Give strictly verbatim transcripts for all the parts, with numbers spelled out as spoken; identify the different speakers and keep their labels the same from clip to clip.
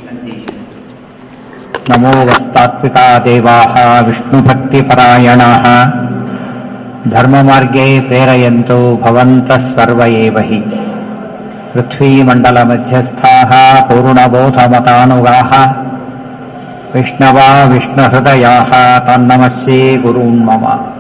Speaker 1: ನಮೋ ವಸ್ತಾತ್ವಿಕಾ ದೇವಾಃ ವಿಷ್ಣುಭಕ್ತಿಪರಾಯಣಾಃ ಧರ್ಮಮಾರ್ಗೇ ಪ್ರೇರಯಂತು ಭವಂತಃ ಸರ್ವ ಏವ ಹಿ ಪೃಥ್ವೀಮಂಡಲಮಧ್ಯಸ್ಥಾಃ ಪೂರ್ಣಬೋಧಮತಾನುಗಾಃ ವೈಷ್ಣವಾ ವಿಷ್ಣುಹೃದಯಾಃ ತನ್ನಮಸ್ಯೇ ಗುರುನ್ ಮಮ.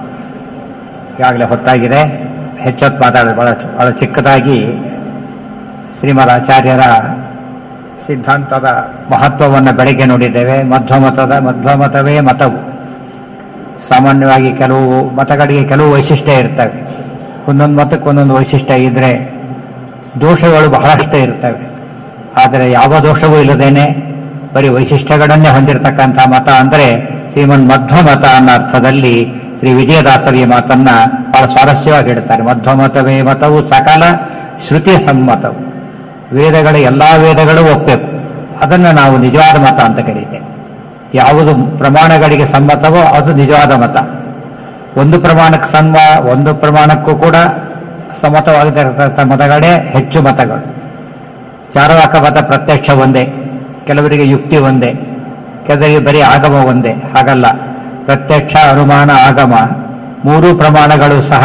Speaker 1: ಈಗಾಗಲೇ ಹೊತ್ತಾಗಿದೆ, ಹೆಚ್ಚೊತ್ತು ಮಾತಾಡೋದು ಬಹಳ ಬಹಳ ಚಿಕ್ಕದಾಗಿ ಶ್ರೀಮದ್ ಆಚಾರ್ಯರ ಸಿದ್ಧಾಂತದ ಮಹತ್ವವನ್ನು ಬೆಳಗ್ಗೆ ನೋಡಿದ್ದೇವೆ. ಮಧ್ವಮತದ ಮಧ್ವಮತವೇ ಮತವು. ಸಾಮಾನ್ಯವಾಗಿ ಕೆಲವು ಮತಗಳಿಗೆ ಕೆಲವು ವೈಶಿಷ್ಟ್ಯ ಇರ್ತವೆ. ಒಂದೊಂದು ಮತಕ್ಕೆ ಒಂದೊಂದು ವೈಶಿಷ್ಟ್ಯ ಇದ್ದರೆ ದೋಷಗಳು ಬಹಳಷ್ಟೇ ಇರ್ತವೆ. ಆದರೆ ಯಾವ ದೋಷವೂ ಇಲ್ಲದೇನೆ ಬರೀ ವೈಶಿಷ್ಟ್ಯಗಳನ್ನೇ ಹೊಂದಿರತಕ್ಕಂಥ ಮತ ಅಂದರೆ ಶ್ರೀಮನ್ ಮಧ್ವಮತ ಅನ್ನೋ ಅರ್ಥದಲ್ಲಿ ಶ್ರೀ ವಿಜಯದಾಸರು ಈ ಮಾತನ್ನ ಬಹಳ ಸ್ವಾರಸ್ಯವಾಗಿ ಹೇಳ್ತಾರೆ. ಮಧ್ವಮತವೇ ಮತವು ಸಕಲ ಶ್ರುತಿ ಸಮ್ಮತವು. ವೇದಗಳ ಎಲ್ಲಾ ವೇದಗಳು ಒಪ್ಪಬೇಕು, ಅದನ್ನು ನಾವು ನಿಜವಾದ ಮತ ಅಂತ ಕರೀತೇವೆ. ಯಾವುದು ಪ್ರಮಾಣಗಳಿಗೆ ಸಮ್ಮತವೋ ಅದು ನಿಜವಾದ ಮತ. ಒಂದು ಪ್ರಮಾಣಕ್ಕೆ ಸನ್ಮ ಒಂದು ಪ್ರಮಾಣಕ್ಕೂ ಕೂಡ ಸಮ್ಮತವಾಗಿರತಕ್ಕಂಥ ಮತಗಳೇ ಹೆಚ್ಚು ಮತಗಳು. ಚಾರ್ವಾಕ ಮತ ಪ್ರತ್ಯಕ್ಷ ಒಂದೇ, ಕೆಲವರಿಗೆ ಯುಕ್ತಿ ಒಂದೇ, ಕೆಲವರಿಗೆ ಬರೀ ಆಗಮ ಒಂದೇ. ಹಾಗಲ್ಲ, ಪ್ರತ್ಯಕ್ಷ, ಅನುಮಾನ, ಆಗಮ ಮೂರು ಪ್ರಮಾಣಗಳು ಸಹ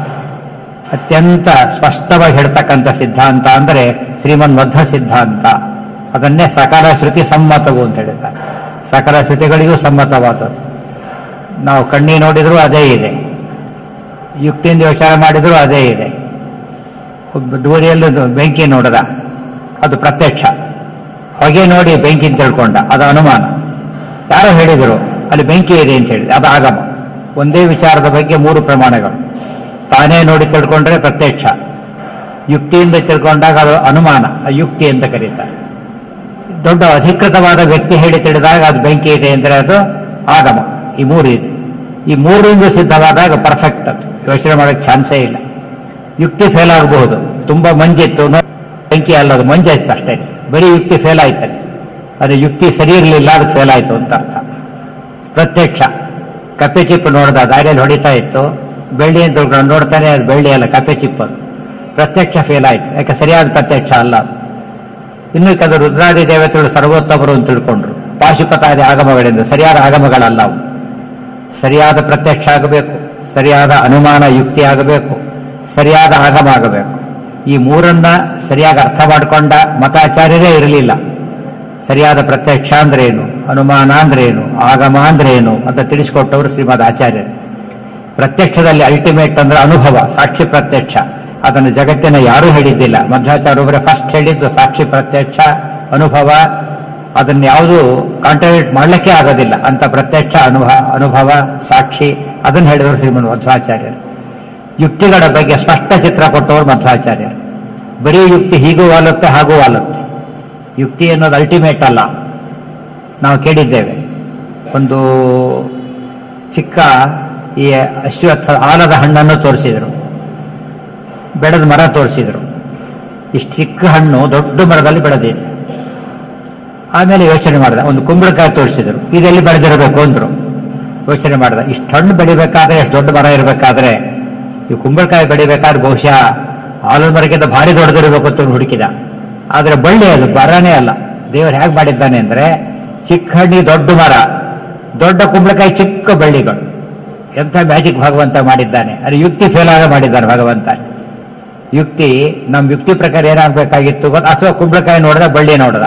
Speaker 1: ಅತ್ಯಂತ ಸ್ಪಷ್ಟವಾಗಿ ಹೇಳ್ತಕ್ಕಂಥ ಸಿದ್ಧಾಂತ ಅಂದರೆ ಶ್ರೀಮನ್ ಮಧ್ವ ಸಿದ್ಧಾಂತ. ಅದನ್ನೇ ಸಕಲ ಶ್ರುತಿ ಸಮ್ಮತವು ಅಂತ ಹೇಳಿದ್ದಾರೆ. ಸಕಲ ಶ್ರುತಿಗಳಿಗೂ ಸಮ್ಮತವಾದದ್ದು. ನಾವು ಕಣ್ಣಿ ನೋಡಿದರೂ ಅದೇ ಇದೆ, ಯುಕ್ತಿಯಿಂದ ಯೋಚನೆ ಮಾಡಿದರೂ ಅದೇ ಇದೆ. ದೂರಿಯಲ್ಲಿ ಬೆಂಕಿ ನೋಡಿದ ಅದು ಪ್ರತ್ಯಕ್ಷ, ಹೊಗೆ ನೋಡಿ ಬೆಂಕಿ ಅಂತ ತಿಳ್ಕೊಂಡ ಅದು ಅನುಮಾನ. ಯಾರೋ ಹೇಳಿದರು ಅಲ್ಲಿ ಬೆಂಕಿ ಇದೆ ಅಂತ ಹೇಳಿದೆ, ಅದು ಆಗಮ. ಒಂದೇ ವಿಚಾರದ ಬಗ್ಗೆ ಮೂರು ಪ್ರಮಾಣಗಳು. ತಾನೇ ನೋಡಿ ತಿಳ್ಕೊಂಡ್ರೆ ಪ್ರತ್ಯಕ್ಷ, ಯುಕ್ತಿಯಿಂದ ತಿಳ್ಕೊಂಡಾಗ ಅದು ಅನುಮಾನ, ಯುಕ್ತಿ ಅಂತ ಕರೀತಾರೆ. ದೊಡ್ಡ ಅಧಿಕೃತವಾದ ವ್ಯಕ್ತಿ ಹೇಳಿ ತಿಳಿದಾಗ ಅದು ಬೆಂಕಿ ಇದೆ ಅಂದರೆ ಅದು ಆಗಮ. ಈ ಮೂರು ಇದೆ. ಈ ಮೂರರಿಂದ ಸಿದ್ಧವಾದಾಗ ಪರ್ಫೆಕ್ಟ್. ಅದು ಯೋಚನೆ ಮಾಡೋಕ್ಕೆ ಚಾನ್ಸೇ ಇಲ್ಲ. ಯುಕ್ತಿ ಫೇಲ್ ಆಗಬಹುದು, ತುಂಬಾ ಮಂಜಿತ್ತು, ಬೆಂಕಿ ಅಲ್ಲ, ಅದು ಮಂಜಾಯ್ತು ಅಷ್ಟೇ. ಬರೀ ಯುಕ್ತಿ ಫೇಲ್ ಆಯ್ತದೆ, ಅದು ಯುಕ್ತಿ ಸರಿ ಇರಲಿಲ್ಲ, ಅದಕ್ಕೆ ಫೇಲ್ ಆಯ್ತು ಅಂತ ಅರ್ಥ. ಪ್ರತ್ಯಕ್ಷ, ಕಪ್ಪೆ ಚಿಪ್ಪು ನೋಡ್ದ, ದಾರಿಯಲ್ಲಿ ಹೊಡಿತಾ ಇತ್ತು, ಬೆಳ್ಳಿ ಅಂತ ತಿಳ್ಕೊಂಡು ನೋಡ್ತಾನೆ, ಅದು ಬೆಳ್ಳಿ ಅಲ್ಲ, ಕಪ್ಪೆ ಚಿಪ್ಪು. ಅದು ಪ್ರತ್ಯಕ್ಷ ಫೇಲ್ ಆಯ್ತು, ಯಾಕೆ ಸರಿಯಾದ ಪ್ರತ್ಯಕ್ಷ ಅಲ್ಲ. ಇನ್ನು ಕೆಲವು ರುದ್ರಾದಿ ದೇವತೆಗಳು ಸರ್ವೋತ್ತಮರು ಅಂತ ತಿಳ್ಕೊಂಡ್ರು. ಪಾಶುಪತಾದಿ ಆಗಮಗಳಿಂದ ಸರಿಯಾದ ಆಗಮಗಳಲ್ಲ ಅವು. ಸರಿಯಾದ ಪ್ರತ್ಯಕ್ಷ ಆಗಬೇಕು, ಸರಿಯಾದ ಅನುಮಾನ ಯುಕ್ತಿ ಆಗಬೇಕು, ಸರಿಯಾದ ಆಗಮ ಆಗಬೇಕು. ಈ ಮೂರನ್ನ ಸರಿಯಾಗಿ ಅರ್ಥ ಮಾಡಿಕೊಂಡ ಮತಾಚಾರ್ಯರೇ ಇರಲಿಲ್ಲ. ಸರಿಯಾದ ಪ್ರತ್ಯಕ್ಷ ಅಂದ್ರೆ ಏನು, ಅನುಮಾನ ಅಂದ್ರೆ ಏನು, ಆಗಮ ಅಂದ್ರೆ ಏನು ಅಂತ ತಿಳಿಸಿಕೊಟ್ಟವರು ಶ್ರೀಮದ್ ಆಚಾರ್ಯರು. ಪ್ರತ್ಯಕ್ಷದಲ್ಲಿ ಅಲ್ಟಿಮೇಟ್ ಅಂದ್ರೆ ಅನುಭವ, ಸಾಕ್ಷಿ ಪ್ರತ್ಯಕ್ಷ. ಅದನ್ನು ಜಗತ್ತಿನ ಯಾರೂ ಹೇಳಿದ್ದಿಲ್ಲ. ಮಧ್ವಾಚಾರ್ಯ ಒಬ್ಬರೇ ಫಸ್ಟ್ ಹೇಳಿದ್ದು ಸಾಕ್ಷಿ ಪ್ರತ್ಯಕ್ಷ ಅನುಭವ. ಅದನ್ನು ಯಾವುದು ಕಾಂಟ್ರಡಿಕ್ಟ್ ಮಾಡಲಿಕ್ಕೆ ಆಗೋದಿಲ್ಲ ಅಂತ ಪ್ರತ್ಯಕ್ಷ ಅನುಭವ ಅನುಭವ ಸಾಕ್ಷಿ ಅದನ್ನು ಹೇಳಿದವರು ಶ್ರೀಮನ್ ಮಧ್ವಾಚಾರ್ಯರು. ಯುಕ್ತಿಗಳ ಬಗ್ಗೆ ಸ್ಪಷ್ಟ ಚಿತ್ರ ಕೊಟ್ಟವರು ಮಧ್ವಾಚಾರ್ಯರು. ಬರೀ ಯುಕ್ತಿ ಹೀಗೂ ವಾಲುತ್ತೆ ಹಾಗೂ ವಾಲುತ್ತೆ. ಯುಕ್ತಿ ಅನ್ನೋದು ಅಲ್ಟಿಮೇಟ್ ಅಲ್ಲ. ನಾವು ಕೇಳಿದ್ದೇವೆ, ಒಂದು ಚಿಕ್ಕ ಈ ಅಶ್ವತ್ಥ ಆಲದ ಹಣ್ಣನ್ನು ತೋರಿಸಿದರು, ಬೆಳೆದ ಮರ ತೋರಿಸಿದರು. ಇಷ್ಟು ಚಿಕ್ಕ ಹಣ್ಣು ದೊಡ್ಡ ಮರದಲ್ಲಿ ಬೆಳೆದಿದೆ. ಆಮೇಲೆ ಯೋಚನೆ ಮಾಡಿದ, ಒಂದು ಕುಂಬಳಕಾಯಿ ತೋರಿಸಿದರು, ಇದೆಲ್ಲಿ ಬೆಳೆದಿರಬೇಕು ಅಂದ್ರು. ಯೋಚನೆ ಮಾಡಿದ, ಇಷ್ಟು ಹಣ್ಣು ಬೆಳಿಬೇಕಾದ್ರೆ, ಎಷ್ಟು ದೊಡ್ಡ ಮರ ಇರಬೇಕಾದ್ರೆ, ಈ ಕುಂಬಳಕಾಯಿ ಬೆಳಿಬೇಕಾದ್ರೆ ಬಹುಶಃ ಆಲದ ಮರಕ್ಕಿಂತ ಭಾರಿ ದೊಡ್ಡದಿರಬೇಕು ಅಂತ ಹುಡುಕಿದ. ಆದರೆ ಬಳ್ಳಿ ಅದು ಮರನೇ ಅಲ್ಲ. ದೇವರು ಹೇಗೆ ಮಾಡಿದ್ದಾನೆ ಅಂದ್ರೆ, ಚಿಕ್ಕ ಹಣ್ಣಿ ದೊಡ್ಡ ಮರ, ದೊಡ್ಡ ಕುಂಬಳಕಾಯಿ ಚಿಕ್ಕ ಬಳ್ಳಿಗಳು. ಎಂಥ ಮ್ಯಾಜಿಕ್ ಭಗವಂತ ಮಾಡಿದ್ದಾನೆ. ಅದು ಯುಕ್ತಿ ಫೇಲ್ ಆಗ ಮಾಡಿದ್ದಾನೆ ಭಗವಂತ. ಯುಕ್ತಿ ನಮ್ಮ ಯುಕ್ತಿ ಪ್ರಕಾರ ಏನಾಗಬೇಕಾಗಿತ್ತು ಗೊತ್ತ, ಅಥವಾ ಕುಂಬಳಕಾಯಿ ನೋಡ್ದ, ಬಳ್ಳಿ ನೋಡ್ದ,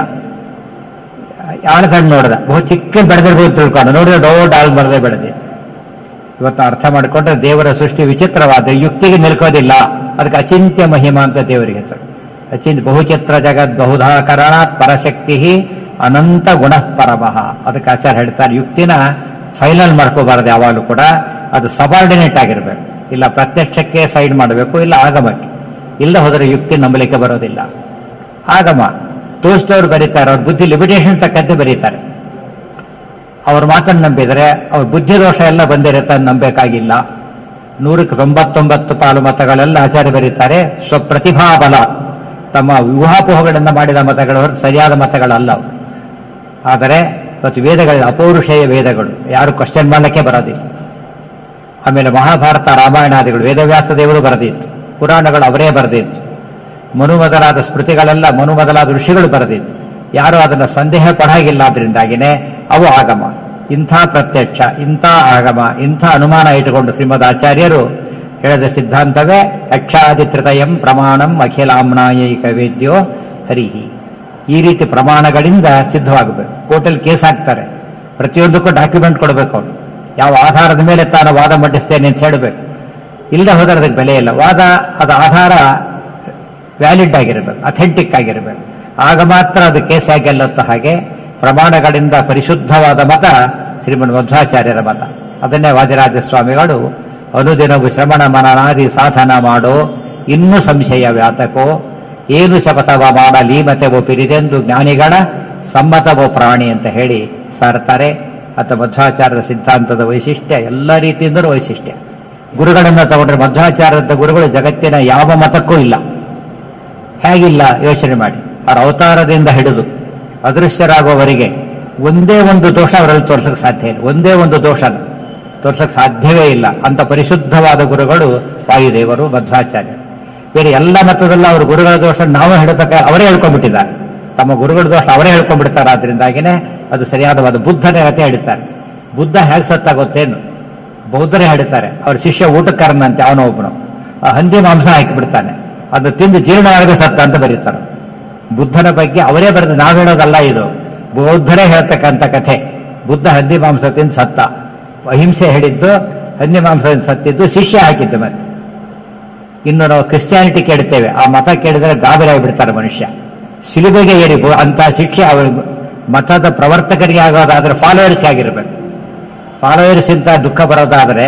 Speaker 1: ಆಲದ ಹಣ್ಣು ನೋಡ್ದ, ಬಹು ಚಿಕ್ಕ ಬೆಳೆದಿರ್ಬೋದು ತಿಳ್ಕೊಂಡು ನೋಡಿದ್ರೆ ದೊಡ್ಡ ಆಲದ ಮರದೇ ಬೆಳೆದಿದೆ. ಇವತ್ತು ಅರ್ಥ ಮಾಡಿಕೊಂಡ್ರೆ ದೇವರ ಸೃಷ್ಟಿ ವಿಚಿತ್ರವಾದ, ಯುಕ್ತಿಗೆ ನಿಲ್ಕೋದಿಲ್ಲ. ಅದಕ್ಕೆ ಅಚಿಂತ್ಯ ಮಹಿಮಾ ಅಂತ ದೇವರಿಗೆ ಹೆಸರು. ಅಚಿಂತ್ಯ ಬಹುಚಿತ್ರ ಜಗತ್ ಬಹುಧಾಕರಣಾತ್ ಪರಶಕ್ತಿ ಅನಂತ ಗುಣ ಪರಮಃ. ಅದಕ್ಕೆ ಆಚಾರ್ಯ ಹೇಳ್ತಾರೆ, ಯುಕ್ತಿನ ಫೈನಲ್ ಮಾಡ್ಕೋಬಾರದು ಯಾವಾಗಲೂ ಕೂಡ. ಅದು ಸಬಾರ್ಡಿನೇಟ್ ಆಗಿರ್ಬೇಕು. ಇಲ್ಲ ಪ್ರತ್ಯಕ್ಷಕ್ಕೆ ಸೈಡ್ ಮಾಡಬೇಕು, ಇಲ್ಲ ಆಗಮಕ್ಕೆ. ಇಲ್ಲ ಹೋದರೆ ಯುಕ್ತಿ ನಂಬಲಿಕ್ಕೆ ಬರೋದಿಲ್ಲ. ಆಗಮ ತೋರಿಸಿದವರು ಬರೀತಾರೆ, ಅವ್ರ ಬುದ್ಧಿ ಲಿಮಿಟೇಷನ್ ತಕ್ಕಂತೆ ಬರೀತಾರೆ. ಅವ್ರ ಮಾತನ್ನು ನಂಬಿದರೆ ಅವ್ರ ಬುದ್ಧಿ ದೋಷ ಎಲ್ಲ ಬಂದಿರುತ್ತೆ, ನಂಬೇಕಾಗಿಲ್ಲ. ನೂರಕ್ಕೆ ತೊಂಬತ್ತೊಂಬತ್ತು ಪಾಲು ಮತಗಳೆಲ್ಲ ಆಚಾರ್ಯ ಬರೀತಾರೆ ಸ್ವಪ್ರತಿಭಾ ಬಲ, ತಮ್ಮ ಊಹಾಪೋಹಗಳಿಂದ ಮಾಡಿದ ಮತಗಳು ಸರಿಯಾದ ಮತಗಳಲ್ಲ. ಆದರೆ ಇವತ್ತು ವೇದಗಳಿದೆ, ಅಪೌರುಷೇಯ ವೇದಗಳು, ಯಾರು ಕ್ವಶನ್ ಮಾಡಲಿಕ್ಕೆ ಬರೋದಿಲ್ಲ. ಆಮೇಲೆ ಮಹಾಭಾರತ ರಾಮಾಯಣಾದಿಗಳು ವೇದವ್ಯಾಸ ದೇವರು ಬರೆದಿತ್ತು, ಪುರಾಣಗಳು ಅವರೇ ಬರೆದಿತ್ತು. ಮನು ಮೊದಲಾದ ಸ್ಮೃತಿಗಳೆಲ್ಲ ಮನು ಮೊದಲಾದ ಋಷಿಗಳು ಬರೆದಿತ್ತು. ಯಾರು ಅದನ್ನು ಸಂದೇಹ ಪಡಾಗಿಲ್ಲ. ಅದರಿಂದಾಗಿನೇ ಅವು ಆಗಮ. ಇಂಥ ಪ್ರತ್ಯಕ್ಷ, ಇಂಥ ಆಗಮ, ಇಂಥ ಅನುಮಾನ ಇಟ್ಟುಕೊಂಡು ಶ್ರೀಮದ್ ಆಚಾರ್ಯರು ಹೇಳಿದ ಸಿದ್ಧಾಂತವೇ ಯಕ್ಷಾದಿತ್ರತಯಂ ಪ್ರಮಾಣಂ ಅಖಿಲಾಮ್ನಾಯೈಕ ವೇದ್ಯೋ ಹರಿಹಿ. ಈ ರೀತಿ ಪ್ರಮಾಣಗಳಿಂದ ಸಿದ್ಧವಾಗಬೇಕು. ಕೋರ್ಟಲ್ಲಿ ಕೇಸ್ ಹಾಕ್ತಾರೆ, ಪ್ರತಿಯೊಂದಕ್ಕೂ ಡಾಕ್ಯುಮೆಂಟ್ ಕೊಡಬೇಕು. ಅವನು ಯಾವ ಆಧಾರದ ಮೇಲೆ ತಾನು ವಾದ ಮಂಡಿಸ್ತೇನೆ ಅಂತ ಹೇಳಬೇಕು. ಇಲ್ಲದೆ ಹೋದರೆ ಅದಕ್ಕೆ ಬೆಲೆ ಇಲ್ಲ. ವಾದ ಅದು ಆಧಾರ ವ್ಯಾಲಿಡ್ ಆಗಿರಬೇಕು, ಅಥೆಂಟಿಕ್ ಆಗಿರಬೇಕು. ಆಗ ಮಾತ್ರ ಅದು ಕೇಸ್ ಆಗಿ ಗೆಲ್ಲುತ್ತ. ಹಾಗೆ ಪ್ರಮಾಣಗಳಿಂದ ಪರಿಶುದ್ಧವಾದ ಮತ ಶ್ರೀಮನ್ ಮಧ್ವಾಚಾರ್ಯರ ಮತ. ಅದನ್ನೇ ವಾದಿರಾಜ ಸ್ವಾಮಿಗಳು ಅನುದಿನವು ಶ್ರವಣ ಮನನಾದಿ ಸಾಧನ ಮಾಡೋ, ಇನ್ನೂ ಸಂಶಯ ವ್ಯಾತಕೋ, ಏನು ಶಪಥವ ಮಾಡಲೀಮತೆವೋ ಪಿರಿದೆಂದು ಜ್ಞಾನಿಗಳ ಸಮ್ಮತವೋ ಪ್ರಾಣಿ ಅಂತ ಹೇಳಿ ಸಾರ್ತಾರೆ. ಅಥ ಮಧ್ವಾಚಾರ್ಯರ ಸಿದ್ಧಾಂತದ ವೈಶಿಷ್ಟ್ಯ ಎಲ್ಲ ರೀತಿಯಿಂದಲೂ ವೈಶಿಷ್ಟ್ಯ. ಗುರುಗಳನ್ನು ತಗೊಂಡ್ರೆ ಮಧ್ವಾಚಾರ್ಯದ ಗುರುಗಳು ಜಗತ್ತಿನ ಯಾವ ಮತಕ್ಕೂ ಇಲ್ಲ. ಹೇಗಿಲ್ಲ ಯೋಚನೆ ಮಾಡಿ. ಅವರ ಅವತಾರದಿಂದ ಹಿಡಿದು ಅದೃಶ್ಯರಾಗುವವರೆಗೆ ಒಂದೇ ಒಂದು ದೋಷ ಅವರಲ್ಲಿ ತೋರ್ಸಕ್ಕೆ ಸಾಧ್ಯ ಇಲ್ಲ. ಒಂದೇ ಒಂದು ದೋಷನ ತೋರ್ಸಕ್ಕೆ ಸಾಧ್ಯವೇ ಇಲ್ಲ. ಅಂತ ಪರಿಶುದ್ಧವಾದ ಗುರುಗಳು ವಾಯುದೇವರು, ಮಧ್ವಾಚಾರ್ಯರು. ಬೇರೆ ಎಲ್ಲ ಮತದಲ್ಲ ಅವ್ರ ಗುರುಗಳ ದೋಷ ನಾವು ಹೇಳಬೇಕಾದ್ರೆ ಅವರೇ ಹೇಳ್ಕೊಂಡ್ಬಿಟ್ಟಿದ್ದಾರೆ. ತಮ್ಮ ಗುರುಗಳ ದೋಷ ಅವರೇ ಹೇಳ್ಕೊಂಡ್ಬಿಡ್ತಾರೆ. ಆದ್ರಿಂದಾಗಿನೇ ಅದು ಸರಿಯಾದವಾದ ಬುದ್ಧನೇ ಕಥೆ ಹೇಳ್ತಾರೆ. ಬುದ್ಧ ಹೇಗೆ ಸತ್ತ ಗೊತ್ತೇನು? ಬೌದ್ಧರೇ ಹೇಳ್ತಾರೆ. ಅವ್ರ ಶಿಷ್ಯ ಊಟಕ್ಕಾರನಂತೆ ಅವನ ಒಬ್ಬನು ಆ ಹಂದಿ ಮಾಂಸ ಹಾಕಿಬಿಡ್ತಾನೆ, ಅದು ತಿಂದು ಜೀರ್ಣವಾಗಿ ಸತ್ತ ಅಂತ ಬರೀತಾರೆ. ಬುದ್ಧನ ಬಗ್ಗೆ ಅವರೇ ಬರೆದು ನಾವು ಹೇಳೋದಲ್ಲ, ಇದು ಬೌದ್ಧರೇ ಹೇಳ್ತಕ್ಕಂಥ ಕಥೆ. ಬುದ್ಧ ಹಂದಿ ಮಾಂಸ ತಿಂದು ಸತ್ತ. ಅಹಿಂಸೆ ಹೇಳಿದ್ದು, ಹಂದಿ ಮಾಂಸದಿಂದ ಸತ್ತಿದ್ದು ಶಿಷ್ಯ ಹಾಕಿದ್ದು. ಮತ್ತೆ ಇನ್ನು ನಾವು ಕ್ರಿಶ್ಚಿಯಾನಿಟಿ ಕೇಳ್ತೇವೆ, ಆ ಮತ ಕೇಳಿದರೆ ಗಾಬರಿ ಬಿಡ್ತಾರೆ ಮನುಷ್ಯ. ಶಿಲುಬೆಗೆ ಏರಿ ಅಂತ ಶಿಕ್ಷೆ ಅವ್ರ ಮತದ ಪ್ರವರ್ತಕರಿಗೆ ಆಗೋದಾದ್ರೆ ಫಾಲೋವರ್ಸ್ಗೆ ಆಗಿರ್ಬೇಕು. ಫಾಲೋವರ್ಸ್ ಇಂತ ದುಃಖ ಬರೋದಾದ್ರೆ,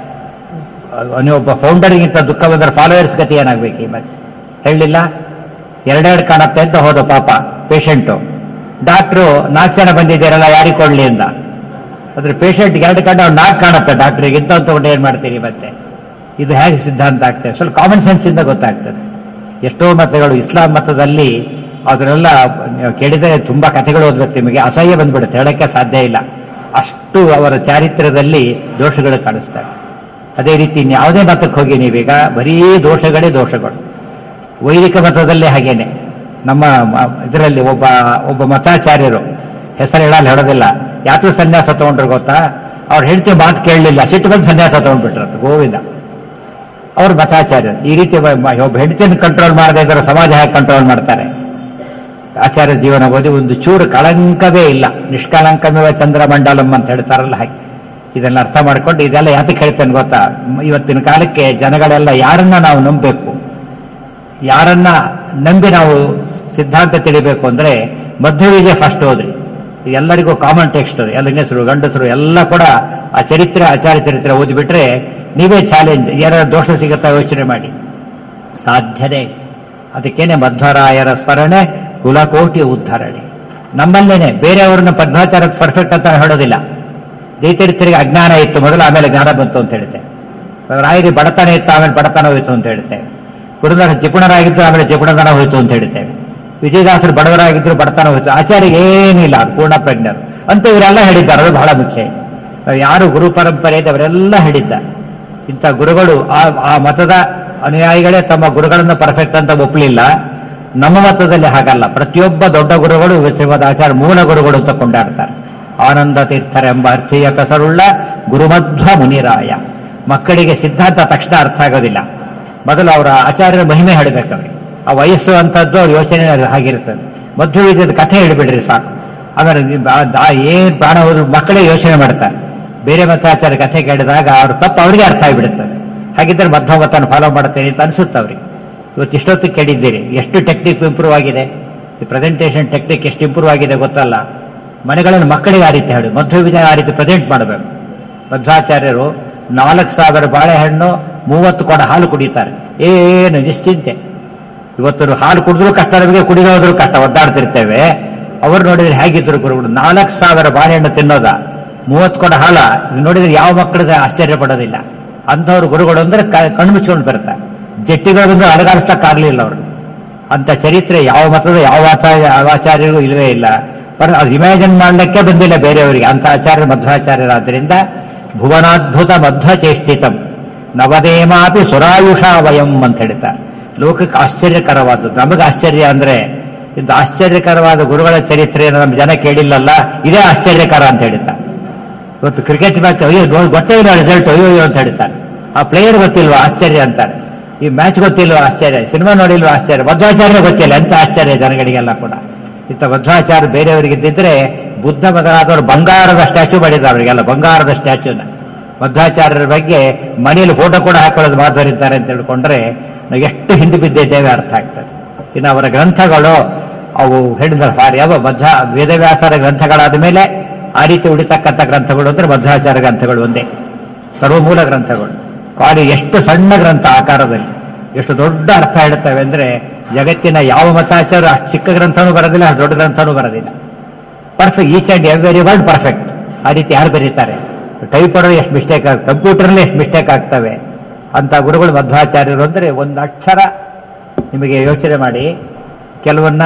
Speaker 1: ನೀವೊಬ್ಬ ಫೌಂಡರ್ಗಿಂತ ದುಃಖ ಬಂದ್ರೆ ಫಾಲೋವರ್ಸ್ ಗತಿ ಏನಾಗ್ಬೇಕು? ಈ ಮತ್ತೆ ಹೇಳಿಲ್ಲ, ಎರಡೆರಡು ಕಾಣುತ್ತೆ ಅಂತ ಹೋದ ಪಾಪ ಪೇಷಂಟು. ಡಾಕ್ಟ್ರು ನಾಲ್ಕು ಜನ ಬಂದಿದ್ದೀರಲ್ಲ ಯಾರಿಗೆ ಕೊಡ್ಲಿ ಅಂತ. ಅದ್ರ ಪೇಷಂಟ್ಗೆ ಎರಡು ಕಂಡು ಅವ್ರು ನಾಲ್ಕು ಕಾಣುತ್ತೆ ಡಾಕ್ಟ್ರಿಗೆ. ಇಂಥ ತಗೊಂಡು ಏನ್ ಮಾಡ್ತೀರಿ ಮತ್ತೆ? ಇದು ಹೇಗೆ ಸಿದ್ಧಾಂತ ಆಗ್ತದೆ? ಸ್ವಲ್ಪ ಕಾಮನ್ ಸೆನ್ಸ್ ಇಂದ ಗೊತ್ತಾಗ್ತದೆ. ಎಷ್ಟೋ ಮತಗಳು ಇಸ್ಲಾಂ ಮತದಲ್ಲಿ ಅದನ್ನೆಲ್ಲ ಕೇಳಿದರೆ ತುಂಬಾ ಕಥೆಗಳು ಓದ್ಬೇಕು ನಿಮಗೆ, ಅಸಹ್ಯ ಬಂದ್ಬಿಡುತ್ತೆ, ಹೇಳಕ್ಕೆ ಸಾಧ್ಯ ಇಲ್ಲ. ಅಷ್ಟು ಅವರ ಚಾರಿತ್ರ್ಯದಲ್ಲಿ ದೋಷಗಳು ಕಾಣಿಸ್ತಾರೆ. ಅದೇ ರೀತಿ ಯಾವುದೇ ಮತಕ್ಕೆ ಹೋಗಿ ನೀವೀಗ ಬರೀ ದೋಷಗಳೇ ದೋಷಗಳು. ವೈದಿಕ ಮತದಲ್ಲೇ ಹಾಗೇನೆ. ನಮ್ಮ ಇದರಲ್ಲಿ ಒಬ್ಬ ಒಬ್ಬ ಮತಾಚಾರ್ಯರು, ಹೆಸರು ಹೇಳಲ್ಲ, ಹೇಳೋದಿಲ್ಲ, ಯಾತು ಸನ್ಯಾಸ ತಗೊಂಡ್ರು ಗೊತ್ತಾ? ಅವ್ರು ಹೇಳ್ತೀವಿ ಮಾತು ಕೇಳಲಿಲ್ಲ, ಸಿಟ್ಟು ಬಂದು ಸನ್ಯಾಸ ತಗೊಂಡ್ಬಿಟ್ರದ್ದು. ಗೋವಿಂದ ಅವ್ರ ಮತಾಚಾರ್ಯರು. ಈ ರೀತಿ ಒಬ್ಬ ಹೆಂಡತಿಯನ್ನು ಕಂಟ್ರೋಲ್ ಮಾಡದೇ ಇದ್ದಾರೆ, ಸಮಾಜ ಹೇಗೆ ಕಂಟ್ರೋಲ್ ಮಾಡ್ತಾರೆ? ಆಚಾರ್ಯ ಜೀವನ ಓದಿ ಒಂದು ಚೂರು ಕಳಂಕವೇ ಇಲ್ಲ. ನಿಷ್ಕಳಂಕಮೇವ ಚಂದ್ರಮಂಡಲಂ ಅಂತ ಹೇಳ್ತಾರಲ್ಲ ಹಾಗೆ. ಇದೆಲ್ಲ ಅರ್ಥ ಮಾಡ್ಕೊಂಡು ಇದೆಲ್ಲ ಯಾತಕ್ಕೆ ಹೇಳ್ತೇನೆ ಗೊತ್ತಾ? ಇವತ್ತಿನ ಕಾಲಕ್ಕೆ ಜನಗಳೆಲ್ಲ ಯಾರನ್ನ ನಾವು ನಂಬಬೇಕು, ಯಾರನ್ನ ನಂಬಿ ನಾವು ಸಿದ್ಧಾಂತ ತಿಳಿಬೇಕು ಅಂದ್ರೆ ಮಧ್ವವಿಜಯ ಫಸ್ಟ್ ಓದ್ರಿ. ಎಲ್ಲರಿಗೂ ಕಾಮನ್ ಟೆಕ್ಸ್ಟ್, ಎಲ್ಲ ಹೆಂಗಸರು ಗಂಡಸರು ಎಲ್ಲ ಕೂಡ ಆ ಚರಿತ್ರೆ, ಆಚಾರ್ಯ ಚರಿತ್ರೆ ಓದಿಬಿಟ್ರೆ ನೀವೇ ಚಾಲೆಂಜ್. ಏನಾದ್ರು ದೋಷ ಸಿಗುತ್ತಾ ಯೋಚನೆ ಮಾಡಿ, ಸಾಧ್ಯನೇ. ಅದಕ್ಕೇನೆ ಮಧ್ವರಾಯರ ಸ್ಮರಣೆ ಕುಲಕೋಟಿ ಉದ್ಧಾರಣೆ. ನಮ್ಮಲ್ಲೇನೆ ಬೇರೆಯವ್ರನ್ನ ಪದ್ಮಾಚಾರ ಪರ್ಫೆಕ್ಟ್ ಅಂತ ಹೇಳೋದಿಲ್ಲ. ಜೈಚರಿತ್ರಿಗೆ ಅಜ್ಞಾನ ಇತ್ತು ಮೊದಲು, ಆಮೇಲೆ ಜ್ಞಾನ ಬಂತು ಅಂತ ಹೇಳುತ್ತೆ. ರಾಯರಿ ಬಡತನ ಇತ್ತು, ಆಮೇಲೆ ಬಡತನ ಹೋಯ್ತು ಅಂತ ಹೇಳುತ್ತೇವೆ. ಪುರಂದರ ಜಿಪುಣರಾಗಿದ್ದು ಆಮೇಲೆ ಜಿಪುಣತನ ಹೋಯ್ತು ಅಂತ ಹೇಳುತ್ತೇವೆ. ವಿಜಯದಾಸರು ಬಡವರಾಗಿದ್ರು, ಬಡತನ ಹೋಯ್ತು. ಆಚಾರ್ಯ ಏನಿಲ್ಲ, ಪೂರ್ಣ ಪ್ರಜ್ಞರು ಅಂತ ಇವರೆಲ್ಲ ಹೇಳಿದ್ದಾರೆ. ಅದು ಬಹಳ ಮುಖ್ಯ. ಯಾರು ಗುರು ಪರಂಪರೆ ಇದೆ ಅವರೆಲ್ಲ ಹೇಳಿದ್ದಾರೆ. ಇಂಥ ಗುರುಗಳು ಆ ಆ ಮತದ ಅನುಯಾಯಿಗಳೇ ತಮ್ಮ ಗುರುಗಳನ್ನು ಪರ್ಫೆಕ್ಟ್ ಅಂತ ಒಪ್ಪಲಿಲ್ಲ. ನಮ್ಮ ಮತದಲ್ಲಿ ಹಾಗಲ್ಲ. ಪ್ರತಿಯೊಬ್ಬ ದೊಡ್ಡ ಗುರುಗಳು ಶ್ರೀಮದ್ ಆಚಾರ್ಯ ಮೂಲ ಗುರುಗಳು ಅಂತ ಕೊಂಡಾಡ್ತಾರೆ. ಆನಂದ ತೀರ್ಥರೆಂಬ ಅರ್ಥೀಯ ಕಸರುಳ್ಳ ಗುರುಮಧ್ವ ಮುನಿರಾಯ. ಮಕ್ಕಳಿಗೆ ಸಿದ್ಧಾಂತ ತಕ್ಷಣ ಅರ್ಥ ಆಗೋದಿಲ್ಲ. ಮೊದಲು ಅವರ ಆಚಾರ್ಯರ ಮಹಿಮೆ ಹೇಳಬೇಕು ಅವ್ರಿಗೆ. ಆ ವಯಸ್ಸು ಅಂತದ್ದು ಅವ್ರ ಯೋಚನೆ ಹಾಗಿರ್ತದೆ. ಮಧ್ವ ವಿಜಯದ ಕಥೆ ಹೇಳಿಬಿಡ್ರಿ ಸಾಕು. ಆಮೇಲೆ ಏನ್ ಪ್ರಾಣ ಹೋದ್ರು ಮಕ್ಕಳೇ ಯೋಚನೆ ಮಾಡ್ತಾರೆ. ಬೇರೆ ಮತಾಚಾರ್ಯ ಕಥೆ ಕೇಳಿದಾಗ ಅವ್ರ ತಪ್ಪು ಅವರಿಗೆ ಅರ್ಥ ಆಗಿಬಿಡುತ್ತದೆ. ಹಾಗಿದ್ರೆ ಮಧ್ವ ಮತನ ಫಾಲೋ ಮಾಡ್ತೇನೆ ಅಂತ ಅನ್ಸುತ್ತೆ ಅವ್ರಿಗೆ. ಇವತ್ತು ಇಷ್ಟೊತ್ತು ಕೇಳಿದ್ದೀರಿ, ಎಷ್ಟು ಟೆಕ್ನಿಕ್ ಇಂಪ್ರೂವ್ ಆಗಿದೆ. ಈ ಪ್ರೆಸೆಂಟೇಷನ್ ಟೆಕ್ನಿಕ್ ಎಷ್ಟು ಇಂಪ್ರೂವ್ ಆಗಿದೆ ಗೊತ್ತಲ್ಲ. ಮನೆಗಳನ್ನು ಮಕ್ಕಳಿಗೆ ಆ ರೀತಿ ಹೇಳಿ, ಮಧ್ವ ವಿಜಯ ಆ ರೀತಿ ಪ್ರೆಸೆಂಟ್ ಮಾಡಬೇಕು. ಮಧ್ವಾಚಾರ್ಯರು ನಾಲ್ಕು ಸಾವಿರ ಬಾಳೆಹಣ್ಣು ಮೂವತ್ತು ಕೊಡ ಹಾಲು ಕುಡಿತಾರೆ, ಏನು ನಿಶ್ಚಿಂತೆ. ಇವತ್ತು ಹಾಲು ಕುಡಿದ್ರು ಕಷ್ಟ, ನಮಗೆ ಕುಡಿಯೋದ್ರು ಕಷ್ಟ, ಒದ್ದಾಡ್ತಿರ್ತೇವೆ. ಅವ್ರು ನೋಡಿದ್ರೆ ಹೇಗಿದ್ರು ಗುರುಗಳು, ನಾಲ್ಕು ಸಾವಿರ ಬಾಳೆಹಣ್ಣು ತಿನ್ನೋದ, ಮೂವತ್ತು ಕೊಡ ಹಾಲ, ಇದು ನೋಡಿದ್ರೆ ಯಾವ ಮಕ್ಕಳಿಗೆ ಆಶ್ಚರ್ಯ ಪಡೋದಿಲ್ಲ. ಅಂಥವ್ರು ಗುರುಗಳು ಅಂದ್ರೆ ಕಣ್ಣು ಮುಚ್ಕೊಂಡು ಬರ್ತಾರೆ. ಜಟ್ಟಿಗಳು ಬಂದು ಅಲಗಾಡಿಸ್ಲಕ್ಕಾಗ್ಲಿಲ್ಲ ಅವರು. ಅಂತ ಚರಿತ್ರೆ ಯಾವ ಮತದ ಯಾವ ಆಚಾರ್ಯರಿಗೂ ಇಲ್ಲವೇ ಇಲ್ಲ. ಪರ ಅದು ಇಮ್ಯಾಜಿನ್ ಮಾಡಲಿಕ್ಕೆ ಬಂದಿಲ್ಲ ಬೇರೆಯವರಿಗೆ. ಅಂತ ಆಚಾರ್ಯ ಮಧ್ವಾಚಾರ್ಯರಾದ್ದರಿಂದ ಭುವನಾದ್ಭುತ ಮಧ್ವ ಚೇಷ್ಟಿತಂ ನವದೇಮಾಪಿ ಸುರಾಯುಷಾ ವಯಂ ಅಂತ ಹೇಳ್ತಾರೆ. ಲೋಕಕ್ಕೆ ಆಶ್ಚರ್ಯಕರವಾದದ್ದು. ನಮಗೆ ಆಶ್ಚರ್ಯ ಅಂದ್ರೆ ಇಂಥ ಆಶ್ಚರ್ಯಕರವಾದ ಗುರುಗಳ ಚರಿತ್ರೆಯನ್ನು ನಮ್ಮ ಜನ ಕೇಳಿಲ್ಲಲ್ಲ, ಇದೇ ಆಶ್ಚರ್ಯಕರ ಅಂತ ಹೇಳ್ತಾರೆ. ಇವತ್ತು ಕ್ರಿಕೆಟ್ ಮ್ಯಾಚ್ ಅಯ್ಯೋ ಗೊತ್ತೇ ಇಲ್ಲ ರಿಸಲ್ಟ್ ಅಯ್ಯೋ ಅಯ್ಯೋ ಅಂತ ಹೇಳ್ತಾನೆ. ಆ ಪ್ಲೇಯರ್ ಗೊತ್ತಿಲ್ವಾ ಆಶ್ಚರ್ಯ ಅಂತಾನೆ. ಈ ಮ್ಯಾಚ್ ಗೊತ್ತಿಲ್ವ ಆಶ್ಚರ್ಯ, ಸಿನಿಮಾ ನೋಡಿಲ್ವ ಆಶ್ಚರ್ಯ, ಮಧ್ವಾಚಾರ್ಯ ಗೊತ್ತಿಲ್ಲ ಎಂತ ಆಶ್ಚರ್ಯ ಜನಗಳಿಗೆಲ್ಲ ಕೂಡ. ಇಂಥ ಮಧ್ವಾಚಾರ್ಯ ಬೇರೆಯವರಿಗಿದ್ದಿದ್ರೆ ಬುದ್ಧ ಮೊದಲಾದವರು ಬಂಗಾರದ ಸ್ಟ್ಯಾಚ್ಯೂ ಮಾಡಿದ್ದಾರೆ, ಅವರಿಗೆಲ್ಲ ಬಂಗಾರದ ಸ್ಟ್ಯಾಚ್ಯೂನ. ಮಧ್ವಾಚಾರ್ಯರ ಬಗ್ಗೆ ಮನೆಯಲ್ಲಿ ಫೋಟೋ ಕೂಡ ಹಾಕೊಳ್ಳೋದು ಮಾಧವರಿದ್ದಾರೆ ಅಂತ ತಿಳ್ಕೊಂಡ್ರೆ ನಾವು ಎಷ್ಟು ಹಿಂದೆ ಬಿದ್ದಿದ್ದೇವೆ ಅರ್ಥ ಆಗ್ತದೆ. ಇನ್ನು ಅವರ ಗ್ರಂಥಗಳು ಅವು ಹೇಳಿದ ಯಾವ ಮಧ್ವ ವೇದವ್ಯಾಸರ ಗ್ರಂಥಗಳಾದ ಮೇಲೆ ಆ ರೀತಿ ಉಳಿತಕ್ಕಂಥ ಗ್ರಂಥಗಳು ಅಂದ್ರೆ ಮಧ್ವಾಚಾರ್ಯ ಗ್ರಂಥಗಳು ಒಂದೇ, ಸರ್ವಮೂಲ ಗ್ರಂಥಗಳು. ಕಾಲಿ ಎಷ್ಟು ಸಣ್ಣ ಗ್ರಂಥ ಆಕಾರದಲ್ಲಿ ಎಷ್ಟು ದೊಡ್ಡ ಅರ್ಥ ಹೇಳುತ್ತವೆ ಅಂದ್ರೆ ಜಗತ್ತಿನ ಯಾವ ಮತಾಚಾರ ಅಷ್ಟು ಚಿಕ್ಕ ಗ್ರಂಥನೂ ಬರೋದಿಲ್ಲ, ಅಷ್ಟು ದೊಡ್ಡ ಗ್ರಂಥನೂ ಬರೋದಿಲ್ಲ. Perfect, each and every word perfect. ಆ ರೀತಿ ಯಾರು ಬರೀತಾರೆ? ಟೈಪ್ ಮಾಡೋದು ಎಷ್ಟು ಮಿಸ್ಟೇಕ್ ಆಗ, ಕಂಪ್ಯೂಟರ್ನಲ್ಲಿ ಎಷ್ಟು ಮಿಸ್ಟೇಕ್ ಆಗ್ತವೆ ಅಂತ ಗುರುಗಳು ಮಧ್ವಾಚಾರ್ಯರು ಅಂದರೆ ಒಂದು ಅಕ್ಷರ ನಿಮಗೆ ಯೋಚನೆ ಮಾಡಿ. ಕೆಲವನ್ನ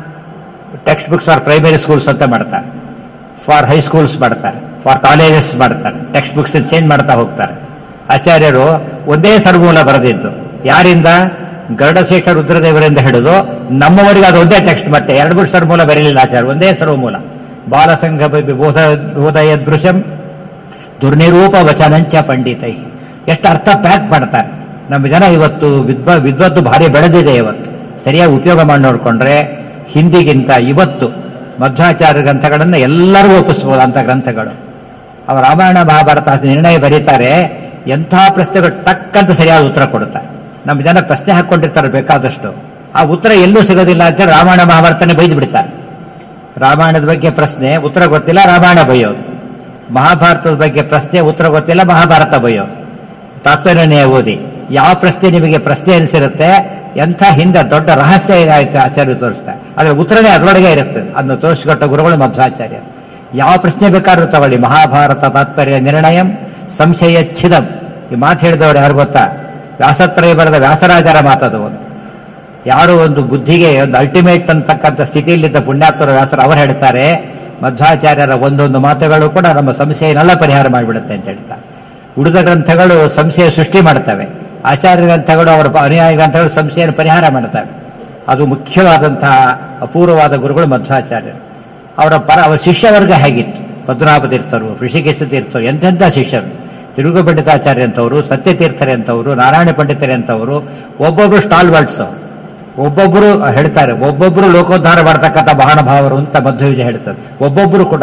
Speaker 1: text books for primary schools ಅಂತ ಮಾಡ್ತಾರೆ, ಫಾರ್ ಹೈಸ್ಕೂಲ್ಸ್ ಮಾಡ್ತಾರೆ, ಫಾರ್ ಕಾಲೇಜಸ್ ಮಾಡ್ತಾರೆ, ಟೆಕ್ಸ್ಟ್ ಬುಕ್ಸ್ ಚೇಂಜ್ ಮಾಡ್ತಾ ಹೋಗ್ತಾರೆ. ಆಚಾರ್ಯರು ಒಂದೇ ಸರ್ವಮೂಲ ಬರೆದಿದ್ದು. ಯಾರಿಂದ? ಗರುಡಶೇಖರ ರುದ್ರದೇವರಿಂದ ಹಿಡಿದು ನಮ್ಮವರಿಗೆ ಅದು ಒಂದೇ ಟೆಕ್ಸ್ಟ್. ಮತ್ತೆ ಎರಡು ಮೂರು ಸರ್ವಮೂಲ ಬರೀಲಿಲ್ಲ ಆಚಾರ್ಯ, ಒಂದೇ ಸರ್ವಮೂಲ. ಬಾಲಸಂಘ ಬೋಧ ಬೋಧಯ ದೃಶ್ಯಂ ದುರ್ನಿರೂಪ ವಚನಂಚ ಪಂಡಿತೈ. ಎಷ್ಟು ಅರ್ಥ ಪ್ಯಾಕ್ ಮಾಡ್ತಾರೆ. ನಮ್ಮ ಜನ ಇವತ್ತು ವಿದ್ವ ವಿದ್ವತ್ತು ಭಾರಿ ಬೆಳೆದಿದೆ. ಇವತ್ತು ಸರಿಯಾಗಿ ಉಪಯೋಗ ಮಾಡಿ ನೋಡಿಕೊಂಡ್ರೆ ಹಿಂದಿಗಿಂತ ಇವತ್ತು ಮಧ್ವಾಚಾರ್ಯ ಗ್ರಂಥಗಳನ್ನು ಎಲ್ಲರಿಗೂ ಒಪ್ಪಿಸ್ಬೋದು ಅಂತ ಗ್ರಂಥಗಳು. ಅವರು ರಾಮಾಯಣ ಮಹಾಭಾರತ ನಿರ್ಣಯ ಬರೀತಾರೆ, ಎಂಥ ಪ್ರಶ್ನೆಗಳು ಟಕ್ಕಂತ ಸರಿಯಾದ ಉತ್ತರ ಕೊಡುತ್ತಾರೆ. ನಮ್ಮ ಜನ ಪ್ರಶ್ನೆ ಹಾಕೊಂಡಿರ್ತಾರೆ ಬೇಕಾದಷ್ಟು, ಆ ಉತ್ತರ ಎಲ್ಲೂ ಸಿಗೋದಿಲ್ಲ ಅಂತೇಳಿ ರಾಮಾಯಣ ಮಹಾಭಾರತನೇ ಬೈದು ಬಿಡ್ತಾರೆ. ರಾಮಾಯಣದ ಬಗ್ಗೆ ಪ್ರಶ್ನೆ ಉತ್ತರ ಗೊತ್ತಿಲ್ಲ, ರಾಮಾಯಣ ಬೈಯೋದು. ಮಹಾಭಾರತದ ಬಗ್ಗೆ ಪ್ರಶ್ನೆ ಉತ್ತರ ಗೊತ್ತಿಲ್ಲ, ಮಹಾಭಾರತ ಬೈಯೋದು. ತಾತ್ಪರ್ಯನೇ ಓದಿ ಯಾವ ಪ್ರಶ್ನೆ ನಿಮಗೆ ಪ್ರಶ್ನೆ ಅನಿಸಿರುತ್ತೆ, ಎಂಥ ಹಿಂದೆ ದೊಡ್ಡ ರಹಸ್ಯ ಏನಾಯ್ತು ಆಚಾರ್ಯ ತೋರಿಸ್ತಾರೆ. ಅದರ ಉತ್ತರನೇ ಅದರೊಳಗೆ ಇರುತ್ತದೆ. ಅದನ್ನು ತೋರಿಸಿಕೊಟ್ಟ ಗುರುಗಳು ಮಧ್ವಾಚಾರ್ಯ. ಯಾವ ಪ್ರಶ್ನೆ ಬೇಕಾದ್ರೂ ತಗೊಳ್ಳಿ, ಮಹಾಭಾರತ ತಾತ್ಪರ್ಯ ನಿರ್ಣಯಂ ಸಂಶಯ ಛಿದಂ. ಈ ಮಾತು ಹೇಳಿದವರು ಯಾರು ಗೊತ್ತಾ? ವ್ಯಾಸತ್ರಯ ಬರೆದ ವ್ಯಾಸರಾಜರ ಮಾತದು. ಒಂದು ಯಾರು ಒಂದು ಬುದ್ಧಿಗೆ ಒಂದು ಅಲ್ಟಿಮೇಟ್ ಅಂತಕ್ಕಂಥ ಸ್ಥಿತಿಯಲ್ಲಿದ್ದ ಪುಣ್ಯಾತ್ಮರ ವ್ಯಾಸರು ಅವರು ಹೇಳ್ತಾರೆ, ಮಧ್ವಾಚಾರ್ಯರ ಒಂದೊಂದು ಮಾತುಗಳು ಕೂಡ ನಮ್ಮ ಸಂಶಯನೆಲ್ಲ ಪರಿಹಾರ ಮಾಡಿಬಿಡುತ್ತೆ ಅಂತ ಹೇಳ್ತಾರೆ. ಉಳಿದ ಗ್ರಂಥಗಳು ಸಂಶಯ ಸೃಷ್ಟಿ ಮಾಡ್ತವೆ, ಆಚಾರ್ಯ ಗ್ರಂಥಗಳು ಅವರ ಅನುಯಾಯಿ ಗ್ರಂಥಗಳು ಸಂಶಯನ ಪರಿಹಾರ ಮಾಡ್ತವೆ. ಅದು ಮುಖ್ಯವಾದಂತಹ ಅಪೂರ್ವವಾದ ಗುರುಗಳು ಮಧ್ವಾಚಾರ್ಯರು. ಅವರ ಪರ ಅವರ ಶಿಷ್ಯವರ್ಗ ಹೇಗಿತ್ತು? ಪದ್ಮನಾಭ ತೀರ್ಥರು, ಋಷಿಕೇಶ ತೀರ್ಥರು, ಎಂತೆಂಥ ಶಿಷ್ಯರು. ತಿರುಗು ಪಂಡಿತಾಚಾರ್ಯ ಅಂತವರು, ಸತ್ಯತೀರ್ಥರೆ ಅಂತವರು, ನಾರಾಯಣ ಪಂಡಿತರೆ ಅಂತವರು, ಒಬ್ಬೊಬ್ರು ಸ್ಟಾಲ್ ವರ್ಡ್ಸ್, ಒಬ್ಬೊಬ್ಬರು ಹೇಳ್ತಾರೆ, ಒಬ್ಬೊಬ್ಬರು ಲೋಕೋದ್ಧಾರ ಮಾಡ್ತಕ್ಕಂಥ ಮಹಾನುಭಾವರು ಅಂತ ಮಧ್ವವಿಜಯ ಹೇಳ್ತಾರೆ. ಒಬ್ಬೊಬ್ಬರು ಕೂಡ.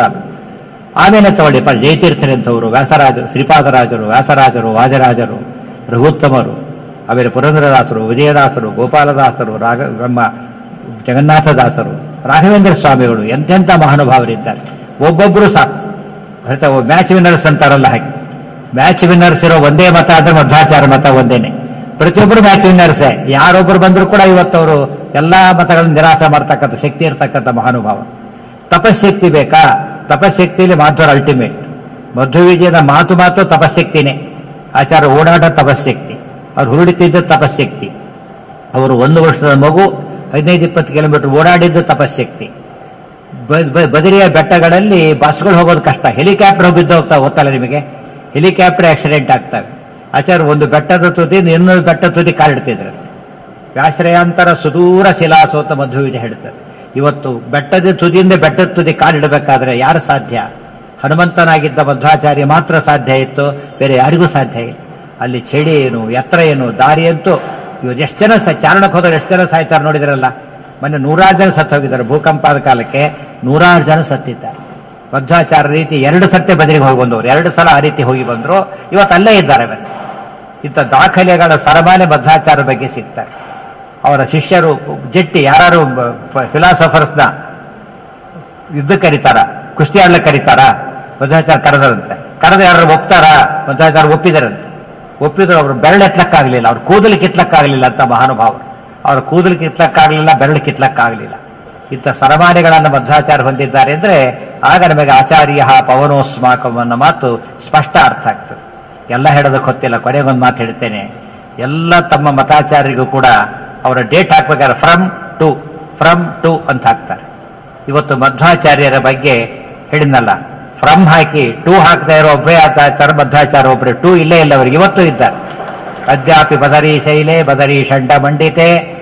Speaker 1: ಆಮೇಲೆ ತಗೊಳ್ಳಿ ಪ ಜಯತೀರ್ಥರೆ ಅಂತವರು, ವ್ಯಾಸರಾಜರು, ಶ್ರೀಪಾದರಾಜರು, ವ್ಯಾಸರಾಜರು, ವಾಜರಾಜರು, ರಘುತ್ತಮರು, ಆಮೇಲೆ ಪುರಂದರದಾಸರು, ವಿಜಯದಾಸರು, ಗೋಪಾಲದಾಸರು, ರಾಘ ನಮ್ಮ ಜಗನ್ನಾಥದಾಸರು, ರಾಘವೇಂದ್ರ ಸ್ವಾಮಿಗಳು, ಎಂತೆಂಥ ಮಹಾನುಭಾವರಿದ್ದಾರೆ. ಒಬ್ಬೊಬ್ಬರು ಸಾಕು. ಹೇಳ್ತಾ ಮ್ಯಾಚ್ ವಿನ್ನರ್ಸ್ ಅಂತಾರಲ್ಲ ಹಾಗೆ, ಮ್ಯಾಚ್ ವಿನ್ನರ್ಸ್ ಇರೋ ಒಂದೇ ಮತ ಅಂದ್ರೆ ಮಧ್ವಾಚಾರ ಮತ ಒಂದೇನೆ. ಪ್ರತಿಯೊಬ್ಬರು ಮ್ಯಾಚ್ ವಿನ್ನರ್ಸೇ. ಯಾರೊಬ್ಬರು ಬಂದರೂ ಕೂಡ ಇವತ್ತವರು ಎಲ್ಲಾ ಮತಗಳನ್ನು ನಿರಾಸ ಮಾಡ್ತಕ್ಕಂಥ ಶಕ್ತಿ ಇರ್ತಕ್ಕಂಥ ಮಹಾನುಭಾವ. ತಪಶಕ್ತಿ ಬೇಕಾ? ತಪಶಕ್ತಿಯಲ್ಲಿ ಮಾಧ್ವರ ಅಲ್ಟಿಮೇಟ್. ಮಧ್ವವಿಜಯದ ಮಾತು ಮಾತು ತಪಶಕ್ತಿನೇ. ಆಚಾರ ಓಡಾಟ ತಪಶಕ್ತಿ, ಅವ್ರು ಹುರುಡಿತಿದ್ದ ತಪಶಕ್ತಿ, ಅವರು ಒಂದು ವರ್ಷದ ಮಗು ಹದಿನೈದು ಇಪ್ಪತ್ತು ಕಿಲೋಮೀಟರ್ ಓಡಾಡಿದ್ದು ತಪಶಕ್ತಿ. ಬದರಿಯ ಬೆಟ್ಟಗಳಲ್ಲಿ ಬಸ್ಗಳು ಹೋಗೋದು ಕಷ್ಟ, ಹೆಲಿಕಾಪ್ಟರ್ ಬಿದ್ದು ಹೋಗ್ತಾ ಗೊತ್ತಲ್ಲ ನಿಮಗೆ. ಹೆಲಿಕಾಪ್ಟರ್ ಆಕ್ಸಿಡೆಂಟ್ ಆಗ್ತವೆ. ಆಚಾರ್ಯ ಒಂದು ಬೆಟ್ಟದ ತುದಿ ಇನ್ನೊಂದು ಬೆಟ್ಟದ ತುದಿ ಕಾಲಿಡ್ತಿದ್ರು. ವ್ಯಾಶ್ರಯಾಂತರ ಸುದೂರ ಶಿಲಾಸೋತ ಮಧ್ವವಿಜಯ ಹೇಳ್ತದೆ. ಇವತ್ತು ಬೆಟ್ಟದ ತುದಿಯಿಂದ ಬೆಟ್ಟದ ತುದಿ ಕಾಲಿಡಬೇಕಾದ್ರೆ ಯಾರು ಸಾಧ್ಯ? ಹನುಮಂತನಾಗಿದ್ದ ಮಧ್ವಾಚಾರ್ಯ ಮಾತ್ರ ಸಾಧ್ಯ ಇತ್ತು, ಬೇರೆ ಯಾರಿಗೂ ಸಾಧ್ಯ ಇಲ್ಲ. ಅಲ್ಲಿ ಚಳಿ ಏನು, ಎತ್ತರ ಏನು, ದಾರಿ ಅಂತೂ ಇವತ್ತು ಎಷ್ಟು ಜನ ಸ ಚಾರಣಕ್ಕೆ ಹೋದ್ರೆ ಎಷ್ಟು ಜನ ಸಾಯ್ತಾರೆ ನೋಡಿದ್ರಲ್ಲ. ಮೊನ್ನೆ ನೂರಾರು ಜನ ಸತ್ತು ಹೋಗಿದ್ದಾರೆ. ಭೂಕಂಪಾದ ಕಾಲಕ್ಕೆ ನೂರಾರು ಜನ ಸತ್ತಿದ್ದಾರೆ. ಮಧ್ವಾಚಾರ್ಯ ರೀತಿ ಎರಡು ಸರ್ತಿ ಬದಲಿಗೆ ಹೋಗಿ ಬಂದವರು, ಎರಡು ಸಲ ಆ ರೀತಿ ಹೋಗಿ ಬಂದರು. ಇವತ್ತು ಅಲ್ಲೇ ಇದ್ದಾರೆ. ಬಂದು ಇಂಥ ದಾಖಲೆಗಳ ಸರಮಾಲೆ ಮಧ್ವಾಚಾರ್ಯ ಬಗ್ಗೆ ಸಿಗ್ತಾರೆ. ಅವರ ಶಿಷ್ಯರು ಜಟ್ಟಿ ಯಾರು ಫಿಲಾಸಫರ್ಸ್ನ ಯುದ್ಧ ಕರೀತಾರ, ಕುಸ್ತಿ ಆಡ್ಲಿಕ್ಕೆ ಕರೀತಾರ, ಮಧ್ವಾಚಾರ್ಯ ಕರೆದರಂತೆ. ಕರೆದ ಯಾರು ಒಪ್ತಾರ? ಮಧ್ವಾಚಾರ್ಯ ಒಪ್ಪಿದರಂತೆ. ಒಪ್ಪಿದ್ರು ಅವರು ಬೆರಳು ಎತ್ತಲಕ್ಕಾಗಲಿಲ್ಲ, ಅವ್ರ ಕೂದಲು ಕಿತ್ಲಕ್ಕಾಗಲಿಲ್ಲ ಅಂತ ಮಹಾನುಭಾವರು. ಅವರ ಕೂದಲು ಕಿತ್ಲಕ್ಕಾಗಲಿಲ್ಲ, ಬೆರಳು ಕಿತ್ಲಕ್ಕಾಗಲಿಲ್ಲ. ಇಂಥ ಸರಮಾಲೆಗಳನ್ನು ಮಧ್ವಾಚಾರ್ಯ ಹೊಂದಿದ್ದಾರೆ ಅಂದ್ರೆ ಆಗ ನಮಗೆ ಆಚಾರ್ಯ ಪವನೋಸ್ಮಾಕಂ ಅನ್ನೋ ಮಾತು ಸ್ಪಷ್ಟ ಅರ್ಥ ಆಗ್ತದೆ. ಎಲ್ಲ ಹೇಳೋದಕ್ಕೆ ಗೊತ್ತಿಲ್ಲ, ಕೊನೆಗೊಂದು ಮಾತು ಹೇಳ್ತೇನೆ. ಎಲ್ಲ ತಮ್ಮ ಮತಾಚಾರ್ಯರಿಗೂ ಕೂಡ ಅವರ ಡೇಟ್ ಹಾಕ್ಬೇಕಾದ್ರೆ ಫ್ರಮ್ ಟು ಫ್ರಮ್ ಟು ಅಂತ ಹಾಕ್ತಾರೆ. ಇವತ್ತು ಮಧ್ವಾಚಾರ್ಯರ ಬಗ್ಗೆ ಹೇಳಿದ್ನಲ್ಲ, ಫ್ರಮ್ ಹಾಕಿ ಟೂ ಹಾಕ್ತಾ ಇರೋ ಒಬ್ಬರೇ ಆಚಾರ್ಯ ಮಧ್ವಾಚಾರ್ಯ, ಒಬ್ಬರೇ ಟೂ ಇಲ್ಲೇ ಇಲ್ಲ ಅವರಿಗೆ ಇವತ್ತು ಇದ್ದಾರೆ. ಅದ್ಯಾಪಿ ಬದರಿ ಶೈಲೆ ಬದರಿ ಷಂಡ ಮಂಡಿತೆ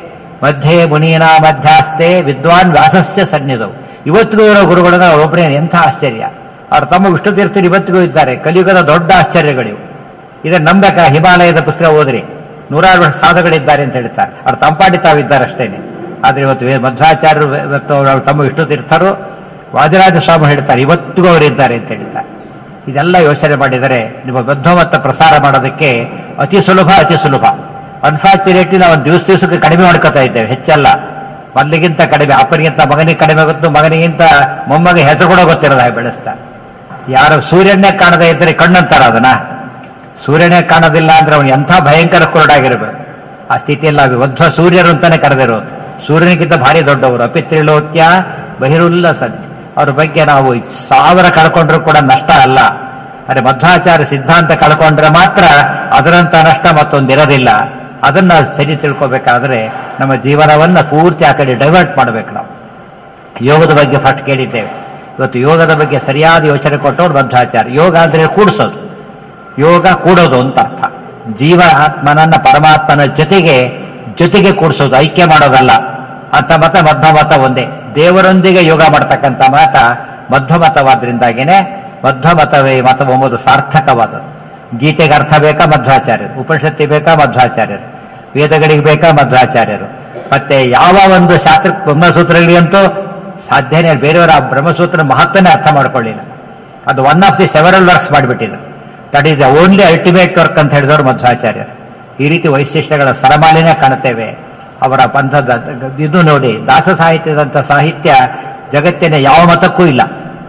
Speaker 1: ಮಧ್ಯೆ ಮುನೀನಾ ಮಧ್ಯಾಸ್ತೆ ವಿದ್ವಾನ್ ವ್ಯಾಸಸ್ಯ ಸನ್ನಿಧವು. ಇವತ್ತಿಗೂ ಇರೋ ಗುರುಗಳನ್ನ ಅವರೊಬ್ಬರೇ, ಎಂಥ ಆಶ್ಚರ್ಯ. ಅವ್ರ ತಮ್ಮ ವಿಷ್ಣು ತೀರ್ಥರು ಇವತ್ತಿಗೂ ಇದ್ದಾರೆ. ಕಲಿಯುಗದ ದೊಡ್ಡ ಆಶ್ಚರ್ಯಗಳಿವು. ಇದನ್ನು ನಂಬೇಕಾ? ಹಿಮಾಲಯದ ಪುಸ್ತಕ ಓದ್ರಿ, ನೂರಾರು ವರ್ಷ ಸಾಧುಗಳಿದ್ದಾರೆ ಅಂತ ಹೇಳ್ತಾರೆ. ಅವ್ರು ತಂಪಾಡಿ ತಾವಿದ್ದಾರೆ ಅಷ್ಟೇನೆ. ಆದರೆ ಇವತ್ತು ಮಧ್ವಾಚಾರ್ಯರು ಇವತ್ತು ಅವ್ರ ತಮ್ಮ ವಿಷ್ಣು ತೀರ್ಥರು, ವಾದಿರಾಜ ಸ್ವಾಮಿ ಹೇಳ್ತಾರೆ ಇವತ್ತಿಗೂ ಅವರಿದ್ದಾರೆ ಅಂತ ಹೇಳ್ತಾರೆ. ಇದೆಲ್ಲ ಯೋಚನೆ ಮಾಡಿದರೆ ನಿಮ್ಮ ಮಧ್ವಮತ ಪ್ರಸಾರ ಮಾಡೋದಕ್ಕೆ ಅತಿ ಸುಲಭ, ಅತಿ ಸುಲಭ. ಅನ್ಫಾರ್ಚುನೇಟ್ಲಿ ನಾವು ಒಂದು ದಿವಸ ದಿವಸಕ್ಕೆ ಕಡಿಮೆ ಮಾಡ್ಕೋತಾ ಇದ್ದೇವೆ, ಹೆಚ್ಚಲ್ಲ. ಮೊದಲಿಗಿಂತ ಕಡಿಮೆ, ಅಪ್ಪನಿಗಿಂತ ಮಗನಿಗೆ ಕಡಿಮೆ ಗೊತ್ತು, ಮಗನಿಗಿಂತ ಮೊಮ್ಮಗ ಹೆಸರು ಕೂಡ ಗೊತ್ತಿರೋದು ಹಾಗೆ ಬೆಳೆಸ್ತಾ. ಯಾರು ಸೂರ್ಯನೇ ಕಾಣದೇ ಇದ್ದರೆ ಕಣ್ಣಂತಾರ ಅದನ್ನ. ಸೂರ್ಯನೇ ಕಾಣೋದಿಲ್ಲ ಅಂದ್ರೆ ಅವನು ಎಂಥ ಭಯಂಕರ ಕುರುಡಾಗಿರ್ಬೇಕು. ಆ ಸ್ಥಿತಿಯಲ್ಲಿ ನಾವು ಮಧ್ವ ಸೂರ್ಯರು ಅಂತಾನೆ ಕರೆದಿರೋದು. ಸೂರ್ಯನಿಗಿಂತ ಭಾರಿ ದೊಡ್ಡವರು. ಅಪಿತ್ರಿಲೋಕ್ಯ ಬಹಿರುಲ್ಲಸಂತಿ. ಅವ್ರ ಬಗ್ಗೆ ನಾವು ಸಾವಿರ ಕಳ್ಕೊಂಡ್ರು ಕೂಡ ನಷ್ಟ ಅಲ್ಲ. ಆದರೆ ಮಧ್ವಾಚಾರ್ಯ ಸಿದ್ಧಾಂತ ಕಳ್ಕೊಂಡ್ರೆ ಮಾತ್ರ ಅದರಂತ ನಷ್ಟ ಮತ್ತೊಂದಿರೋದಿಲ್ಲ. ಅದನ್ನ ಸರಿ ತಿಳ್ಕೋಬೇಕಾದ್ರೆ ನಮ್ಮ ಜೀವನವನ್ನ ಪೂರ್ತಿ ಆ ಕಡೆ ಡೈವರ್ಟ್ ಮಾಡಬೇಕು. ನಾವು ಯೋಗದ ಬಗ್ಗೆ ಫಸ್ಟ್ ಕೇಳಿದ್ದೇವೆ. ಇವತ್ತು ಯೋಗದ ಬಗ್ಗೆ ಸರಿಯಾದ ಯೋಚನೆ ಕೊಟ್ಟವ್ರು ಮಧ್ವಾಚಾರ್ಯ. ಯೋಗ ಅಂದ್ರೆ ಕೂಡಿಸೋದು, ಯೋಗ ಕೂಡೋದು ಅಂತ ಅರ್ಥ. ಜೀವ ಆತ್ಮನನ್ನ ಪರಮಾತ್ಮನ ಜೊತೆಗೆ ಜೊತೆಗೆ ಕೂಡಿಸೋದು, ಐಕ್ಯ ಮಾಡೋದಲ್ಲ ಅಂತ ಮತ ಮಧ್ವಮತ ಒಂದೇ. ದೇವರೊಂದಿಗೆ ಯೋಗ ಮಾಡ್ತಕ್ಕಂಥ ಮತ ಮಧ್ವಮತವಾದ್ರಿಂದಾಗಿನೇ ಮಧ್ವಮತವೇ ಮತವೆಂಬುದು ಸಾರ್ಥಕವಾದದ್ದು. ಗೀತೆಗೆ ಅರ್ಥ ಬೇಕಾ ಮಧ್ವಾಚಾರ್ಯರು, ಉಪನಿಷತ್ತಿ ಬೇಕಾ ಮಧ್ವಾಚಾರ್ಯರು, ವೇದಗಳಿಗೆ ಬೇಕಾ ಮಧ್ವಾಚಾರ್ಯರು. ಮತ್ತೆ ಯಾವ ಒಂದು ಶಾಸ್ತ್ರ ಬ್ರಹ್ಮಸೂತ್ರಗಳಿಗಂತೂ ಸಾಧ್ಯನೇ. ಬೇರೆಯವರ ಆ ಬ್ರಹ್ಮಸೂತ್ರ ಮಹತ್ವನೇ ಅರ್ಥ ಮಾಡ್ಕೊಳ್ಳಿಲ್ಲ. ಅದು one of the several works ಮಾಡಿಬಿಟ್ಟಿದ್ರು. That is the only ultimate work ಅಂತ ಹೇಳಿದವರು ಮಧ್ವಾಚಾರ್ಯರು. ಈ ರೀತಿ ವೈಶಿಷ್ಟ್ಯಗಳ ಸರಮಾಲಿನೇ ಕಾಣುತ್ತೇವೆ ಅವರ ಪಂಥದ. ಇದು ನೋಡಿ, ದಾಸ ಸಾಹಿತ್ಯದಂಥ ಸಾಹಿತ್ಯ ಜಗತ್ತಿನ ಯಾವ ಮತಕ್ಕೂ ಇಲ್ಲ.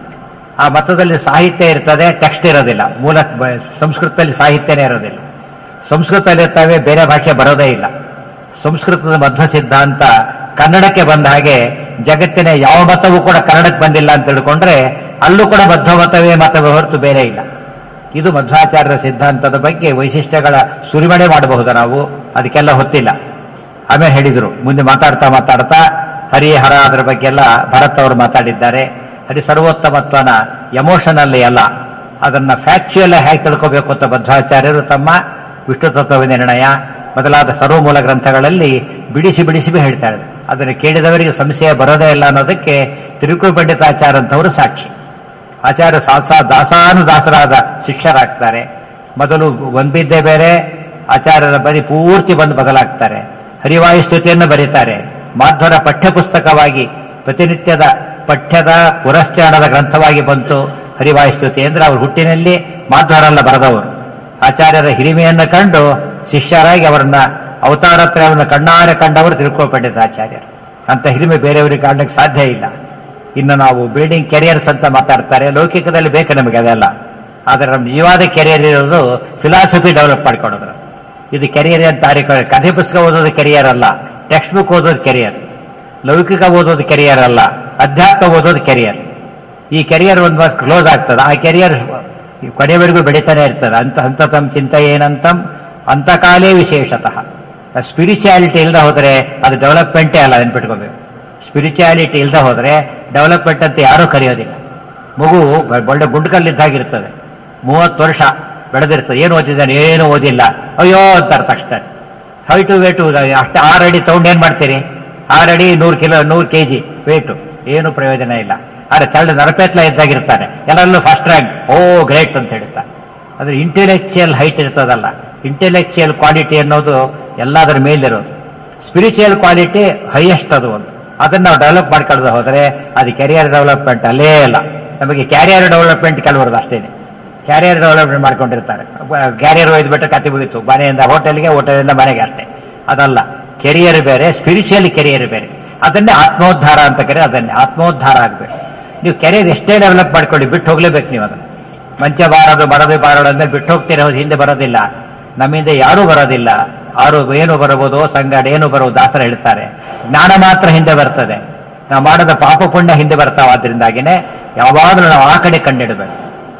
Speaker 1: ಆ ಮತದಲ್ಲಿ ಸಾಹಿತ್ಯ ಇರ್ತದೆ, ಟೆಕ್ಸ್ಟ್ ಇರೋದಿಲ್ಲ. ಮೂಲ ಸಂಸ್ಕೃತದಲ್ಲಿ ಸಾಹಿತ್ಯನೇ ಇರೋದಿಲ್ಲ. ಸಂಸ್ಕೃತದಲ್ಲಿರ್ತವೆ, ಬೇರೆ ಭಾಷೆ ಬರೋದೇ ಇಲ್ಲ. ಸಂಸ್ಕೃತದ ಮಧ್ವ ಸಿದ್ಧಾಂತ ಕನ್ನಡಕ್ಕೆ ಬಂದ ಹಾಗೆ ಜಗತ್ತಿನ ಯಾವ ಮತವೂ ಕೂಡ ಕನ್ನಡಕ್ಕೆ ಬಂದಿಲ್ಲ ಅಂತ ತಿಳ್ಕೊಂಡ್ರೆ ಅಲ್ಲೂ ಕೂಡ ಮಧ್ವ ಮತವೇ ಮತವೇ ಹೊರತು ಬೇರೆ ಇಲ್ಲ. ಇದು ಮಧ್ವಾಚಾರ್ಯರ ಸಿದ್ಧಾಂತದ ಬಗ್ಗೆ ವೈಶಿಷ್ಟ್ಯಗಳ ಸುರಿಮಳೆ ಮಾಡಬಹುದು ನಾವು. ಅದಕ್ಕೆಲ್ಲ ಹೊತ್ತಿಲ್ಲ. ಆಮೇಲೆ ಹೇಳಿದ್ರು, ಮುಂದೆ ಮಾತಾಡ್ತಾ ಮಾತಾಡ್ತಾ ಹರಿಹರ ಅದರ ಬಗ್ಗೆ ಎಲ್ಲ ಭರತ್ ಅವರು ಮಾತಾಡಿದ್ದಾರೆ. ಹರಿ ಸರ್ವೋತ್ತಮತ್ವನ ಎಮೋಷನಲ್ಲಿ ಅಲ್ಲ, ಅದನ್ನ ಫ್ಯಾಕ್ಚುಯಲ್ ಹೇಗೆ ತಿಳ್ಕೋಬೇಕು ಅಂತ ಮಧ್ವಾಚಾರ್ಯರು ತಮ್ಮ ವಿಷ್ಣು ತತ್ವ ನಿರ್ಣಯ ಮೊದಲಾದ ಸರ್ವಮೂಲ ಗ್ರಂಥಗಳಲ್ಲಿ ಬಿಡಿಸಿ ಬಿಡಿಸಿ ಹೇಳ್ತಾ ಇದ್ದಾರೆ. ಅದನ್ನು ಕೇಳಿದವರಿಗೆ ಸಂಶಯ ಬರೋದೇ ಇಲ್ಲ ಅನ್ನೋದಕ್ಕೆ ತಿರುಕು ಪಂಡಿತಾಚಾರ್ಯ ಅಂತವರು ಸಾಕ್ಷಿ. ಆಚಾರ್ಯ ಸಾತ್ಸಾ ದಾಸಾನುದಾಸರಾದ ಶಿಷ್ಯರಾಗ್ತಾರೆ. ಮೊದಲು ಒಂದ್ಬಿದ್ದೆ ಬೇರೆ, ಆಚಾರ್ಯರ ಬರೀ ಪೂರ್ತಿ ಬಂದು ಬದಲಾಗ್ತಾರೆ. ಹರಿವಾಯು ಸ್ತುತಿಯನ್ನು ಬರೀತಾರೆ. ಮಾಧ್ವರ ಪಠ್ಯಪುಸ್ತಕವಾಗಿ ಪ್ರತಿನಿತ್ಯದ ಪಠ್ಯದ ಪುರಸ್ಚಾರಣದ ಗ್ರಂಥವಾಗಿ ಬಂತು ಹರಿವಾಯು ಸ್ತುತಿ. ಅಂದ್ರೆ ಅವರು ಹುಟ್ಟಿನಲ್ಲಿ ಮಾಧ್ವರೆಲ್ಲ ಬರೆದವರು. ಆಚಾರ್ಯರ ಹಿರಿಮೆಯನ್ನು ಕಂಡು ಶಿಷ್ಯರಾಗಿ ಅವರನ್ನ ಅವತಾರತ್ರಯವನ್ನು ಕಣ್ಣಾರೆ ಕಂಡವರು ತಿಳ್ಕೊಳ್ಪಟ್ಟಿದ್ದ ಆಚಾರ್ಯರು. ಅಂತ ಹಿರಿಮೆ ಬೇರೆಯವರಿಗೆ ಕಾಣಲಿಕ್ಕೆ ಸಾಧ್ಯ ಇಲ್ಲ. ಇನ್ನು ನಾವು ಬಿಲ್ಡಿಂಗ್ ಕೆರಿಯರ್ಸ್ ಅಂತ ಮಾತಾಡ್ತಾರೆ. ಲೌಕಿಕದಲ್ಲಿ ಬೇಕು ನಮಗೆ ಅದೆಲ್ಲ. ಆದರೆ ನಮ್ಮ ಜೀವಾದ ಕೆರಿಯರ್ ಇರೋದು ಫಿಲಾಸಫಿ ಡೆವಲಪ್ ಮಾಡ್ಕೊಡೋದ್ರ. ಇದು ಕೆರಿಯರ್ ಅಂತ ತಾರೀಖು. ಕಥೆ ಪುಸ್ತಕ ಓದೋದು ಕೆರಿಯರ್ ಅಲ್ಲ, ಟೆಕ್ಸ್ಟ್ ಬುಕ್ ಓದೋದು ಕೆರಿಯರ್. ಲೌಕಿಕ ಓದೋದು ಕೆರಿಯರ್ ಅಲ್ಲ, ಅಧ್ಯಾತ್ಮ ಓದೋದು ಕೆರಿಯರ್. ಈ ಕೆರಿಯರ್ ಒಂದು ವರ್ಷ ಕ್ಲೋಸ್ ಆಗ್ತದೆ, ಆ ಕೆರಿಯರ್ ಕೊನೆಯವರೆಗೂ ಬೆಳೀತಾನೆ ಇರ್ತದೆ. ಅಂತ ಅಂತ ತಮ್ಮ ಚಿಂತೆ ಏನಂತಂ ಅಂತಕಾಲೇ ವಿಶೇಷತಃ. ಸ್ಪಿರಿಚುಯಾಲಿಟಿ ಇಲ್ಲದೆ ಹೋದರೆ ಅದು ಡೆವಲಪ್ಮೆಂಟೇ ಅಲ್ಲ, ನೆನ್ಪಿಟ್ಕೋಬೇಕು. ಸ್ಪಿರಿಚುಯಾಲಿಟಿ ಇಲ್ಲದೆ ಹೋದರೆ ಡೆವಲಪ್ಮೆಂಟ್ ಅಂತ ಯಾರೂ ಕರೆಯೋದಿಲ್ಲ. ಮಗು ಒಳ್ಳೆ ಗುಂಡ್ಕಲ್ಲಿದ್ದಾಗಿರ್ತದೆ, ಮೂವತ್ತು ವರ್ಷ ಬೆಳೆದಿರ್ತದೆ. ಏನು ಓದಿದ್ದಾನೆ? ಏನು ಓದಿಲ್ಲ, ಅಯ್ಯೋ ಅಂತಾರೆ ತಕ್ಷಣ. ಹೈಟು ವೇಟು ಅಷ್ಟು ಆರು ಅಡಿ ತಗೊಂಡು ಏನು ಮಾಡ್ತೀರಿ? ಆರು ಅಡಿ ನೂರು ಕಿಲೋ ನೂರು ಕೆ ಜಿ ವೇಟು, ಏನು ಪ್ರಯೋಜನ ಇಲ್ಲ. ಆದರೆ ತಳ್ಳ ನರಪೇತ್ಲ ಇದ್ದಾಗಿರ್ತಾನೆ, ಎಲ್ಲರಲ್ಲೂ ಫಸ್ಟ್ ರ್ಯಾಂಕ್, ಓ ಗ್ರೇಟ್ ಅಂತ ಹೇಳ್ತಾನೆ. ಅಂದರೆ ಇಂಟೆಲೆಕ್ಚುಯಲ್ ಹೈಟ್ ಇರ್ತದಲ್ಲ, ಇಂಟೆಲೆಕ್ಚುಯಲ್ ಕ್ವಾಲಿಟಿ ಅನ್ನೋದು ಎಲ್ಲದರ ಮೇಲಿರೋದು. ಸ್ಪಿರಿಚುವಲ್ ಕ್ವಾಲಿಟಿ ಹೈಯೆಸ್ಟ್ ಅದು ಒಂದು. ಅದನ್ನು ನಾವು ಡೆವಲಪ್ ಮಾಡ್ಕೊಳ್ಳೋದು ಹೋದರೆ ಅದು ಕೆರಿಯರ್ ಡೆವಲಪ್ಮೆಂಟ್ ಅಲ್ಲೇ ಅಲ್ಲ. ನಮಗೆ ಕ್ಯಾರಿಯರ್ ಡೆವಲಪ್ಮೆಂಟ್ ಕೆಲವರದು ಅಷ್ಟೇನೆ. ಕ್ಯಾರಿಯರ್ ಡೆವಲಪ್ಮೆಂಟ್ ಮಾಡ್ಕೊಂಡಿರ್ತಾರೆ. ಕ್ಯಾರಿಯರ್ ಒಯ್ದುಬಿಟ್ಟು ಕತೆ ಮುಗಿತು, ಮನೆಯಿಂದ ಹೋಟೆಲ್ಗೆ, ಹೋಟೆಲಿಂದ ಮನೆಗೆ ಅಷ್ಟೇ. ಅದಲ್ಲ, ಕೆರಿಯರ್ ಬೇರೆ, ಸ್ಪಿರಿಚುವಲ್ ಕೆರಿಯರ್ ಬೇರೆ. ಅದನ್ನೇ ಆತ್ಮೋದ್ಧಾರ ಅಂತ ಕರೆ. ಅದನ್ನೇ ಆತ್ಮೋದ್ಧಾರ ಆಗಬೇಕು. ನೀವು ಕೆರಿಯರ್ ಎಷ್ಟೇ ಡೆವಲಪ್ ಮಾಡ್ಕೊಳ್ಳಿ, ಬಿಟ್ಟು ಹೋಗ್ಲೇಬೇಕು ನೀವು ಅದನ್ನು. ಮಂಚ ಬಾರದು ಬಡದು ಬಾರದು ಅಂದ್ರೆ ಬಿಟ್ಟು ಹೋಗ್ತೀರ, ಹಿಂದೆ ಬರೋದಿಲ್ಲ. ನಮ್ಮಿಂದ ಯಾರೂ ಬರೋದಿಲ್ಲ. ಆರು ಏನು ಬರಬಹುದು, ಸಂಗಡ ಏನು ಬರುವುದು ದಾಸರ ಹೇಳ್ತಾರೆ. ಜ್ಞಾನ ಮಾತ್ರ ಹಿಂದೆ ಬರ್ತದೆ, ನಾವು ಮಾಡದ ಪಾಪ ಪುಣ್ಯ ಹಿಂದೆ ಬರ್ತಾವ. ಆದ್ರಿಂದಾಗಿನೇ ಯಾವಾಗಲೂ ನಾವು ಆ ಕಡೆ ಕಣ್ಣಿಡಬೇಕು.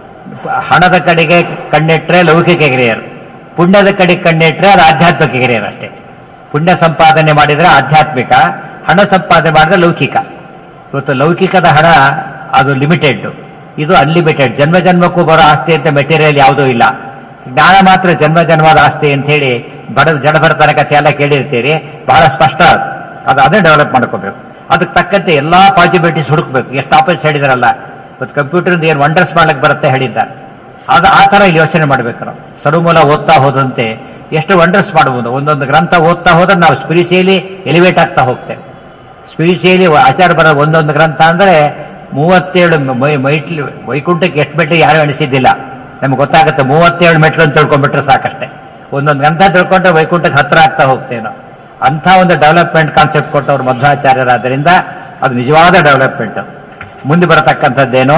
Speaker 1: ಹಣದ ಕಡೆಗೆ ಕಣ್ಣಿಟ್ರೆ ಲೌಕಿಕ ಕೆರಿಯರ್, ಪುಣ್ಯದ ಕಡೆಗೆ ಕಣ್ಣಿಟ್ರೆ ಅದು ಆಧ್ಯಾತ್ಮಿಕ ಕೆರಿಯರ್ ಅಷ್ಟೇ. ಪುಣ್ಯ ಸಂಪಾದನೆ ಮಾಡಿದ್ರೆ ಆಧ್ಯಾತ್ಮಿಕ, ಹಣ ಸಂಪಾದನೆ ಮಾಡಿದ್ರೆ ಲೌಕಿಕ. ಇವತ್ತು ಲೌಕಿಕದ ಹಣ ಅದು ಲಿಮಿಟೆಡ್, ಇದು ಅನ್ಲಿಮಿಟೆಡ್. ಜನ್ಮ ಜನ್ಮಕ್ಕೂ ಬರೋ ಆಸ್ತಿ ಅಂತ ಮೆಟೀರಿಯಲ್ ಯಾವುದೂ ಇಲ್ಲ. ಜ್ಞಾನ ಮಾತ್ರ ಜನ್ಮ ಜನ್ಮದ ಆಸ್ತಿ ಅಂತ ಹೇಳಿ ಬಡ ಜಡಭರತನ ಕಥೆ ಎಲ್ಲ ಕೇಳಿರ್ತೀರಿ, ಬಹಳ ಸ್ಪಷ್ಟ. ಅದು ಅದೇ ಡೆವಲಪ್ ಮಾಡ್ಕೋಬೇಕು. ಅದಕ್ಕೆ ತಕ್ಕಂತೆ ಎಲ್ಲಾ ಪಾಸಿಬಿಲಿಟೀಸ್ ಹುಡುಕ್ಬೇಕು. ಎಷ್ಟು ಆಪರೇಟ್ ಹೇಳಿದಾರಲ್ಲ, ಇವತ್ತು ಕಂಪ್ಯೂಟರ್ ಏನು ವಂಡರ್ಸ್ ಮಾಡ್ಲಿಕ್ಕೆ ಬರುತ್ತೆ ಹೇಳಿದ್ದಾರೆ. ಅದು ಆ ತರ ಇಲ್ಲಿ ಯೋಚನೆ ಮಾಡ್ಬೇಕು ನಾವು. ಸರ್ವಮೂಲ ಓದ್ತಾ ಹೋದಂತೆ ಎಷ್ಟು ವಂಡರ್ಸ್ ಮಾಡಬಹುದು. ಒಂದೊಂದು ಗ್ರಂಥ ಓದ್ತಾ ಹೋದ್ರೆ ನಾವು ಸ್ಪಿರಿಚುಯಲಿ ಎಲಿವೇಟ್ ಆಗ್ತಾ ಹೋಗ್ತೇವೆ. ಸ್ಪಿರಿಚುಯಲಿ ಆಚಾರ ಬರೋ ಒಂದೊಂದು ಗ್ರಂಥ ಅಂದ್ರೆ ಮೂವತ್ತೇಳು ಮೈಟ್ಲಿ ವೈಕುಂಠಕ್ಕೆ ಎಷ್ಟು ಮೆಟ್ಲು ಯಾರು ಎಣಿಸಿದ್ದಿಲ್ಲ. ನಮ್ಗೆ ಗೊತ್ತಾಗುತ್ತೆ ಮೂವತ್ತೇಳು ಮೆಟ್ಲು ಅಂತ ತಿಳ್ಕೊಂಡ್ಬಿಟ್ರೆ ಸಾಕಷ್ಟೇ. ಒಂದೊಂದು ಗ್ರಂಥ ತಿಳ್ಕೊಂಡ್ರೆ ವೈಕುಂಠಕ್ಕೆ ಹತ್ರ ಆಗ್ತಾ ಹೋಗ್ತೇವೆ ನಾವು. ಅಂಥ ಒಂದು ಡೆವಲಪ್ಮೆಂಟ್ ಕಾನ್ಸೆಪ್ಟ್ ಕೊಟ್ಟವ್ರು ಮಧ್ವಾಚಾರ್ಯರಾದ್ದರಿಂದ ಅದು ನಿಜವಾದ ಡೆವಲಪ್ಮೆಂಟ್. ಮುಂದೆ ಬರತಕ್ಕಂಥದ್ದೇನು,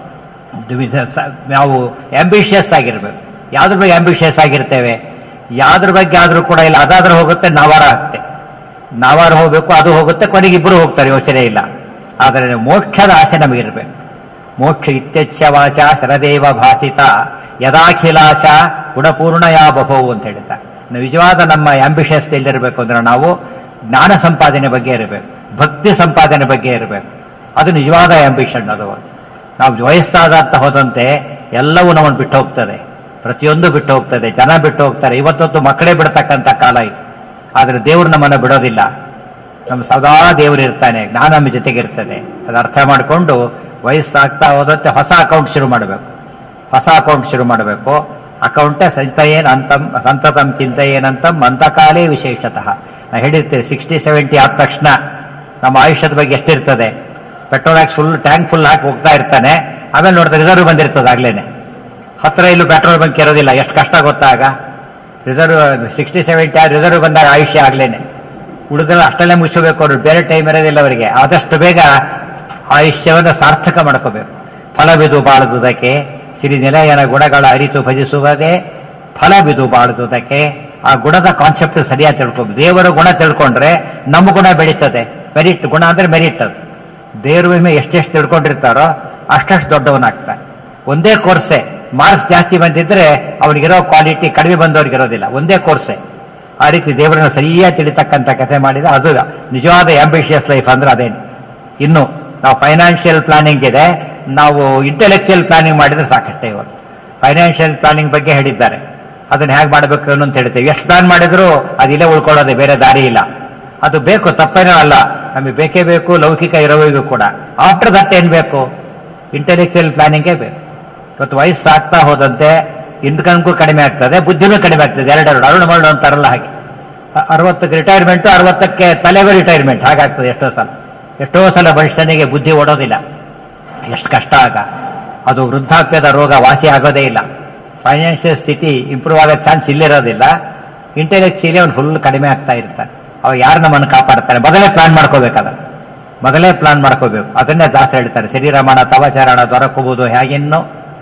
Speaker 1: ನಾವು ಆಂಬಿಷಿಯಸ್ ಆಗಿರ್ಬೇಕು. ಯಾವ್ದ್ರ ಬಗ್ಗೆ ಆಂಬಿಷಿಯಸ್ ಆಗಿರ್ತೇವೆ, ಯಾವ್ದ್ರ ಬಗ್ಗೆ ಆದ್ರೂ ಕೂಡ ಇಲ್ಲ. ಅದಾದ್ರೂ ಹೋಗುತ್ತೆ, ನಾವಾರ ಆಗ್ತೆ, ನಾವಾರ ಹೋಗ್ಬೇಕು, ಅದು ಹೋಗುತ್ತೆ, ಕೊನೆಗೆ ಇಬ್ಬರು ಹೋಗ್ತಾರೆ, ಯೋಚನೆ ಇಲ್ಲ. ಆದರೆ ಮೋಕ್ಷದ ಆಸೆ ನಮಗಿರ್ಬೇಕು. ಮೋಕ್ಷ ಇತ್ಯಚ್ಛ ವಾಚ ಶರದೇವ ಭಾಸಿತ ಯದಾಖಿಲಾಶ ಗುಣಪೂರ್ಣಯಾ ಬಭವು ಅಂತ ಹೇಳ್ತಾರೆ. ನಿಜವಾದ ನಮ್ಮ ಆಂಬಿಷಿಯಸ್ ಎಲ್ಲಿರಬೇಕು ಅಂದ್ರೆ ನಾವು ಜ್ಞಾನ ಸಂಪಾದನೆ ಬಗ್ಗೆ ಇರಬೇಕು, ಭಕ್ತಿ ಸಂಪಾದನೆ ಬಗ್ಗೆ ಇರಬೇಕು. ಅದು ನಿಜವಾದ ಆಂಬಿಷನ್. ಅದು ನಾವು ವಯಸ್ಸಾದಂತ ಹೋದಂತೆ ಎಲ್ಲವೂ ನಮ್ಮನ್ನು ಬಿಟ್ಟು ಹೋಗ್ತದೆ, ಪ್ರತಿಯೊಂದು ಬಿಟ್ಟು ಹೋಗ್ತದೆ, ಜನ ಬಿಟ್ಟು ಹೋಗ್ತಾರೆ. ಇವತ್ತೊತ್ತು ಮಕ್ಕಳೇ ಬಿಡ್ತಕ್ಕಂಥ ಕಾಲ ಇದು. ಆದರೆ ದೇವರು ನಮ್ಮನ್ನು ಬಿಡೋದಿಲ್ಲ. ನಮ್ಮ ಸದಾ ದೇವರು ಇರ್ತಾನೆ, ಜ್ಞಾನ ನಮ್ಮ ಜೊತೆಗೆ ಇರ್ತದೆ. ಅದು ಅರ್ಥ ಮಾಡಿಕೊಂಡು ವಯಸ್ಸಾಗ್ತಾ ಹೋದಂತೆ ಹೊಸ ಅಕೌಂಟ್ ಶುರು ಮಾಡಬೇಕು. ಹೊಸ ಅಕೌಂಟ್ ಶುರು ಮಾಡಬೇಕು. ಅಕೌಂಟೇ ಸಂತಯೇನ್ ಅಂತಂ ಸಂತತಂ ಚಿಂತೆಯೇನಂತಂ ಅಂತಕಾಲೇ ವಿಶೇಷತಃ. ನಾ ಹೇಳಿರ್ತೀವಿ, ಸಿಕ್ಸ್ಟಿ ಸೆವೆಂಟಿ ಆದ ತಕ್ಷಣ ನಮ್ಮ ಆಯುಷ್ಯದ ಬಗ್ಗೆ ಎಷ್ಟಿರ್ತದೆ. ಪೆಟ್ರೋಲ್ ಹಾಕಿ ಫುಲ್ ಟ್ಯಾಂಕ್ ಫುಲ್ ಹಾಕಿ ಹೋಗ್ತಾ ಇರ್ತಾನೆ, ಆಮೇಲೆ ನೋಡಿದ್ರೆ ರಿಸರ್ವ್ ಬಂದಿರ್ತದೆ ಆಗ್ಲೇನೆ. ಹತ್ರ ಇಲ್ಲೂ ಪೆಟ್ರೋಲ್ ಬಂಕ್ ಇರೋದಿಲ್ಲ. ಎಷ್ಟು ಕಷ್ಟ ಗೊತ್ತಾಗ. ರಿಸರ್ವ್ ಸಿಕ್ಸ್ಟಿ ಸೆವೆಂಟಿ ಆ ರಿಸರ್ವ್ ಬಂದಾಗ ಆಯುಷ್ಯ ಆಗ್ಲೇನೆ. ಉಳಿದ್ರೆ ಅಷ್ಟಲ್ಲೇ ಮುಚ್ಚಬೇಕು, ಅವ್ರು ಬೇರೆ ಟೈಮ್ ಇರೋದಿಲ್ಲ ಅವರಿಗೆ. ಆದಷ್ಟು ಬೇಗ ಆಯುಷ್ಯವನ್ನು ಸಾರ್ಥಕ ಮಾಡ್ಕೋಬೇಕು. ಫಲವಿದು ಬಾಳದುದಕ್ಕೆ ಸಿರಿ ನಿಲಯನ ಗುಣಗಳ ಅರಿತು ಭಜಿಸುವುದೇ ಫಲವಿದು ಬಾಳದುದಕ್ಕೆ. ಆ ಗುಣದ ಕಾನ್ಸೆಪ್ಟ್ ಸರಿಯಾಗಿ ತಿಳ್ಕೊಬೇಕು. ದೇವರ ಗುಣ ತಿಳ್ಕೊಂಡ್ರೆ ನಮ್ಮ ಗುಣ ಬೆಳೀತದೆ. ಮೆರಿಟ್ ಗುಣ ಅಂದ್ರೆ ಮೆರಿಟ್. ಅದು ದೇವ್ರ ವಿಮೆ ಎಷ್ಟೆಷ್ಟು ತಿಳ್ಕೊಂಡಿರ್ತಾರೋ ಅಷ್ಟಷ್ಟು ದೊಡ್ಡವನಾಗ್ತಾನೆ. ಒಂದೇ ಕೋರ್ಸೆ ಮಾರ್ಕ್ಸ್ ಜಾಸ್ತಿ ಬಂದಿದ್ರೆ ಅವನಿಗಿರೋ ಕ್ವಾಲಿಟಿ ಕಡಿಮೆ ಬಂದವ್ರಿಗಿರೋದಿಲ್ಲ. ಒಂದೇ ಕೋರ್ಸೆ. ಆ ರೀತಿ ದೇವರನ್ನು ಸರಿಯಾಗಿ ತಿಳಿತಕ್ಕಂಥ ಕಥೆ ಮಾಡಿದ ಅದು ನಿಜವಾದ ಆಂಬಿಷಿಯಸ್ ಲೈಫ್ ಅಂದ್ರೆ ಅದೇನು. ಇನ್ನು ನಾವು ಫೈನಾನ್ಷಿಯಲ್ ಪ್ಲಾನಿಂಗ್ ಇದೆ, ನಾವು ಇಂಟೆಲೆಕ್ಚುಯಲ್ ಪ್ಲಾನಿಂಗ್ ಮಾಡಿದ್ರೆ ಸಾಕಷ್ಟೇ. ಇವತ್ತು ಫೈನಾನ್ಷಿಯಲ್ ಪ್ಲಾನಿಂಗ್ ಬಗ್ಗೆ ಹೇಳಿದ್ದಾರೆ, ಅದನ್ನ ಹೇಗೆ ಮಾಡಬೇಕು ಅಂತ ಹೇಳ್ತೇವೆ. ಎಷ್ಟು ಪ್ಲಾನ್ ಮಾಡಿದ್ರು ಅದು ಇಲ್ಲೇ ಉಳ್ಕೊಳ್ಳೋದೆ, ಬೇರೆ ದಾರಿ ಇಲ್ಲ. ಅದು ಬೇಕು, ತಪ್ಪೇನೋ ಅಲ್ಲ, ನಮಗೆ ಬೇಕೇ ಬೇಕು. ಲೌಕಿಕ ಇರೋವಿಗೂ ಕೂಡ ಆಫ್ಟರ್ ದಟ್ ಏನ್ ಬೇಕು, ಇಂಟೆಲೆಕ್ಚುಯಲ್ ಪ್ಲಾನಿಂಗೇ ಬೇಕು. ಇವತ್ತು ವಯಸ್ಸಾಗ್ತಾ ಹೋದಂತೆ ಇನ್ಕಮ್ಗೂ ಕಡಿಮೆ ಆಗ್ತದೆ, ಬುದ್ಧಿನೂ ಕಡಿಮೆ ಆಗ್ತದೆ. ಎರಡೆರಡು ಅರುಳು ಮರಳು ಅಂತಾರಲ್ಲ ಹಾಗೆ. ಅರವತ್ತಕ್ಕೆ ರಿಟೈರ್ಮೆಂಟು, ಅರವತ್ತಕ್ಕೆ ತಲೆಗೂ ರಿಟೈರ್ಮೆಂಟ್ ಹಾಗಾಗ್ತದೆ. ಎಷ್ಟೋ ಸಲ ಎಷ್ಟೋ ಸಲ ಮನುಷ್ಯನಿಗೆ ಬುದ್ಧಿ ಓಡೋದಿಲ್ಲ. ಎಷ್ಟು ಕಷ್ಟ ಆಗ. ಅದು ವೃದ್ಧಾಪ್ಯದ ರೋಗ ವಾಸಿ ಆಗೋದೇ ಇಲ್ಲ. ಫೈನಾನ್ಷಿಯಲ್ ಸ್ಥಿತಿ ಇಂಪ್ರೂವ್ ಆಗೋ ಚಾನ್ಸ್ ಇಲ್ಲಿರೋದಿಲ್ಲ. ಇಂಟೆಲೆಕ್ಚುಯಲಿ ಅವ್ನು ಫುಲ್ ಕಡಿಮೆ ಆಗ್ತಾ ಇರ್ತಾನೆ. ಅವ ಯಾರು ನಮ್ಮನ್ನು ಕಾಪಾಡ್ತಾನೆ, ಮೊದಲೇ ಪ್ಲಾನ್ ಮಾಡ್ಕೋಬೇಕಾದ ಮೊದಲೇ ಪ್ಲಾನ್ ಮಾಡ್ಕೋಬೇಕು. ಅದನ್ನೇ ಜಾಸ್ತಿ ಹೇಳ್ತಾರೆ. ಶ್ರೀರಮಣ ತವಚರಣ ದೊರಕುವುದು ಹೇಗಿನ್ನು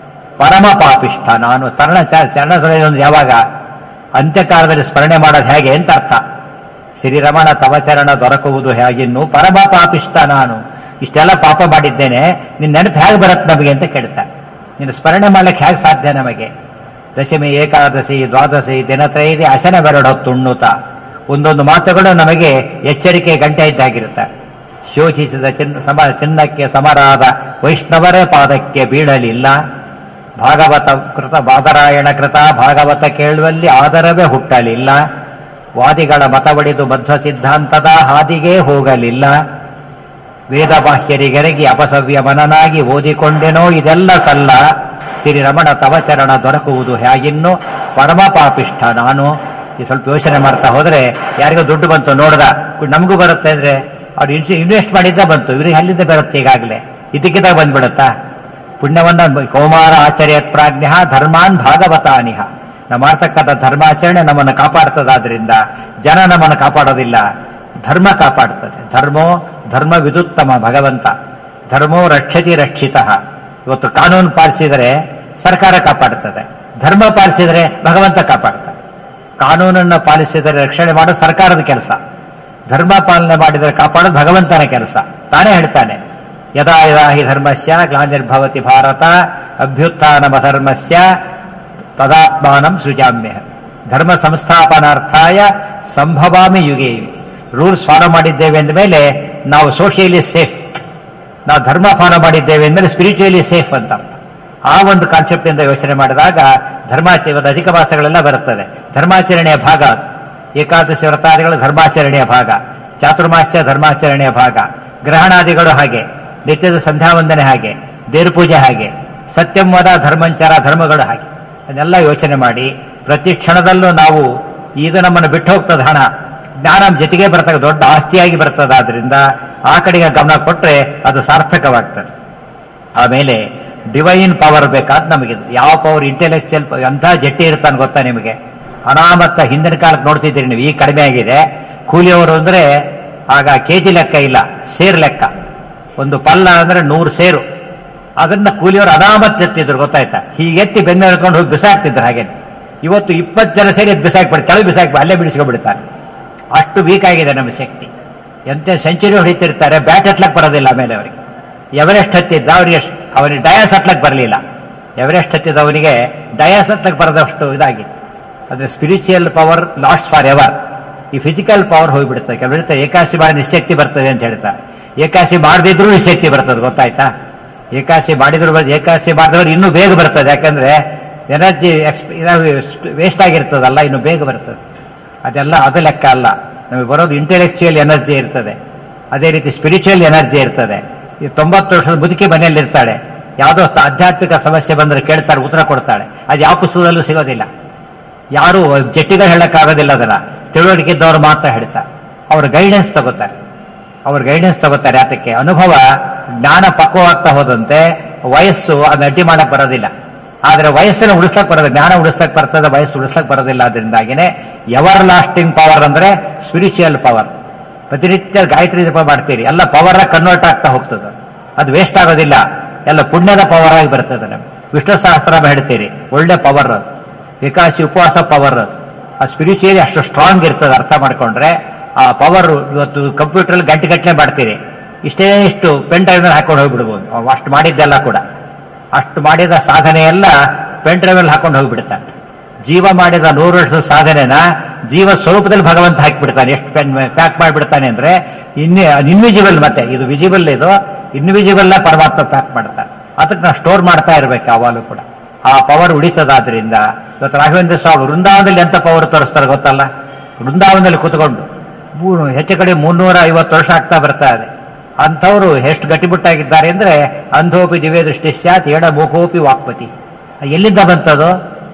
Speaker 1: ಪರಮ ಪಾಪಿಷ್ಠ ನಾನು. ತರಣ ಚರಣ ತೊಳೆಯೋದು ಯಾವಾಗ, ಅಂತ್ಯಕಾಲದಲ್ಲಿ ಸ್ಮರಣೆ ಮಾಡೋದು ಹೇಗೆ ಅಂತ ಅರ್ಥ. ಶ್ರೀರಮಣ ತವಚರಣ ದೊರಕುವುದು ಹೇಗಿನ್ನು ಪರಮ ಪಾಪಿಷ್ಠ ನಾನು. ಇಷ್ಟೆಲ್ಲ ಪಾಪ ಮಾಡಿದ್ದೇನೆ, ನಿನ್ನ ನೆನಪು ಹೇಗೆ ಬರುತ್ತೆ ನಮಗೆ ಅಂತ ಕೇಳ್ತಾ. ನಿನ್ನ ಸ್ಮರಣೆ ಮಾಡ್ಲಿಕ್ಕೆ ಹೇಗೆ ಸಾಧ್ಯ ನಮಗೆ. ದಶಮಿ ಏಕಾದಶಿ ದ್ವಾದಶಿ ದಿನತ್ರೈದಿ ಅಶನ ಬೆರಡೊತ್ತುಣ್ಣುತ್ತ. ಒಂದೊಂದು ಮಾತುಗಳು ನಮಗೆ ಎಚ್ಚರಿಕೆ ಗಂಟೆ ಇದ್ದಾಗಿರುತ್ತೆ. ಶೋಚಿಸಿದ ಚಿನ್ನ ಸಮ ಚಿನ್ನಕ್ಕೆ ಸಮರಾದ ವೈಷ್ಣವರೇ ಪಾದಕ್ಕೆ ಬೀಳಲಿಲ್ಲ. ಭಾಗವತ ಕೃತ ಬಾದರಾಯಣ ಕೃತ ಭಾಗವತ ಕೇಳುವಲ್ಲಿ ಆದರವೇ ಹುಟ್ಟಲಿಲ್ಲ. ವಾದಿಗಳ ಮತವಡಿದು ಮಧ್ವ ಸಿದ್ಧಾಂತದ ಹಾದಿಗೆ ಹೋಗಲಿಲ್ಲ. ವೇದ ಬಾಹ್ಯರಿಗೆರಗಿ ಅಪಸವ್ಯ ಮನನಾಗಿ ಓದಿಕೊಂಡೆನೋ ಇದೆಲ್ಲ ಸಲ್ಲ. ಶ್ರೀರಮಣ ತವಚರಣ ದೊರಕುವುದು ಹೇಗಿನ್ನು ಪರಮ ಪಾಪಿಷ್ಠ ನಾನು. ಈ ಸ್ವಲ್ಪ ಯೋಚನೆ ಮಾಡ್ತಾ ಹೋದ್ರೆ ಯಾರಿಗೋ ದುಡ್ಡು ಬಂತು ನೋಡ್ದ, ನಮಗೂ ಬರುತ್ತೆ ಅಂದ್ರೆ ಅವ್ರು ಇನ್ವೆಸ್ಟ್ ಮಾಡಿದ್ದ ಬಂತು, ಇವ್ರಿಗೆ ಅಲ್ಲಿಂದ ಬರುತ್ತೆ. ಈಗಾಗಲೇ ಇದಕ್ಕಿದಾಗ ಬಂದ್ಬಿಡುತ್ತಾ ಪುಣ್ಯವನ್ನ. ಕೌಮಾರ ಆಚರ್ಯತ್ ಪ್ರಾಜ್ಞ ಧರ್ಮಾನ್ ಭಾಗವತಾನಿಹ. ನಾವು ಮಾಡ್ತಕ್ಕಂಥ ಧರ್ಮಾಚರಣೆ ನಮ್ಮನ್ನು ಕಾಪಾಡ್ತದಾದ್ರಿಂದ ಜನ ನಮ್ಮನ್ನು ಕಾಪಾಡೋದಿಲ್ಲ, ಧರ್ಮ ಕಾಪಾಡ್ತದೆ. ಧರ್ಮೋ ಧರ್ಮ ವಿದುತ್ತಮ ಭಗವಂತ. ಧರ್ಮೋ ರಕ್ಷತಿ ರಕ್ಷಿತ. ಇವತ್ತು ಕಾನೂನು ಪಾಲಿಸಿದರೆ ಸರ್ಕಾರ ಕಾಪಾಡ್ತದೆ, ಧರ್ಮ ಪಾಲಿಸಿದರೆ ಭಗವಂತ ಕಾಪಾಡ್ತಾನೆ. ಕಾನೂನನ್ನು ಪಾಲಿಸಿದರೆ ರಕ್ಷಣೆ ಮಾಡೋದು ಸರ್ಕಾರದ ಕೆಲಸ, ಧರ್ಮ ಪಾಲನೆ ಮಾಡಿದರೆ ಕಾಪಾಡೋದು ಭಗವಂತನ ಕೆಲಸ. ತಾನೇ ಹೇಳ್ತಾನೆ, ಯದಾ ಯದಾ ಹಿ ಧರ್ಮಸ್ಯ ಗ್ಲಾನಿರ್ಭವತಿ ಭಾರತ ಅಭ್ಯುತ್ಥಾನಮಧರ್ಮಸ್ಯ ತದಾತ್ಮಾನಂ ಸೃಜಾಮ್ಯ. ಧರ್ಮ ಸಂಸ್ಥಾಪನಾರ್ಥಾಯ ಸಂಭವಾಮಿ ಯುಗೆ ಯುಗೆ. ರೂಲ್ಸ್ ಫಾಲೋ ಮಾಡಿದ್ದೇವೆ ಅಂದ ಮೇಲೆ ನಾವು ಸೋಷಿಯಲಿ ಸೇಫ್, ನಾವು ಧರ್ಮ ಫಾಲೋ ಮಾಡಿದ್ದೇವೆ ಅಂದಮೇಲೆ ಸ್ಪಿರಿಚುಯಲಿ ಸೇಫ್ ಅಂತ ಅರ್ಥ. ಆ ಒಂದು ಕಾನ್ಸೆಪ್ಟ್ ಇಂದ ಯೋಚನೆ ಮಾಡಿದಾಗ ಧರ್ಮಾಚರಣೆ ಅಧಿಕ ಮಾಸಗಳೆಲ್ಲ ಬರುತ್ತದೆ. ಧರ್ಮಾಚರಣೆಯ ಭಾಗ ಅದು. ಏಕಾದಶಿ ವ್ರತಾದಿಗಳು ಧರ್ಮಾಚರಣೆಯ ಭಾಗ. ಚಾತುರ್ಮಾಸ್ಯ ಧರ್ಮಾಚರಣೆಯ ಭಾಗ, ಗ್ರಹಣಾದಿಗಳು ಹಾಗೆ, ನಿತ್ಯದ ಸಂಧ್ಯಾವಂದನೆ ಹಾಗೆ, ದೇವ್ರ ಪೂಜೆ ಹಾಗೆ, ಸತ್ಯಂವದ ಧರ್ಮಂಚಾರ ಧರ್ಮಗಳು ಹಾಗೆ. ಅದನ್ನೆಲ್ಲ ಯೋಚನೆ ಮಾಡಿ ಪ್ರತಿ ಕ್ಷಣದಲ್ಲೂ ನಾವು ಇದು ನಮ್ಮನ್ನು ಬಿಟ್ಟು ಹೋಗ್ತದೆ, ಹಣ ಜ್ಞಾನ ನಮ್ಮ ಜೊತೆಗೆ ಬರ್ತದೆ, ದೊಡ್ಡ ಆಸ್ತಿಯಾಗಿ ಬರ್ತದೆ. ಆದ್ರಿಂದ ಆ ಕಡೆಗೆ ಗಮನ ಕೊಟ್ಟರೆ ಅದು ಸಾರ್ಥಕವಾಗ್ತದೆ. ಆಮೇಲೆ ಡಿವೈನ್ ಪವರ್ ಬೇಕಾದ ನಮಗೆ ಯಾವ ಪವರ್, ಇಂಟೆಲೆಕ್ಚುಯಲ್ ಎಂಥ ಜಟ್ಟಿ ಇರ್ತಾನೆ ಗೊತ್ತಾ ನಿಮಗೆ? ಅನಾಮತ್ತ ಹಿಂದಿನ ಕಾಲಕ್ಕೆ ನೋಡ್ತಿದ್ದೀರಿ ನೀವು, ಈಗ ಕಡಿಮೆ ಆಗಿದೆ. ಕೂಲಿಯವರು ಅಂದ್ರೆ ಆಗ ಕೆ ಜಿ ಲೆಕ್ಕ ಇಲ್ಲ, ಸೇರು ಲೆಕ್ಕ. ಒಂದು ಪಲ್ಲ ಅಂದ್ರೆ ನೂರು ಸೇರು, ಅದನ್ನ ಕೂಲಿಯವರು ಅನಾಮತ್ ಎತ್ತಿದ್ರು ಗೊತ್ತಾಯ್ತಾ? ಹೀಗೆ ಎತ್ತಿ ಬೆನ್ನ ಹಿಡ್ಕೊಂಡು ಹೋಗಿ ಬಿಸಾಕ್ತಿದ್ರು. ಹಾಗೆ ಇವತ್ತು ಇಪ್ಪತ್ತು ಜನ ಸೇರಿ ಬಿಸಾಕ್ಬಿಡ್ತಾರೆ, ಕೆಳಗೆ ಬಿಸಾಕಿ ಅಲ್ಲೇ ಬಿಡಿಸ್ಕೊಂಡ್ಬಿಡ್ತಾರೆ. ಅಷ್ಟು ವೀಕ್ ಆಗಿದೆ ನಮ್ಮ ಶಕ್ತಿ. ಎಂತ ಸೆಂಚುರಿ ಹೊಡಿತಿರ್ತಾರೆ, ಬ್ಯಾಟ್ ಹತ್ಲಕ್ಕೆ ಬರೋದಿಲ್ಲ. ಆಮೇಲೆ ಅವರಿಗೆ ಎವರೆಸ್ಟ್ ಹತ್ತಿದ್ದ, ಅವರಿಗೆ ಅವನಿಗೆ ಡಯಾಸ್ ಹತ್ಲಕ್ಕೆ ಬರಲಿಲ್ಲ. ಎವರೆಸ್ಟ್ ಹತ್ತಿದ ಅವನಿಗೆ ಡಯಾಸ್ ಹತ್ಲಕ್ಕೆ ಬರೋದಷ್ಟು ಇದಾಗಿತ್ತು. ಅಂದ್ರೆ spiritual power lost for ever. ಈ ಫಿಸಿಕಲ್ ಪವರ್ ಹೋಗಿಬಿಡುತ್ತೆ. ಕೆಲವರು ಏಕಾಸಿ ಮಾಡಿ ನಿಶಕ್ತಿ ಬರ್ತದೆ ಅಂತ ಹೇಳ್ತಾರೆ. ಏಕಾಸಿ ಮಾಡದಿದ್ರು ನಿಶಕ್ತಿ ಬರ್ತದೆ ಗೊತ್ತಾಯ್ತಾ? ಏಕಾಸಿ ಮಾಡಿದ್ರು ಏಕಾಸಿ ಮಾಡಿದವರು ಇನ್ನೂ ಬೇಗ ಬರ್ತದೆ. ಯಾಕಂದ್ರೆ ಎನರ್ಜಿ ಎಕ್ಸ್ಪ್ ವೇಸ್ಟ್ ಆಗಿರ್ತದಲ್ಲ, ಇನ್ನು ಬೇಗ ಬರ್ತದೆ. ಅದೆಲ್ಲ ಅದು ಲೆಕ್ಕ ಅಲ್ಲ. ನಮಗೆ ಬರೋದು ಇಂಟೆಲೆಕ್ಚುಯಲ್ ಎನರ್ಜಿ ಇರ್ತದೆ, ಅದೇ ರೀತಿ ಸ್ಪಿರಿಚುವಲ್ ಎನರ್ಜಿ ಇರ್ತದೆ. ಈ ತೊಂಬತ್ತು ವರ್ಷದ ಮುದುಕಿ ಮನೆಯಲ್ಲಿ ಇರ್ತಾಳೆ, ಯಾವುದೋ ಆಧ್ಯಾತ್ಮಿಕ ಸಮಸ್ಯೆ ಬಂದರೆ ಕೇಳ್ತಾರೆ, ಉತ್ತರ ಕೊಡ್ತಾಳೆ. ಅದು ಯಾವ ಪುಸ್ತಕದಲ್ಲೂ ಸಿಗೋದಿಲ್ಲ. ಯಾರು ಜಟ್ಟಿಗಳು ಹೇಳಕ್ಕಾಗೋದಿಲ್ಲ. ಅದನ್ನ ತಿಳುವಳಿಕೆ ಇದ್ದವರು ಮಾತ್ರ ಹೇಳ್ತಾರೆ. ಅವ್ರ ಗೈಡೆನ್ಸ್ ತಗೋತಾರೆ, ಅವ್ರ ಗೈಡೆನ್ಸ್ ತಗೋತಾರೆ. ಅದಕ್ಕೆ ಅನುಭವ ಜ್ಞಾನ ಪಕ್ವವಾಗ್ತಾ ಹೋದಂತೆ ವಯಸ್ಸು ಅದನ್ನ ಅಡ್ಡಿ ಮಾಡಕ್ ಬರೋದಿಲ್ಲ. ಆದ್ರೆ ವಯಸ್ಸನ್ನು ಉಳಿಸ್ಲಕ್ ಬರೋದು, ಜ್ಞಾನ ಉಳಿಸ್ಲಕ್ ಬರ್ತದೆ, ವಯಸ್ಸು ಉಳಿಸ್ಲಕ್ ಬರೋದಿಲ್ಲ. ಅದರಿಂದಾಗಿನೇ ಎವರ್ ಲಾಸ್ಟಿಂಗ್ ಪವರ್ ಅಂದ್ರೆ ಸ್ಪಿರಿಚುವಲ್ ಪವರ್. ಪ್ರತಿನಿತ್ಯ ಗಾಯತ್ರಿ ಜಪ ಮಾಡ್ತೀರಿ, ಎಲ್ಲ ಪವರ್ ಕನ್ವರ್ಟ್ ಆಗ್ತಾ ಹೋಗ್ತದೆ. ಅದು ವೇಸ್ಟ್ ಆಗೋದಿಲ್ಲ, ಎಲ್ಲ ಪುಣ್ಯದ ಪವರ್ ಆಗಿ ಬರ್ತದೆ. ನಮಗೆ ವಿಷ್ಣು ಸಹಸ್ರನಾಮ ಹೇಳ್ತೀರಿ, ಒಳ್ಳೆ ಪವರ್ ಅದು. ಏಕಾಶಿ ಉಪವಾಸ ಪವರ್ ಅದು. ಆ ಸ್ಪಿರಿಚುವಲಿ ಅಷ್ಟು ಸ್ಟ್ರಾಂಗ್ ಇರ್ತದೆ. ಅರ್ಥ ಮಾಡ್ಕೊಂಡ್ರೆ ಆ ಪವರ್ ಇವತ್ತು ಕಂಪ್ಯೂಟರ್ ಗಂಟೆ ಗಟ್ಟಲೆ ಮಾಡ್ತೀರಿ, ಇಷ್ಟೇ ಇಷ್ಟು ಪೆನ್ ಡ್ರೈವ್ ಹಾಕೊಂಡು ಹೋಗ್ಬಿಡ್ಬೋದು. ಅಷ್ಟು ಮಾಡಿದ್ದೆಲ್ಲ ಕೂಡ, ಅಷ್ಟು ಮಾಡಿದ ಸಾಧನೆ ಎಲ್ಲ ಪೆನ್ ಡ್ರೈವ್ ಅಲ್ಲಿ ಹಾಕೊಂಡು ಹೋಗ್ಬಿಡ್ತಾನೆ. ಜೀವ ಮಾಡಿದ ನೂರು ವರ್ಷದ ಸಾಧನೆನ ಜೀವ ಸ್ವರೂಪದಲ್ಲಿ ಭಗವಂತ ಹಾಕಿಬಿಡ್ತಾನೆ. ಎಷ್ಟು ಪೆನ್ ಪ್ಯಾಕ್ ಮಾಡಿಬಿಡ್ತಾನೆ ಅಂದ್ರೆ ಇನ್ ಇನ್ವಿಜಿಬಲ್, ಮತ್ತೆ ಇದು ವಿಜಿಬಲ್, ಇದು ಇನ್ವಿಜಿಬಲ್ ಪರಮಾತ್ಮ ಪ್ಯಾಕ್ ಮಾಡ್ತಾನೆ. ಅದಕ್ಕೆ ನಾವು ಸ್ಟೋರ್ ಮಾಡ್ತಾ ಇರ್ಬೇಕು ಯಾವಾಗಲೂ ಕೂಡ. ಆ ಪವರ್ ಉಳಿತದಾದ್ರಿಂದ ಇವತ್ತು ರಾಘವೇಂದ್ರ ಸ್ವಾಮಿ ವೃಂದಾವನದಲ್ಲಿ ಎಂತ ಪವರ್ ತೋರಿಸ್ತಾರೆ ಗೊತ್ತಲ್ಲ? ವೃಂದಾವನದಲ್ಲಿ ಕೂತ್ಕೊಂಡು ಮೂರು ಹೆಚ್ಚು ಕಡೆ ಮುನ್ನೂರ ಐವತ್ತು ವರ್ಷ ಆಗ್ತಾ ಬರ್ತಾ ಇದೆ. ಅಂಥವ್ರು ಎಷ್ಟು ಗಟ್ಟಿಮುಟ್ಟಾಗಿದ್ದಾರೆ ಅಂದ್ರೆ ಅಂಧೋಪಿ ದಿವ್ಯ ದೃಷ್ಟಿ ಸ್ಯಾತ್ ಎಡ ಮೂಕೋಪಿ ವಾಕ್ಪತಿ. ಎಲ್ಲಿಂದ ಬಂತದು?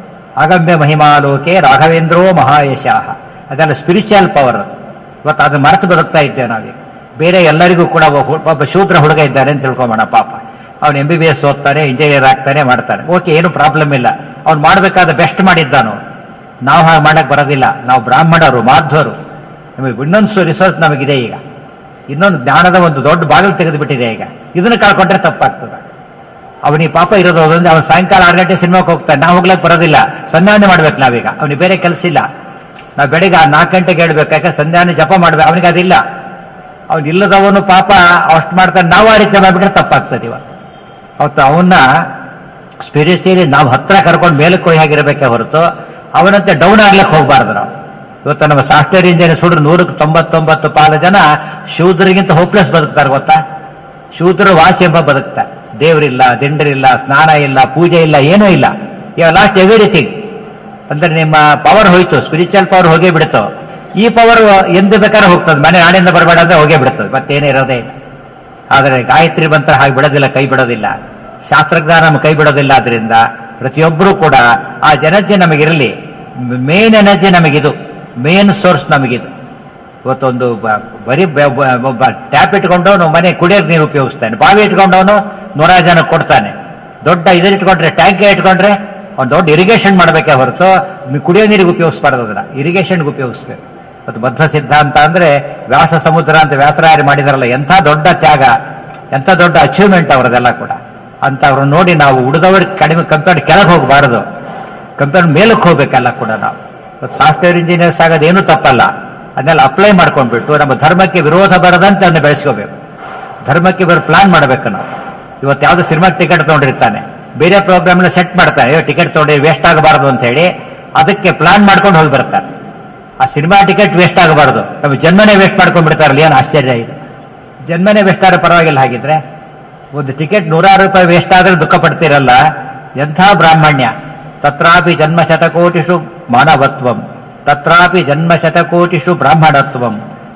Speaker 1: ಅಗಮ್ಯ ಮಹಿಮಾಲೋಕೆ ರಾಘವೇಂದ್ರೋ ಮಹಾಯಶಾಹ. ಅದೆಲ್ಲ ಸ್ಪಿರಿಚುವಲ್ ಪವರ್. ಇವತ್ತು ಅದನ್ನ ಮರೆತು ಬದುಕ್ತಾ ಇದ್ದೇವೆ ನಾವೀಗ. ಬೇರೆ ಎಲ್ಲರಿಗೂ ಕೂಡ ಒಬ್ಬ ಶೂದ್ರ ಹುಡುಗ ಇದ್ದಾನೆ ಅಂತ ತಿಳ್ಕೊಂಬೋಣ. ಪಾಪ ಅವನು ಎಂ ಬಿ ಬಿ ಎಸ್ ಓದ್ತಾನೆ, ಇಂಜಿನಿಯರ್ ಆಗ್ತಾನೆ, ಮಾಡ್ತಾನೆ. ಓಕೆ, ಏನು ಪ್ರಾಬ್ಲಮ್ ಇಲ್ಲ. ಅವ್ನು ಮಾಡಬೇಕಾದ ಬೆಸ್ಟ್ ಮಾಡಿದ್ದಾನು. ನಾವು ಹಾಗೆ ಮಾಡಕ್ ಬರೋದಿಲ್ಲ. ನಾವು ಬ್ರಾಹ್ಮಣರು, ಮಾಧ್ವರು. ನಮಗೆ ಇನ್ನೊಂದು ರಿಸೋರ್ಸ್ ನಮಗಿದೆ ಈಗ. ಇನ್ನೊಂದು ಜ್ಞಾನದ ಒಂದು ದೊಡ್ಡ ಬಾಗಿಲು ತೆಗೆದುಬಿಟ್ಟಿದೆ ಈಗ. ಇದನ್ನು ಕಳ್ಕೊಂಡ್ರೆ ತಪ್ಪಾಗ್ತದೆ. ಅವನಿಗೆ ಪಾಪ ಇರೋದು ಅಂದ್ರೆ ಅವನು ಸಾಯಂಕಾಲ ಆರು ಗಂಟೆ ಸಿನಿಮಾಕ್ಕೆ ಹೋಗ್ತಾನೆ, ನಾವು ಹೋಗ್ಲಕ್ಕೆ ಬರೋದಿಲ್ಲ. ಸಂಧಾನ ಮಾಡ್ಬೇಕು ನಾವೀಗ. ಅವನಿಗೆ ಬೇರೆ ಕೆಲಸ ಇಲ್ಲ. ನಾವು ಬೆಳಿಗ್ಗೆ ನಾಲ್ಕು ಗಂಟೆಗೆ ಹೇಳ್ಬೇಕು, ಯಾಕೆ ಸಂಧಾನ ಜಪ ಮಾಡ್ಬೇಕು. ಅವನಿಗೆ ಅದಿಲ್ಲ. ಅವನು ಇಲ್ಲದವನು ಪಾಪ ಅಷ್ಟು ಮಾಡ್ತಾನೆ. ನಾವು ಆ ರೀತಿ ಮಾಡ್ಬಿಟ್ರೆ ತಪ್ಪಾಗ್ತದೆ. ಇವತ್ತು ಅವತ್ತು ಅವನ್ನ ಸ್ಪಿರಿಚುವಲಿ ನಾವು ಹತ್ರ ಕರ್ಕೊಂಡು ಮೇಲಕ್ಕೆ ಹೋಗಿ ಆಗಿರಬೇಕೆ ಹೊರತು ಅವನಂತೆ ಡೌನ್ ಆಗ್ಲಿಕ್ಕೆ ಹೋಗ್ಬಾರ್ದು ನಾವು. ಇವತ್ತು ನಮ್ಮ ಸಾಫ್ಟ್ವೇರ್ ಇಂಜಿನಿಯರ್ ಸುಡ್ರು ನೂರಕ್ಕೆ ತೊಂಬತ್ತೊಂಬತ್ತು ಪಾಲು ಜನ ಶೂದ್ರಿಗಿಂತ ಹೋಪ್ಲೆಸ್ ಬದುಕ್ತಾರೆ ಗೊತ್ತಾ? ಶೂದ್ರ ವಾಸಿ ಎಂಬ ಬದುಕ್ತಾರೆ. ದೇವರಿಲ್ಲ, ದಿಂಡ್ರಿಲ್ಲ, ಸ್ನಾನ ಇಲ್ಲ, ಪೂಜೆ ಇಲ್ಲ, ಏನೂ ಇಲ್ಲ. ಇವಾಗ ಲಾಸ್ಟ್ ಎವ್ರಿಥಿಂಗ್ ಅಂದ್ರೆ ನಿಮ್ಮ ಪವರ್ ಹೋಯ್ತು, ಸ್ಪಿರಿಚುವಲ್ ಪವರ್ ಹೋಗೇ ಬಿಡ್ತು. ಈ ಪವರ್ ಎಂದು ಬೇಕಾದ್ರೆ ಹೋಗ್ತದೆ. ಮನೆ ನಾಡಿಂದ ಬರಬೇಡ ಅಂದ್ರೆ ಹೋಗೇ ಬಿಡ್ತದೆ, ಮತ್ತೇನೇ ಇರೋದೇ ಇಲ್ಲ. ಆದರೆ ಗಾಯತ್ರಿ ಮಂತ್ರ ಹಾಗೆ ಬಿಡೋದಿಲ್ಲ, ಕೈ ಬಿಡೋದಿಲ್ಲ. ಶಾಸ್ತ್ರಜ್ಞಾನ ನಮ್ಮ ಕೈ ಬಿಡೋದಿಲ್ಲ. ಆದ್ರಿಂದ ಪ್ರತಿಯೊಬ್ಬರೂ ಕೂಡ ಆ ಎನರ್ಜಿ ನಮಗಿರಲಿ. ಮೇನ್ ಎನರ್ಜಿ ನಮಗಿದು, ಮೇನ್ ಸೋರ್ಸ್ ನಮಗಿದು. ಇವತ್ತೊಂದು ಬರೀ ಒಬ್ಬ ಟ್ಯಾಪ್ ಇಟ್ಕೊಂಡವನು ಮನೆ ಕುಡಿಯೋಕೆ ನೀರು ಉಪಯೋಗಿಸ್ತಾನೆ, ಬಾವಿ ಇಟ್ಕೊಂಡವನು ನೂರಾರು ಜನ ಕೊಡ್ತಾನೆ. ದೊಡ್ಡ ಇದನ್ನಿಟ್ಕೊಂಡ್ರೆ, ಟ್ಯಾಂಕ್ ಇಟ್ಕೊಂಡ್ರೆ ಒಂದು ದೊಡ್ಡ ಇರಿಗೇಷನ್ ಮಾಡಬೇಕೆ ಹೊರತು ಕುಡಿಯೋ ನೀರಿಗೆ ಉಪಯೋಗಿಸ್ಬಾರ್ದು. ಅದನ್ನ ಇರಿಗೇಷನ್ಗೆ ಉಪಯೋಗಿಸ್ಬೇಕು. ಮತ್ತು ಬದ್ಧ ಸಿದ್ಧಾಂತ ಅಂದ್ರೆ ವ್ಯಾಸ ಸಮುದ್ರ ಅಂತ ವ್ಯಾಸರಾಯರು ಮಾಡಿದಾರಲ್ಲ, ಎಂಥ ದೊಡ್ಡ ತ್ಯಾಗ, ಎಂಥ ದೊಡ್ಡ ಅಚೀವ್ಮೆಂಟ್ ಅವರದೆಲ್ಲ ಕೂಡ. ಅಂತ ಅವ್ರನ್ನ ನೋಡಿ ನಾವು ಉಳಿದವ್ರಿಗೆ ಕಡಿಮೆ ಕಂಪೇರ್ಡ್ ಕೆಳಗೆ ಹೋಗಬಾರದು, ಕಂಪೇರ್ಡ್ ಮೇಲಕ್ಕೆ ಹೋಗ್ಬೇಕಲ್ಲ ಕೂಡ. ನಾವು ಸಾಫ್ಟ್ವೇರ್ ಇಂಜಿನಿಯರ್ಸ್ ಆಗೋದೇನು ತಪ್ಪಲ್ಲ. ಅದನ್ನೆಲ್ಲ ಅಪ್ಲೈ ಮಾಡ್ಕೊಂಡ್ಬಿಟ್ಟು ನಮ್ಮ ಧರ್ಮಕ್ಕೆ ವಿರೋಧ ಬರದಂತೆ ಅದನ್ನ ಬೆಳೆಸ್ಕೋಬೇಕು. ಧರ್ಮಕ್ಕೆ ಬರೋ ಪ್ಲಾನ್ ಮಾಡಬೇಕು ನಾವು. ಇವತ್ತು ಯಾವ್ದು ಸಿನಿಮಾಗೆ ಟಿಕೆಟ್ ತಗೊಂಡಿರ್ತಾನೆ, ಬೇರೆ ಪ್ರೋಗ್ರಾಮ್ ಸೆಟ್ ಮಾಡ್ತಾನೆ, ಟಿಕೆಟ್ ತಗೊಂಡು ವೇಸ್ಟ್ ಆಗಬಾರದು ಅಂತ ಹೇಳಿ ಅದಕ್ಕೆ ಪ್ಲಾನ್ ಮಾಡ್ಕೊಂಡು ಹೋಗಿ ಬರ್ತಾರೆ. ಆ ಸಿನಿಮಾ ಟಿಕೆಟ್ ವೇಸ್ಟ್ ಆಗಬಾರದು, ನಮ್ಮ ಜನ್ಮನೇ ವೇಸ್ಟ್ ಮಾಡ್ಕೊಂಡ್ ಬಿಡ್ತಾರಲ್ಲ, ಏನು ಆಶ್ಚರ್ಯ ಇದು. ಜನ್ಮನೇ ವೇಸ್ಟ್ ಆದ್ರೆ ಪರವಾಗಿಲ್ಲ. ಹಾಗಿದ್ರೆ ಒಂದು ಟಿಕೆಟ್ ನೂರಾರು ರೂಪಾಯಿ ವೇಸ್ಟ್ ಆದ್ರೆ ದುಃಖ ಪಡ್ತಿರಲ್ಲ, ಎಂಥ ಬ್ರಾಹ್ಮಣ್ಯ. ತತ್ರಾಪಿ ಜನ್ಮ ಶತಕೋಟಿಷು ಮಾನವತ್ವಂ, ತತ್ರಾಪಿ ಜನ್ಮ ಶತಕೋಟಿಷು ಬ್ರಾಹ್ಮಣತ್ವಂ,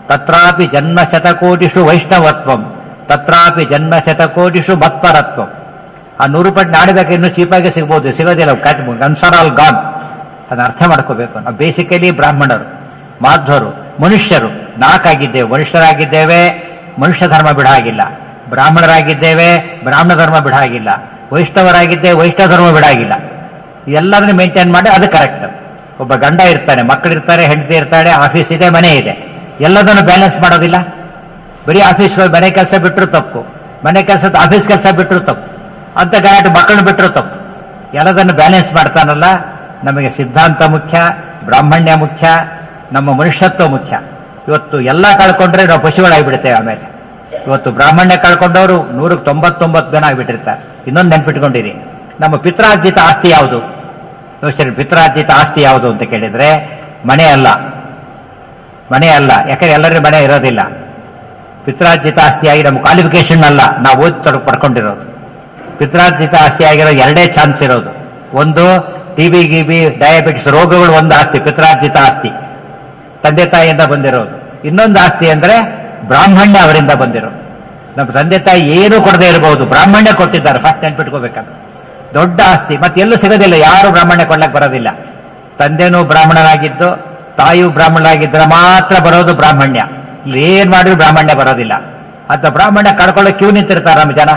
Speaker 1: ತತ್ರಾಪಿ ಜನ್ಮ ಶತಕೋಟಿಷು ವೈಷ್ಣವತ್ವಂ ತತ್ರಾಪಿ ಜನ್ಮ ಶತಕೋಟಿಷು ಮತ್ಪರತ್ವಂ. ಆ ನೂರು ರೂಪಾಯಿ ನಾಡಬೇಕು ಇನ್ನೂ ಚೀಪಾಗಿ ಸಿಗ್ಬೋದು, ಸಿಗೋದಿಲ್ಲ. ಕನ್ಸರ್ ಆಲ್ ಗಾನ್. ಅದನ್ನ ಅರ್ಥ ಮಾಡ್ಕೋಬೇಕು. ನಾವು ಬೇಸಿಕಲಿ ಬ್ರಾಹ್ಮಣರು, ಮಾಧ್ವರು, ಮನುಷ್ಯರು ನಾಲ್ಕಾಗಿದ್ದೇವೆ. ಮನುಷ್ಯರಾಗಿದ್ದೇವೆ, ಮನುಷ್ಯ ಧರ್ಮ ಬಿಡ ಹಾಗಿಲ್ಲ. ಬ್ರಾಹ್ಮಣರಾಗಿದ್ದೇವೆ, ಬ್ರಾಹ್ಮಣ ಧರ್ಮ ಬಿಡ ಹಾಗಿಲ್ಲ. ವೈಷ್ಣವರಾಗಿದ್ದೇವೆ, ವೈಷ್ಣವ ಧರ್ಮ ಬಿಡ ಹಾಗಿಲ್ಲ. ಎಲ್ಲದನ್ನು ಮೇಂಟೈನ್ ಮಾಡಿ ಅದು ಕರೆಕ್ಟ್. ಒಬ್ಬ ಗಂಡ ಇರ್ತಾನೆ, ಮಕ್ಕಳಿರ್ತಾರೆ, ಹೆಂಡತಿ ಇರ್ತಾಳೆ, ಆಫೀಸ್ ಇದೆ, ಮನೆ ಇದೆ, ಎಲ್ಲದನ್ನು ಬ್ಯಾಲೆನ್ಸ್ ಮಾಡೋದಿಲ್ಲ. ಬರೀ ಆಫೀಸ್ಗೆ ಹೋಗಿ ಮನೆ ಕೆಲಸ ಬಿಟ್ಟರು ತಪ್ಪು, ಮನೆ ಕೆಲಸದ ಆಫೀಸ್ ಕೆಲಸ ಬಿಟ್ಟರು ತಪ್ಪು, ಅಂತ ಗಲಾಟೆ ಮಕ್ಕಳನ್ನ ಬಿಟ್ಟರು ತಪ್ಪು. ಎಲ್ಲದನ್ನು ಬ್ಯಾಲೆನ್ಸ್ ಮಾಡ್ತಾನಲ್ಲ. ನಮಗೆ ಸಿದ್ಧಾಂತ ಮುಖ್ಯ, ಬ್ರಾಹ್ಮಣ್ಯ ಮುಖ್ಯ, ನಮ್ಮ ಮನುಷ್ಯತ್ವ ಮುಖ್ಯ. ಇವತ್ತು ಎಲ್ಲ ಕಳ್ಕೊಂಡ್ರೆ ನಾವು ಪಶುಗಳಾಗಿಬಿಡ್ತೇವೆ. ಆಮೇಲೆ ಇವತ್ತು ಬ್ರಾಹ್ಮಣ್ಯ ಕಳ್ಕೊಂಡವರು ನೂರಕ್ಕೆ ತೊಂಬತ್ತೊಂಬತ್ತು ಜನ ಆಗಿಬಿಟ್ಟಿರ್ತಾರೆ. ಇನ್ನೊಂದು ನೆನ್ಪಿಟ್ಕೊಂಡಿರಿ, ನಮ್ಮ ಪಿತ್ರಾರ್ಜಿತ ಆಸ್ತಿ ಯಾವುದು? ಯೋಚನೆ, ಪಿತ್ರಾರ್ಜಿತ ಆಸ್ತಿ ಯಾವುದು ಅಂತ ಕೇಳಿದ್ರೆ ಮನೆ ಅಲ್ಲ, ಮನೆ ಅಲ್ಲ. ಯಾಕಂದ್ರೆ ಎಲ್ಲರ ಮನೆ ಇರೋದಿಲ್ಲ. ಪಿತ್ರಾರ್ಜಿತ ಆಸ್ತಿಯಾಗಿ ನಮ್ಮ ಕ್ವಾಲಿಫಿಕೇಶನ್ ಅಲ್ಲ, ನಾವು ಓದಿ ತೊಡಗು ಪಡ್ಕೊಂಡಿರೋದು. ಪಿತ್ರಾರ್ಜಿತ ಆಸ್ತಿ ಆಗಿರೋ ಎರಡೇ ಚಾನ್ಸ್ ಇರೋದು. ಒಂದು ಟಿ ಬಿ ಗಿಬಿ ಡಯಾಬಿಟಿಸ್ ರೋಗಗಳು ಒಂದು ಆಸ್ತಿ, ಪಿತ್ರಾರ್ಜಿತ ಆಸ್ತಿ ತಂದೆ ತಾಯಿಯಿಂದ ಬಂದಿರೋದು. ಇನ್ನೊಂದು ಆಸ್ತಿ ಅಂದ್ರೆ ಬ್ರಾಹ್ಮಣ್ಯ ಅವರಿಂದ ಬಂದಿರೋದು. ನಮ್ಮ ತಂದೆ ತಾಯಿ ಏನು ಕೊಡದೇ ಇರಬಹುದು, ಬ್ರಾಹ್ಮಣ್ಯ ಕೊಟ್ಟಿದ್ದಾರೆ. ಫಸ್ಟ್ ನೆನ್ಪಿಟ್ಕೋಬೇಕಂದ್ರೆ ದೊಡ್ಡ ಆಸ್ತಿ. ಮತ್ತೆ ಎಲ್ಲೂ ಸಿಗೋದಿಲ್ಲ, ಯಾರು ಬ್ರಾಹ್ಮಣ್ಯ ಕೊಡ್ಲಕ್ಕೆ ಬರೋದಿಲ್ಲ. ತಂದೆನೂ ಬ್ರಾಹ್ಮಣನಾಗಿದ್ದು ತಾಯಿಯೂ ಬ್ರಾಹ್ಮಣರಾಗಿದ್ದರೆ ಮಾತ್ರ ಬರೋದು ಬ್ರಾಹ್ಮಣ್ಯ. ಇಲ್ಲಿ ಏನ್ ಮಾಡಿದ್ರು ಬ್ರಾಹ್ಮಣ್ಯ ಬರೋದಿಲ್ಲ. ಅಂತ ಬ್ರಾಹ್ಮಣ್ಯ ಕಳ್ಕೊಳ್ಳೋ ಕ್ಯೂ ನಿಂತಿರ್ತಾರೆ ನಮ್ಮ ಜನ.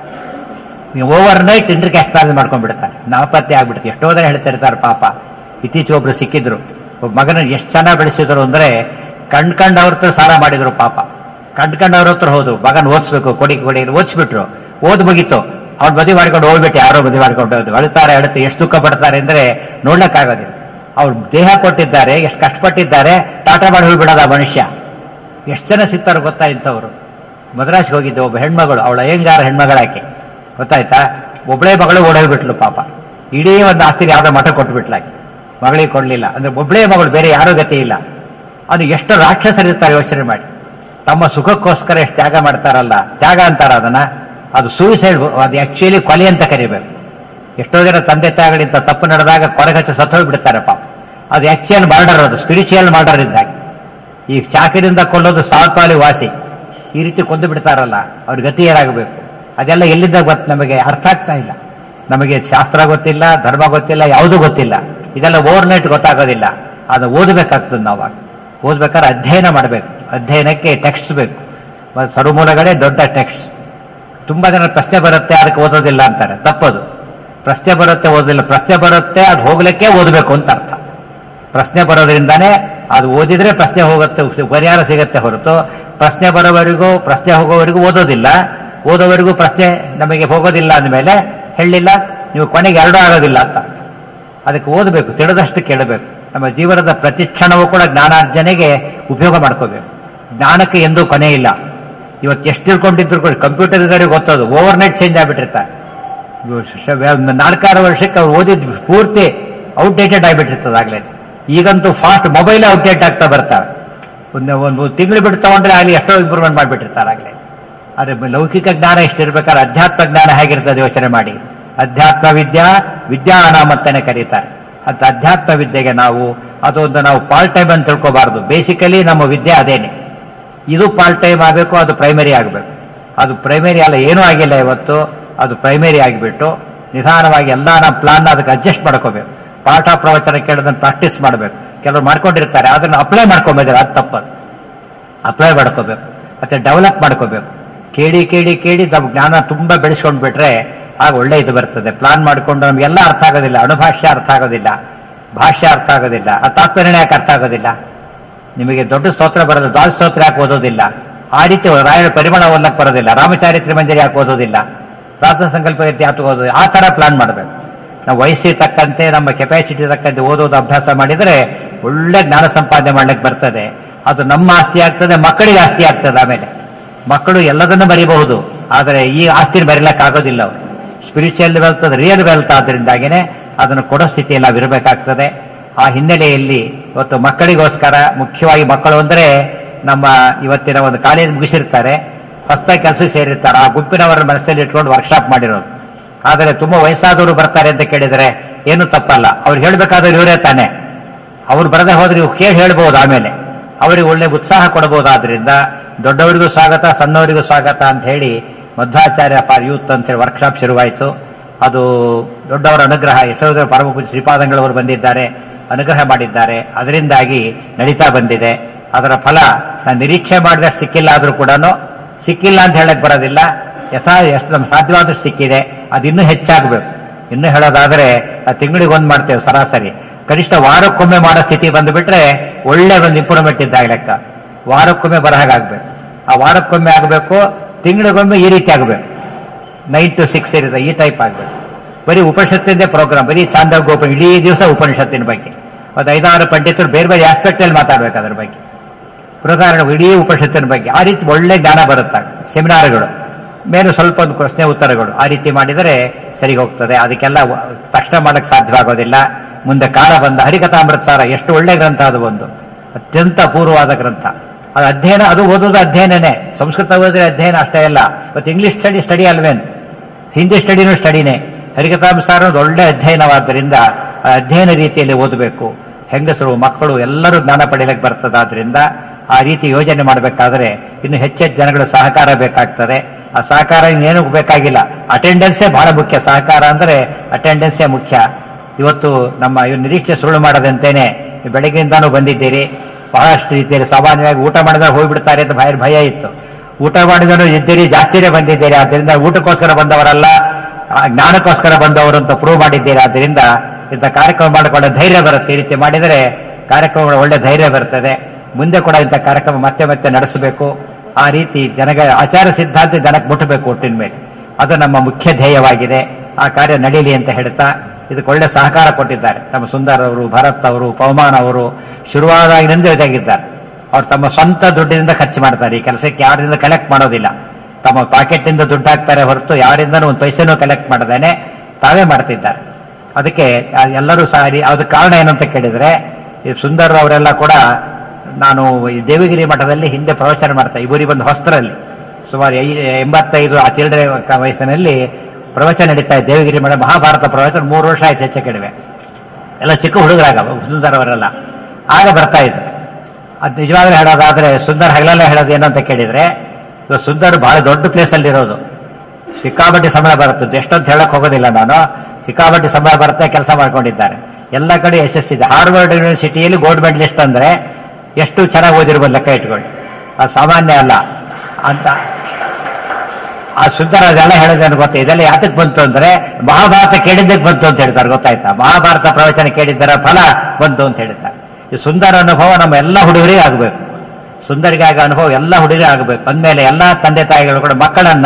Speaker 1: ಓವರ್ ನೈಟ್ ಇಂಟರ್ಕ್ಯಾಸ್ಟ್ ಮಾಡ್ಕೊಂಡ್ಬಿಡ್ತಾರೆ, ನಾಪತ್ತೆ ಆಗ್ಬಿಡ್ತಾರೆ. ಎಷ್ಟೋ ಜನ ಹೇಳ್ತಿರ್ತಾರೆ ಪಾಪ. ಇತ್ತೀಚೆಗೆ ಒಬ್ರು ಸಿಕ್ಕಿದ್ರು, ಒಬ್ಬ ಮಗನ ಎಷ್ಟು ಚೆನ್ನಾಗಿ ಬೆಳೆಸಿದ್ರು ಅಂದ್ರೆ ಕಂಡ್ಕಂಡವ್ರ ಹತ್ರ ಸಾಲ ಮಾಡಿದ್ರು ಪಾಪ. ಕಂಡ್ಕಂಡವ್ರ ಹತ್ರ ಹೋದ್ರು, ಮಗನ ಓದಿಸ್ಬೇಕು, ಕೊಡಿ ಕೊಡಿ ಓದಿಸ್ಬಿಟ್ರು. ಓದ್ ಮುಗೀತು, ಅವ್ರು ಮದುವೆ ಮಾಡ್ಕೊಂಡು ಹೋಗ್ಬಿಟ್ಟು ಯಾರೋ ಮದುವೆ ಮಾಡ್ಕೊಂಡು ಹೋದ್ರು. ಅಳ್ತಾರೆ ಅಳುತ್ತೆ, ಎಷ್ಟು ದುಃಖ ಪಡ್ತಾರೆ ಅಂದ್ರೆ ನೋಡ್ಲಕ್ಕಾಗೋದಿಲ್ಲ. ಅವ್ರು ದೇಹ ಕೊಟ್ಟಿದ್ದಾರೆ, ಎಷ್ಟು ಕಷ್ಟಪಟ್ಟಿದ್ದಾರೆ, ಟಾಟಾ ಮಾಡಿ ಹೋಗ್ಬಿಡೋದ ಮನುಷ್ಯ. ಎಷ್ಟು ಜನ ಸಿಗ್ತಾರೋ ಗೊತ್ತಾ ಇಂಥವ್ರು. ಮದ್ರಾಸ್ಗೆ ಹೋಗಿದ್ದೆ, ಒಬ್ಬ ಹೆಣ್ಮಗಳು, ಅವಳ ಅಯ್ಯಂಗಾರ ಹೆಣ್ಮಗಳಾಕೆ ಗೊತ್ತಾಯ್ತಾ. ಒಬ್ಬಳೇ ಮಗಳು ಓಡೋಗ್ಬಿಟ್ಲು ಪಾಪ. ಇಡೀ ಒಂದು ಆಸ್ತಿಗೆ ಯಾವ್ದೋ ಮಠ ಕೊಟ್ಬಿಟ್ಲಾಕಿ, ಮಗಳಿಗೆ ಕೊಡ್ಲಿಲ್ಲ. ಅಂದ್ರೆ ಒಬ್ಬಳೇ ಮಗಳು, ಬೇರೆ ಯಾರೋ ಗತಿ ಇಲ್ಲ. ಅದು ಎಷ್ಟು ರಾಕ್ಷಸರಿರ್ತಾರೆ ಯೋಚನೆ ಮಾಡಿ. ತಮ್ಮ ಸುಖಕ್ಕೋಸ್ಕರ ಎಷ್ಟು ತ್ಯಾಗ ಮಾಡ್ತಾರಲ್ಲ, ತ್ಯಾಗ ಅಂತಾರ ಅದನ್ನ. ಅದು ಸೂಸೈಡ್, ಅದು ಆಕ್ಚುಲಿ ಕೊಲೆ ಅಂತ ಕರಿಬೇಕು. ಎಷ್ಟೋ ಜನ ತಂದೆ ತಾಯಿಗಳಿಂದ ತಪ್ಪು ನಡೆದಾಗ ಕೊರಗಚ್ಚ ಸತ್ತೋಗ್ಬಿಡ್ತಾರೆ ಪಾಪ. ಅದು ಆಕ್ಚುಯಲ್ ಮರ್ಡರ್, ಅದು ಸ್ಪಿರಿಚುವಲ್ ಮರ್ಡರ್ ಇದ್ದಾಗ. ಈ ಚಾಕಿನಿಂದ ಕೊಲ್ಲೋದು ಸಾಲ್ಪಾಲಿ ವಾಸಿ. ಈ ರೀತಿ ಕೊಂದು ಬಿಡ್ತಾರಲ್ಲ, ಅವ್ರ ಗತಿ ಏನಾಗಬೇಕು? ಅದೆಲ್ಲ ಎಲ್ಲಿಂದ ಗೊತ್ತು ನಮಗೆ ಅರ್ಥ ಆಗ್ತಾ ಇಲ್ಲ. ನಮಗೆ ಶಾಸ್ತ್ರ ಗೊತ್ತಿಲ್ಲ, ಧರ್ಮ ಗೊತ್ತಿಲ್ಲ, ಯಾವುದೂ ಗೊತ್ತಿಲ್ಲ. ಇದೆಲ್ಲ ಓವರ್ ನೈಟ್ ಗೊತ್ತಾಗೋದಿಲ್ಲ. ಅದು ಓದಬೇಕಾಗ್ತದೆ. ನಾವು ಓದ್ಬೇಕಾದ್ರೆ ಅಧ್ಯಯನ ಮಾಡಬೇಕು. ಅಧ್ಯಯನಕ್ಕೆ ಟೆಕ್ಸ್ಟ್ ಬೇಕು. ಸರ್ವಮೂಲಗಳೇ ದೊಡ್ಡ ಟೆಕ್ಸ್ಟ್. ತುಂಬಾ ಜನ ಪ್ರಶ್ನೆ ಬರುತ್ತೆ ಅದಕ್ಕೆ ಓದೋದಿಲ್ಲ ಅಂತಾರೆ, ತಪ್ಪದು. ಪ್ರಶ್ನೆ ಬರುತ್ತೆ ಓದೋದಿಲ್ಲ, ಪ್ರಶ್ನೆ ಬರುತ್ತೆ ಅದು ಹೋಗ್ಲಿಕ್ಕೆ ಓದಬೇಕು ಅಂತ ಅರ್ಥ. ಪ್ರಶ್ನೆ ಬರೋದ್ರಿಂದಾನೇ ಅದು ಓದಿದ್ರೆ ಪ್ರಶ್ನೆ ಹೋಗುತ್ತೆ, ಪರಿಹಾರ ಸಿಗುತ್ತೆ ಹೊರತು ಪ್ರಶ್ನೆ ಬರೋವರೆಗೂ ಪ್ರಶ್ನೆ ಹೋಗೋವರೆಗೂ ಓದೋದಿಲ್ಲ. ಓದೋವರೆಗೂ ಪ್ರಶ್ನೆ ನಮಗೆ ಹೋಗೋದಿಲ್ಲ ಅಂದಮೇಲೆ ಹೇಳಿಲ್ಲ, ನೀವು ಕೊನೆಗೆ ಎರಡೂ ಆಗೋದಿಲ್ಲ ಅಂತ ಅರ್ಥ. ಅದಕ್ಕೆ ಓದಬೇಕು, ತಿಳಿದಷ್ಟು ಕೇಳಬೇಕು. ನಮ್ಮ ಜೀವನದ ಪ್ರತಿ ಕ್ಷಣವೂ ಕೂಡ ಜ್ಞಾನಾರ್ಜನೆಗೆ ಉಪಯೋಗ ಮಾಡ್ಕೋಬೇಕು. ಜ್ಞಾನಕ್ಕೆ ಎಂದೂ ಕೊನೆ ಇಲ್ಲ. ಇವತ್ತು ಎಷ್ಟು ತಿಳ್ಕೊಂಡಿದ್ರು ಕೂಡ ಕಂಪ್ಯೂಟರ್ ಇದ್ದವರಿಗೆ ಗೊತ್ತದು, ಓವರ್ ನೈಟ್ ಚೇಂಜ್ ಆಗ್ಬಿಟ್ಟಿರ್ತಾರೆ. ನಾಲ್ಕಾರು ವರ್ಷಕ್ಕೆ ಅವ್ರು ಓದಿದ್ ಪೂರ್ತಿ ಔಟ್ಡೇಟೆಡ್ ಆಗಿಬಿಟ್ಟಿರ್ತದೆ ಆಗ್ಲೇ. ಈಗಂತೂ ಫಾಸ್ಟ್ ಮೊಬೈಲ್ ಔಟ್ಡೇಟ್ ಆಗ್ತಾ ಬರ್ತಾರೆ. ಒಂದು ಒಂದು ತಿಂಗಳು ಬಿಟ್ಟು ತಗೊಂಡ್ರೆ ಅಲ್ಲಿ ಎಷ್ಟೋ ಇಂಪ್ರೂವ್ಮೆಂಟ್ ಮಾಡಿಬಿಟ್ಟಿರ್ತಾರೆ ಆಗ್ಲೇ. ಆದರೆ ಲೌಕಿಕ ಜ್ಞಾನ ಇಷ್ಟಿರ್ಬೇಕಾದ್ರೆ ಅಧ್ಯಾತ್ಮ ಜ್ಞಾನ ಹೇಗಿರ್ತದೆ ಯೋಚನೆ ಮಾಡಿ. ಅಧ್ಯಾತ್ಮ ವಿದ್ಯಾ ವಿದ್ಯಾ ಅನಾಮ ಅಂತಾನೆ ಕರೀತಾರೆ. ಅಂತ ಅಧ್ಯಾತ್ಮ ವಿದ್ಯೆಗೆ ನಾವು ಅದೊಂದು ನಾವು ಪಾರ್ಟ್ ಟೈಮ್ ಅಂತ ತಿಳ್ಕೋಬಾರ್ದು. ಬೇಸಿಕಲಿ ನಮ್ಮ ವಿದ್ಯೆ ಅದೇನೆ. ಇದು ಪಾರ್ಟ್ ಟೈಮ್ ಆಗಬೇಕು, ಅದು ಪ್ರೈಮರಿ ಆಗಬೇಕು. ಅದು ಪ್ರೈಮರಿ ಅಲ್ಲ, ಏನೂ ಆಗಿಲ್ಲ ಇವತ್ತು. ಅದು ಪ್ರೈಮರಿ ಆಗಿಬಿಟ್ಟು ನಿಧಾನವಾಗಿ ಎಲ್ಲ ನಮ್ಮ ಪ್ಲಾನ್ ಅದಕ್ಕೆ ಅಡ್ಜಸ್ಟ್ ಮಾಡ್ಕೋಬೇಕು. ಪಾಠ ಪ್ರವಚನ ಕೇಳೋದನ್ನು ಪ್ರಾಕ್ಟೀಸ್ ಮಾಡಬೇಕು. ಕೆಲವರು ಮಾಡ್ಕೊಂಡಿರ್ತಾರೆ, ಅದನ್ನು ಅಪ್ಲೈ ಮಾಡ್ಕೊಂಬಿದ್ದಾರೆ, ಅದು ತಪ್ಪದು. ಅಪ್ಲೈ ಮಾಡ್ಕೋಬೇಕು, ಮತ್ತೆ ಡೆವಲಪ್ ಮಾಡ್ಕೋಬೇಕು. ಕೇಳಿ ಕೇಳಿ ಕೇಳಿ ನಮ್ಮ ಜ್ಞಾನ ತುಂಬಾ ಬೆಳೆಸ್ಕೊಂಡು ಬಿಟ್ರೆ ಆಗ ಒಳ್ಳೆ ಇದು ಬರ್ತದೆ. ಪ್ಲಾನ್ ಮಾಡಿಕೊಂಡು ನಮಗೆಲ್ಲ ಅರ್ಥ ಆಗೋದಿಲ್ಲ. ಅಣುಭಾಷ್ಯ ಅರ್ಥ ಆಗೋದಿಲ್ಲ, ಭಾಷ್ಯ ಅರ್ಥ ಆಗೋದಿಲ್ಲ, ಆ ತಾತ್ಪರ್ಯ ಯಾಕೆ ಅರ್ಥ ಆಗೋದಿಲ್ಲ? ನಿಮಗೆ ದೊಡ್ಡ ಸ್ತೋತ್ರ ಬರೋದು, ದ್ವಾದ ಸ್ತೋತ್ರ ಯಾಕೆ ಓದೋದಿಲ್ಲ? ಆ ರೀತಿ ರಾಯರ ಪರಿಮಳ ಓದಕ್ಕೆ ಬರೋದಿಲ್ಲ, ರಾಮಚಾರಿತ್ರ್ಯ ಮಂಜರಿ ಯಾಕೆ ಓದೋದಿಲ್ಲ, ಪ್ರಾರ್ಥನಾ ಸಂಕಲ್ಪ ಯಾಕೆ ಓದೋದಿಲ್ಲ? ಆ ತರ ಪ್ಲಾನ್ ಮಾಡಬೇಕು. ನಾವು ವಯಸ್ಸಿಗೆ ತಕ್ಕಂತೆ ನಮ್ಮ ಕೆಪಾಸಿಟಿ ತಕ್ಕಂತೆ ಓದೋದು ಅಭ್ಯಾಸ ಮಾಡಿದರೆ ಒಳ್ಳೆ ಜ್ಞಾನ ಸಂಪಾದನೆ ಮಾಡ್ಲಿಕ್ಕೆ ಬರ್ತದೆ. ಅದು ನಮ್ಮ ಆಸ್ತಿ ಆಗ್ತದೆ, ಮಕ್ಕಳಿಗೆ ಆಸ್ತಿ ಆಗ್ತದೆ. ಆಮೇಲೆ ಮಕ್ಕಳು ಎಲ್ಲದನ್ನು ಬರೀಬಹುದು, ಆದರೆ ಈ ಆಸ್ತಿನ ಬರೀಲಕ್ಕಾಗೋದಿಲ್ಲ. ಅವರು ಸ್ಪಿರಿಚುವಲ್ ವೆಲ್ತ್, ರಿಯಲ್ ವೆಲ್ತ್. ಆದ್ರಿಂದಾಗಿನೇ ಅದನ್ನು ಕೊಡೋ ಸ್ಥಿತಿಯಲ್ಲಿ ನಾವು ಇರಬೇಕಾಗ್ತದೆ. ಆ ಹಿನ್ನೆಲೆಯಲ್ಲಿ ಇವತ್ತು ಮಕ್ಕಳಿಗೋಸ್ಕರ, ಮುಖ್ಯವಾಗಿ ಮಕ್ಕಳು ಅಂದರೆ ನಮ್ಮ ಇವತ್ತಿನ ಒಂದು ಕಾಲೇಜ್ ಮುಗಿಸಿರ್ತಾರೆ, ಹೊಸದಾಗಿ ಕೆಲಸಕ್ಕೆ ಸೇರಿರ್ತಾರೆ. ಆ ಗುಂಪಿನವರ ಮನಸ್ಸಲ್ಲಿ ಇಟ್ಕೊಂಡು ವರ್ಕ್ಶಾಪ್ ಮಾಡಿರೋದು. ಆದರೆ ತುಂಬಾ ವಯಸ್ಸಾದವರು ಬರ್ತಾರೆ ಅಂತ ಕೇಳಿದರೆ ಏನು ತಪ್ಪಲ್ಲ. ಅವ್ರು ಹೇಳ್ಬೇಕಾದ್ರೆ ಇವರೇ ತಾನೆ. ಅವ್ರು ಬರದೆ ಹೋದ್ರೆ ಇವು ಕೇಳಿ ಹೇಳ್ಬಹುದು. ಆಮೇಲೆ ಅವರಿಗೆ ಒಳ್ಳೆ ಉತ್ಸಾಹ ಕೊಡಬಹುದಾದ್ರಿಂದ ದೊಡ್ಡವರಿಗೂ ಸ್ವಾಗತ, ಸಣ್ಣವರಿಗೂ ಸ್ವಾಗತ ಅಂತ ಹೇಳಿ ಮಧ್ವಾಚಾರ್ಯ ಫಾರ್ ಯೂತ್ ಅಂತ ಹೇಳಿ ವರ್ಕ್ಶಾಪ್ ಶುರುವಾಯಿತು. ಅದು ದೊಡ್ಡವರ ಅನುಗ್ರಹ, ಎಷ್ಟೋ ಪರಮಪೂಜ್ಯ ಶ್ರೀಪಾದಂಗಳವರು ಬಂದಿದ್ದಾರೆ, ಅನುಗ್ರಹ ಮಾಡಿದ್ದಾರೆ. ಅದರಿಂದಾಗಿ ನಡೀತಾ ಬಂದಿದೆ. ಅದರ ಫಲ ನಾನು ನಿರೀಕ್ಷೆ ಮಾಡಿದಷ್ಟು ಸಿಕ್ಕಿಲ್ಲ ಆದರೂ ಕೂಡ, ಸಿಕ್ಕಿಲ್ಲ ಅಂತ ಹೇಳಕ್ ಬರೋದಿಲ್ಲ, ಯಥಾ ಎಷ್ಟು ನಮ್ಗೆ ಸಾಧ್ಯವಾದಷ್ಟು ಸಿಕ್ಕಿದೆ. ಅದು ಇನ್ನೂ ಹೆಚ್ಚಾಗಬೇಕು. ಇನ್ನೂ ಹೇಳೋದಾದ್ರೆ ತಿಂಗಳಿಗೆ ಒಂದು ಮಾಡ್ತೇವೆ ಸರಾಸರಿ, ಕನಿಷ್ಠ ವಾರಕ್ಕೊಮ್ಮೆ ಮಾಡೋ ಸ್ಥಿತಿ ಬಂದುಬಿಟ್ರೆ ಒಳ್ಳೆ ಒಂದು ಇಂಪ್ರೂವ್ಮೆಂಟ್ ಇದ್ದಾಗ ಲೆಕ್ಕ. ವಾರಕ್ಕೊಮ್ಮೆ ಬರಹಾಗಬೇಕು. ಆ ವಾರಕ್ಕೊಮ್ಮೆ ಆಗಬೇಕು, ತಿಂಗಳಿಗೊಮ್ಮೆ ಈ ರೀತಿ ಆಗಬೇಕು. ನೈನ್ ಟು ಸಿಕ್ಸ್ ಇರುತ್ತೆ, ಈ ಟೈಪ್ ಆಗಬೇಕು. ಬರೀ ಉಪನಿಷತ್ತಿಂದೇ ಪ್ರೋಗ್ರಾಮ್, ಬರೀ ಚಾಂದೋಗ್ಯೋಪ ಇಡೀ ದಿವಸ ಉಪನಿಷತ್ತಿನ ಬಗ್ಗೆ ಒಂದು ಐದಾರು ಪಂಡಿತರು ಬೇರೆ ಬೇರೆ ಆಸ್ಪೆಕ್ಟಲ್ಲಿ ಮಾತಾಡ್ಬೇಕು ಅದ್ರ ಬಗ್ಗೆ, ಪ್ರಧಾನ ಇಡೀ ಉಪನಿಷತ್ತಿನ ಬಗ್ಗೆ. ಆ ರೀತಿ ಒಳ್ಳೆ ಜ್ಞಾನ ಬರುತ್ತೆ. ಸೆಮಿನಾರ್ಗಳು ಮೇಲೆ ಸ್ವಲ್ಪ ಒಂದು ಪ್ರಶ್ನೆ ಉತ್ತರಗಳು ಆ ರೀತಿ ಮಾಡಿದರೆ ಸರಿ ಹೋಗ್ತದೆ. ಅದಕ್ಕೆಲ್ಲ ತಕ್ಷಣ ಮಾಡಕ್ಕೆ ಸಾಧ್ಯವಾಗೋದಿಲ್ಲ. ಮುಂದೆ ಕಾಲ ಬಂದ ಹರಿಕಥಾಮೃತಸಾರ ಎಷ್ಟು ಒಳ್ಳೆ ಗ್ರಂಥ, ಅದು ಒಂದು ಅತ್ಯಂತ ಅಪೂರ್ವವಾದ ಗ್ರಂಥ. ಅದು ಅಧ್ಯಯನ, ಅದು ಓದೋದು ಅಧ್ಯಯನನೇ. ಸಂಸ್ಕೃತ ಓದಿದ್ರೆ ಅಧ್ಯಯನ ಅಷ್ಟೇ ಅಲ್ಲ, ಮತ್ತು ಇಂಗ್ಲಿಷ್ ಸ್ಟಡಿ ಸ್ಟಡಿ ಅಲ್ವೇನು, ಹಿಂದಿ ಸ್ಟಡಿನೂ ಸ್ಟಡಿನೇ. ಹರಿಕಥಾಮೃತಸಾರ ಒಂದು ಒಳ್ಳೆ ಅಧ್ಯಯನವಾದ್ದರಿಂದ ಆ ಅಧ್ಯಯನ ರೀತಿಯಲ್ಲಿ ಓದಬೇಕು. ಹೆಂಗಸರು, ಮಕ್ಕಳು ಎಲ್ಲರೂ ಜ್ಞಾನ ಪಡೆಯಲಿಕ್ಕೆ ಬರ್ತದಾದ್ರಿಂದ ಆ ರೀತಿ ಯೋಜನೆ ಮಾಡಬೇಕಾದ್ರೆ ಇನ್ನು ಹೆಚ್ಚೆಚ್ಚು ಜನಗಳ ಸಹಕಾರ ಬೇಕಾಗ್ತದೆ. ಆ ಸಹಕಾರ ಇನ್ನೇನು ಬೇಕಾಗಿಲ್ಲ, ಅಟೆಂಡೆನ್ಸೇ ಬಹಳ ಮುಖ್ಯ. ಸಹಕಾರ ಅಂದರೆ ಅಟೆಂಡೆನ್ಸೇ ಮುಖ್ಯ. ಇವತ್ತು ನಮ್ಮ ಇವ್ ನಿರೀಕ್ಷೆ ಸುಳ್ಳು ಮಾಡದಂತೇನೆ ಬೆಳಗ್ಗೆಯಿಂದಾನು ಬಂದಿದ್ದೀರಿ. ಬಹಳಷ್ಟು ರೀತಿಯಲ್ಲಿ ಸಾಮಾನ್ಯವಾಗಿ ಊಟ ಮಾಡಿದಾಗ ಹೋಗ್ಬಿಡ್ತಾರೆ ಅಂತ ಭಯ ಭಯ ಇತ್ತು. ಊಟ ಮಾಡಿದನು ಇದ್ದೀರಿ, ಜಾಸ್ತಿನೇ ಬಂದಿದ್ದೀರಿ. ಆದ್ದರಿಂದ ಊಟಕ್ಕೋಸ್ಕರ ಬಂದವರಲ್ಲ, ಜ್ಞಾನಕ್ಕೋಸ್ಕರ ಬಂದವರು ಅಂತ ಪ್ರೂವ್ ಮಾಡಿದ್ದೀರಿ. ಆದ್ದರಿಂದ ಇಂಥ ಕಾರ್ಯಕ್ರಮ ಮಾಡಿಕೊಳ್ಳೋ ಧೈರ್ಯ ಬರುತ್ತೆ. ಈ ರೀತಿ ಮಾಡಿದರೆ ಕಾರ್ಯಕ್ರಮಗಳು ಒಳ್ಳೆ ಧೈರ್ಯ ಬರ್ತದೆ. ಮುಂದೆ ಕೂಡ ಇಂಥ ಕಾರ್ಯಕ್ರಮ ಮತ್ತೆ ಮತ್ತೆ ನಡೆಸಬೇಕು. ಆ ರೀತಿ ಜನಗಳ ಆಚಾರ ಸಿದ್ಧಾಂತ ಜನಕ್ಕೆ ಮುಟ್ಟಬೇಕು ಒಟ್ಟಿನ ಮೇಲೆ. ಅದು ನಮ್ಮ ಮುಖ್ಯ ಧ್ಯೇಯವಾಗಿದೆ. ಆ ಕಾರ್ಯ ನಡೀಲಿ ಅಂತ ಹೇಳ್ತಾ ಇದಕ್ಕೆ ಒಳ್ಳೆ ಸಹಕಾರ ಕೊಟ್ಟಿದ್ದಾರೆ ನಮ್ಮ ಸುಂದರ್ ಅವರು, ಭರತ್ ಅವರು, ಪವಮಾನ್ ಅವರು. ಶುರುವಾದಾಗಿನಿಂದ ಜೊತೆಗಿದ್ದಾರೆ. ಅವ್ರು ತಮ್ಮ ಸ್ವಂತ ದುಡ್ಡಿನಿಂದ ಖರ್ಚು ಮಾಡ್ತಾರೆ. ಈ ಕೆಲಸಕ್ಕೆ ಯಾರಿಂದ ಕಲೆಕ್ಟ್ ಮಾಡೋದಿಲ್ಲ. ತಮ್ಮ ಪಾಕೆಟ್ನಿಂದ ದುಡ್ಡು ಹಾಕ್ತಾರೆ ಹೊರತು ಯಾರಿಂದನೂ ಒಂದು ಪೈಸೆನೂ ಕಲೆಕ್ಟ್ ಮಾಡದೇನೆ ತಾವೇ ಮಾಡ್ತಿದ್ದಾರೆ. ಅದಕ್ಕೆ ಎಲ್ಲರೂ ಸಹ ಅದಕ್ಕೆ ಕಾರಣ ಏನಂತ ಕೇಳಿದರೆ, ಈ ಸುಂದರ್ ಅವರೆಲ್ಲ ಕೂಡ ನಾನು ಈ ದೇವಗಿರಿ ಮಠದಲ್ಲಿ ಹಿಂದೆ ಪ್ರವಚನ ಮಾಡ್ತಾ ಇಬ್ಬರಿ ಬಂದು ಹೊಸ್ತರಲ್ಲಿ ಸುಮಾರು ಎಂಬತ್ತೈದು ಆ ಚಿಲ್ಡ್ರೆ ವಯಸ್ಸಿನಲ್ಲಿ ಪ್ರವಚನ ನಡೀತಾ ಇದೆ. ದೇವಗಿರಿ ಮಠ ಮಹಾಭಾರತ ಪ್ರವಚನ ಮೂರು ವರ್ಷ ಆಯ್ತು ಹೆಚ್ಚು ಕಡಿಮೆ. ಎಲ್ಲ ಚಿಕ್ಕ ಹುಡುಗರಾಗ ಸುಂದರ್ ಅವರೆಲ್ಲ ಆಗ ಬರ್ತಾ ಇದ್ರು. ಅದು ನಿಜವಾಗ್ಲೂ ಹೇಳೋದಾದ್ರೆ ಸುಂದರ್ ಹಗಲೆಲ್ಲ ಹೇಳೋದು ಏನಂತ ಕೇಳಿದ್ರೆ, ಇವಾಗ ಸುಂದರ್ ಬಹಳ ದೊಡ್ಡ ಪ್ಲೇಸಲ್ಲಿ ಇರೋದು, ಸಿಕ್ಕಾಬಟ್ಟಿ ಸಂಬಳ ಬರುತ್ತದೆ. ಎಷ್ಟೊಂದು ಹೇಳಕ್ ಹೋಗೋದಿಲ್ಲ ನಾನು, ಸಿಕ್ಕಾಬಟ್ಟಿ ಸಂಬಳ ಬರುತ್ತೆ, ಕೆಲಸ ಮಾಡ್ಕೊಂಡಿದ್ದಾರೆ. ಎಲ್ಲ ಕಡೆ ಯಶಸ್ಸಿದೆ. ಹಾರ್ವರ್ಡ್ ಯೂನಿವರ್ಸಿಟಿಯಲ್ಲಿ ಗೋಲ್ಡ್ ಮೆಡಲಿಸ್ಟ್ ಅಂದ್ರೆ ಎಷ್ಟು ಚೆನ್ನಾಗಿ ಓದಿರ್ಬೋದು ಲೆಕ್ಕ ಇಟ್ಕೊಂಡು. ಅದು ಸಾಮಾನ್ಯ ಅಲ್ಲ ಅಂತ ಆ ಸುಂದರ ಅದೆಲ್ಲ ಹೇಳೋದೇನು ಗೊತ್ತಾ, ಇದೆಲ್ಲ ಯಾತಕ್ಕೆ ಬಂತು ಅಂದ್ರೆ ಮಹಾಭಾರತ ಕೇಳಿದ್ದಕ್ಕೆ ಬಂತು ಅಂತ ಹೇಳ್ತಾರೆ. ಗೊತ್ತಾಯ್ತಾ? ಮಹಾಭಾರತ ಪ್ರವಚನ ಕೇಳಿದ್ದರ ಫಲ ಬಂತು ಅಂತ ಹೇಳ್ತಾರೆ. ಈ ಸುಂದರ ಅನುಭವ ನಮ್ಮ ಎಲ್ಲ ಹುಡುಗರಿಗೆ ಆಗಬೇಕು. ಸುಂದರಿಗಾಗಿ ಅನುಭವ ಎಲ್ಲ ಹುಡುಗರಿಗೆ ಆಗಬೇಕು. ಅಂದಮೇಲೆ ಎಲ್ಲ ತಂದೆ ತಾಯಿಗಳು ಕೂಡ ಮಕ್ಕಳನ್ನ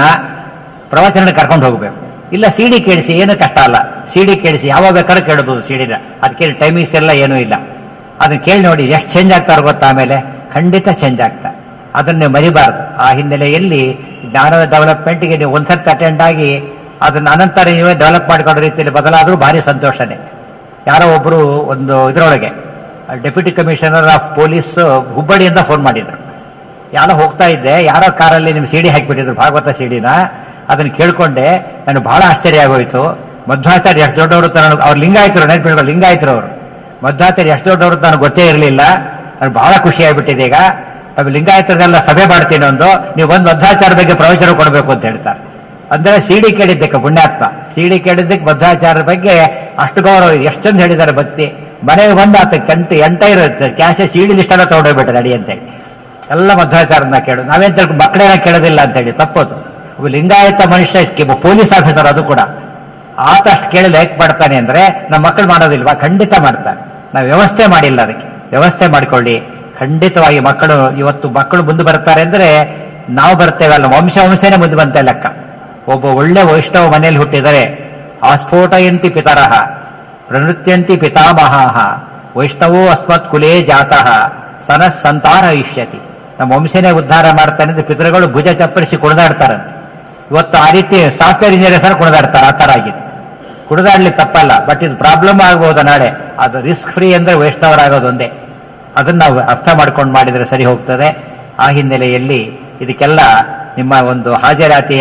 Speaker 1: ಪ್ರವಚನ ಕರ್ಕೊಂಡು ಹೋಗ್ಬೇಕು. ಇಲ್ಲ ಸಿಡಿ ಕೇಳಿಸಿ, ಏನು ಕಷ್ಟ ಅಲ್ಲ. ಸಿಡಿ ಕೇಳಿಸಿ ಯಾವಾಗ ಬೇಕಾದ್ರೂ ಕೇಳಬಹುದು ಸಿಡಿನ. ಅದಕ್ಕೆ ಟೈಮಿಂಗ್ಸ್ ಎಲ್ಲ ಏನೂ ಇಲ್ಲ. ಅದನ್ನ ಕೇಳಿ ನೋಡಿ ಎಷ್ಟು ಚೇಂಜ್ ಆಗ್ತಾರೆ ಗೊತ್ತಾ. ಆಮೇಲೆ ಖಂಡಿತ ಚೇಂಜ್ ಆಗ್ತಾರೆ. ಅದನ್ನ ನೀವು ಮರಿಬಾರ್ದು. ಆ ಹಿನ್ನೆಲೆಯಲ್ಲಿ ಜ್ಞಾನದ ಡೆವಲಪ್ಮೆಂಟ್ಗೆ ನೀವು ಒಂದ್ಸರ್ತಿ ಅಟೆಂಡ್ ಆಗಿ ಅದನ್ನ ಅನಂತರ ನೀವೇ ಡೆವಲಪ್ ಮಾಡಿಕೊಳ್ಳೋ ರೀತಿಯಲ್ಲಿ ಬದಲಾದರೂ ಭಾರಿ ಸಂತೋಷನೇ. ಯಾರೋ ಒಬ್ರು ಒಂದು ಇದರೊಳಗೆ ಡೆಪ್ಯೂಟಿ ಕಮಿಷನರ್ ಆಫ್ ಪೊಲೀಸ್ ಹುಬ್ಬಳ್ಳಿಯಿಂದ ಫೋನ್ ಮಾಡಿದ್ರು. ಯಾರೋ ಹೋಗ್ತಾ ಇದ್ದೆ, ಯಾರೋ ಕಾರಲ್ಲಿ ನಿಮ್ ಸಿಡಿ ಹಾಕಿಬಿಟ್ಟಿದ್ರು, ಭಾಗವತ ಸಿಡಿನ. ಅದನ್ನ ಕೇಳ್ಕೊಂಡೆ, ನನಗೆ ಬಹಳ ಆಶ್ಚರ್ಯ ಆಗೋಯ್ತು. ಮಧ್ವಾಚಾರ್ಯ ಎಷ್ಟು ದೊಡ್ಡವರು ನನಗೆ, ಅವ್ರು ಲಿಂಗಾಯತರು, ನೆನಪಿಡ್ಕೊ ಲಿಂಗಾಯತರು ಅವರು. ಮಧ್ವಾಚಾರ್ಯ ಎಷ್ಟು ದೊಡ್ಡವರು ನನಗೆ ಗೊತ್ತೇ ಇರಲಿಲ್ಲ. ನನಗೆ ಬಹಳ ಖುಷಿ ಆಗ್ಬಿಟ್ಟಿದೆ. ಈಗ ನಾವು ಲಿಂಗಾಯತರದೆಲ್ಲ ಸಭೆ ಮಾಡ್ತೀನಿ ಒಂದು, ನೀವು ಒಂದು ಮಧ್ವಾಚಾರ ಬಗ್ಗೆ ಪ್ರವಚನ ಕೊಡಬೇಕು ಅಂತ ಹೇಳ್ತಾರೆ. ಅಂದ್ರೆ ಸಿಡಿ ಕೇಳಿದ್ದಕ್ಕೆ ಪುಣ್ಯಾತ್ಮ, ಸಿಡಿ ಕೇಳಿದ್ದಕ್ಕೆ ಮಧ್ವಾಚಾರ್ಯರ ಬಗ್ಗೆ ಅಷ್ಟು ಗೌರವ. ಎಷ್ಟೊಂದು ಹೇಳಿದ್ದಾರೆ ಭಕ್ತಿ. ಮನೆಗೆ ಬಂದು ಆತ ಕಂಟು ಎಂಟೈರ್ ಕ್ಯಾಶೆ ಸಿಡಿ ಲಿಸ್ಟ್ ಎಲ್ಲ ತಗೊಂಡೋಗ್ಬಿಟ್ರೆ ನಡಿ ಅಂತೇಳಿ ಎಲ್ಲ ಮಧ್ವಾಚಾರನ ಕೇಳು. ನಾವೇನ್ ತಿಳ್ಕೊಂಡು ಮಕ್ಕಳೇನ ಕೇಳೋದಿಲ್ಲ ಅಂತೇಳಿ ತಪ್ಪೋದು. ಒಬ್ಬ ಲಿಂಗಾಯತ ಮನುಷ್ಯ ಪೊಲೀಸ್ ಆಫೀಸರ್, ಅದು ಕೂಡ ಆತ ಅಷ್ಟು ಕೇಳಿ ಲೈಕ್ ಮಾಡ್ತಾನೆ ಅಂದ್ರೆ ನಮ್ಮ ಮಕ್ಕಳು ಮಾಡೋದಿಲ್ವಾ? ಖಂಡಿತ ಮಾಡ್ತಾನೆ. ನಾವು ವ್ಯವಸ್ಥೆ ಮಾಡಿಲ್ಲ, ಅದಕ್ಕೆ ವ್ಯವಸ್ಥೆ ಮಾಡಿಕೊಳ್ಳಿ. ಖಂಡಿತವಾಗಿ ಮಕ್ಕಳು ಇವತ್ತು ಮಕ್ಕಳು ಮುಂದೆ ಬರ್ತಾರೆ ಅಂದ್ರೆ ನಾವು ಬರ್ತೇವೆ ಅಲ್ಲ, ವಂಶ ವಂಶನೇ ಮುಂದೆ ಬಂತ ಲೆಕ್ಕ. ಒಬ್ಬ ಒಳ್ಳೆ ವೈಷ್ಣವ ಮನೆಯಲ್ಲಿ ಹುಟ್ಟಿದರೆ ಆಸ್ಫೋಟಯಂತಿ ಪಿತರಹ ಪ್ರನೃತ್ಯಂತಿ ಪಿತಾಮಹಾಹ ವೈಷ್ಣವೋ ಅಸ್ಮತ್ ಕುಲೇ ಜಾತಃ ಸನಃ ಸಂತಾನ ಇಷ್ಯತಿ. ನಮ್ಮ ವಂಶನೇ ಉದ್ಧಾರ ಮಾಡ್ತಾನೆ ಅಂದ್ರೆ ಪಿತೃಗಳು ಭುಜ ಚಪ್ಪರಿಸಿ ಕುಣಿದಾಡ್ತಾರಂತೆ. ಇವತ್ತು ಆ ರೀತಿ ಸಾಫ್ಟ್ವೇರ್ ಇಂಜಿನಿಯರ್ ಸರ್ ಕುಣಿದಾಡ್ತಾರೆ. ಆ ತರ ಆಗಿದೆ. ಕುಣಿದಾಡ್ಲಿ ತಪ್ಪಲ್ಲ, ಬಟ್ ಇದು ಪ್ರಾಬ್ಲಮ್ ಆಗ್ಬೋದು ನಾಳೆ. ಅದು ರಿಸ್ಕ್ ಫ್ರೀ ಅಂದ್ರೆ ವೈಷ್ಣವರಾಗೋದು ಒಂದೇ. ಅದನ್ನ ನಾವು ಅರ್ಥ ಮಾಡ್ಕೊಂಡು ಮಾಡಿದರೆ ಸರಿ ಹೋಗ್ತದೆ. ಆ ಹಿನ್ನೆಲೆಯಲ್ಲಿ ಇದಕ್ಕೆಲ್ಲ ನಿಮ್ಮ ಒಂದು ಹಾಜರಾತಿಯ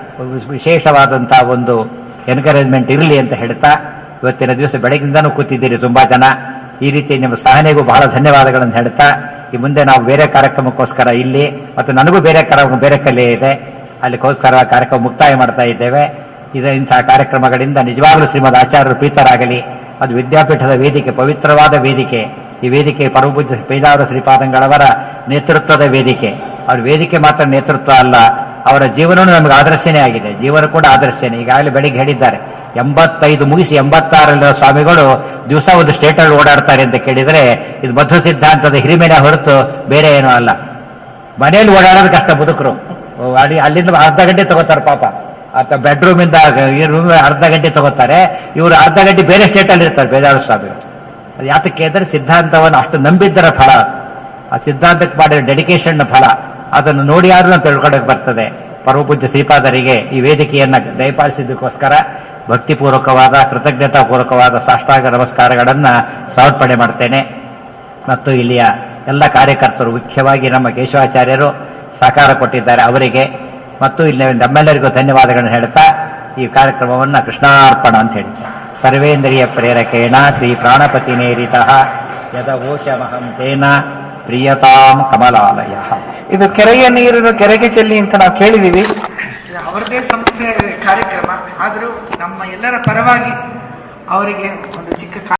Speaker 1: ವಿಶೇಷವಾದಂತಹ ಒಂದು ಎನ್ಕರೇಜ್ಮೆಂಟ್ ಇರಲಿ ಅಂತ ಹೇಳ್ತಾ, ಇವತ್ತಿನ ದಿವಸ ಬೆಳಗಿಂದನೂ ಕೂತಿದ್ದೀರಿ ತುಂಬಾ ಜನ. ಈ ರೀತಿ ನಿಮ್ಮ ಸಹನೆಗೂ ಬಹಳ ಧನ್ಯವಾದಗಳನ್ನು ಹೇಳ್ತಾ ಈ ಮುಂದೆ ನಾವು ಬೇರೆ ಕಾರ್ಯಕ್ರಮಕ್ಕೋಸ್ಕರ ಇಲ್ಲಿ ಮತ್ತು ನನಗೂ ಬೇರೆ ಕಾರ್ಯಕ್ರಮ ಬೇರೆ ಕಲೆ ಇದೆ, ಅಲ್ಲಿಗೋಸ್ಕರ ಕಾರ್ಯಕ್ರಮ ಮುಕ್ತಾಯ ಮಾಡ್ತಾ ಇದ್ದೇವೆ. ಇದು ಇಂತಹ ಕಾರ್ಯಕ್ರಮಗಳಿಂದ ನಿಜವಾಗಲೂ ಶ್ರೀಮದ್ ಆಚಾರ್ಯರು ಪ್ರೀತರಾಗಲಿ. ಅದು ವಿದ್ಯಾಪೀಠದ ವೇದಿಕೆ, ಪವಿತ್ರವಾದ ವೇದಿಕೆ. ಈ ವೇದಿಕೆ ಪರಮಪೂಜ್ಯ ಪೇಜಾವರ ಶ್ರೀಪಾದಂಗಳವರ ನೇತೃತ್ವದ ವೇದಿಕೆ. ಅವ್ರ ವೇದಿಕೆ ಮಾತ್ರ ನೇತೃತ್ವ ಅಲ್ಲ, ಅವರ ಜೀವನವೂ ನಮಗೆ ಆದರ್ಶನೇ ಆಗಿದೆ. ಜೀವನ ಕೂಡ ಆದರ್ಶನೇ. ಈಗಾಗಲೇ ಬೆಳಿಗ್ಗೆ ಹೇಳಿದ್ದಾರೆ, ಎಂಬತ್ತೈದು ಮುಗಿಸಿ ಎಂಬತ್ತಾರಲ್ಲಿರೋ ಸ್ವಾಮಿಗಳು ದಿವಸ ಒಂದು ಸ್ಟೇಟಲ್ಲಿ ಓಡಾಡ್ತಾರೆ ಅಂತ ಕೇಳಿದರೆ ಇದು ಮಧ್ವ ಸಿದ್ಧಾಂತದ ಹಿರಿಮೆನೆ ಹೊರತು ಬೇರೆ ಏನೂ ಅಲ್ಲ. ಮನೆಯಲ್ಲಿ ಓಡಾಡೋದು ಕಷ್ಟ ಮುದುಕರು, ಅಲ್ಲಿಂದ ಅರ್ಧ ಗಂಟೆ ತಗೋತಾರೆ ಪಾಪ. ಆತ ಬೆಡ್ರೂಮ್ ಇಂದ ಈ ರೂಮ್ ಅರ್ಧ ಗಂಟೆ ತಗೋತಾರೆ, ಇವರು ಅರ್ಧ ಗಂಟೆ ಬೇರೆ ಸ್ಟೇಟಲ್ಲಿ ಇರ್ತಾರೆ ಬೇಜಾರು ಸ್ವಾಮಿಗಳು. ಅದು ಯಾತಕ್ಕೆ ಅಂದರೆ ಸಿದ್ಧಾಂತವನ್ನು ಅಷ್ಟು ನಂಬಿದ್ದರ ಫಲ, ಆ ಸಿದ್ಧಾಂತಕ್ಕೆ ಮಾಡಿದ ಡೆಡಿಕೇಶನ್ ಫಲ. ಅದನ್ನು ನೋಡಿ ಯಾರು ಅಂತ ತಿಳ್ಕೊಳ್ಳೋಕೆ ಬರ್ತದೆ. ಪರಮಪೂಜ್ಯ ಶ್ರೀಪಾದರಿಗೆ ಈ ವೇದಿಕೆಯನ್ನು ದಯಪಾಲಿಸಿದ್ದಕ್ಕೋಸ್ಕರ ಭಕ್ತಿಪೂರ್ವಕವಾದ ಕೃತಜ್ಞತಾಪೂರ್ವಕವಾದ ಸಾಷ್ಟಾಂಗ ನಮಸ್ಕಾರಗಳನ್ನು ಸಮರ್ಪಣೆ ಮಾಡ್ತೇನೆ. ಮತ್ತು ಇಲ್ಲಿಯ ಎಲ್ಲ ಕಾರ್ಯಕರ್ತರು, ಮುಖ್ಯವಾಗಿ ನಮ್ಮ ಕೇಶವಾಚಾರ್ಯರು ಸಹಕಾರ ಕೊಟ್ಟಿದ್ದಾರೆ, ಅವರಿಗೆ ಮತ್ತು ಇಲ್ಲಿ ನಮ್ಮೆಲ್ಲರಿಗೂ ಧನ್ಯವಾದಗಳನ್ನು ಹೇಳ್ತಾ ಈ ಕಾರ್ಯಕ್ರಮವನ್ನು ಕೃಷ್ಣಾರ್ಪಣ ಅಂತ ಹೇಳಿದ್ದೆ. ಸರ್ವೇಂದ್ರಿಯ ಪ್ರೇರಕೇಣ ಶ್ರೀ ಪ್ರಾಣಪತಿ ನೇರಿತಃ ಯದವೋಚಮಹಂ ತೇನ ಪ್ರಿಯತಾಂ ಕಮಲಾಲಯ.
Speaker 2: ಇದು ಕೆರೆಯ ನೀರನ್ನು ಕೆರೆಗೆ ಚೆಲ್ಲಿ ಅಂತ ನಾವು ಕೇಳಿದೀವಿ. ಅವರದೇ ಸಂಸ್ಥೆಯ ಕಾರ್ಯಕ್ರಮ, ಆದರೂ ನಮ್ಮ ಎಲ್ಲರ ಪರವಾಗಿ ಅವರಿಗೆ ಒಂದು ಚಿಕ್ಕ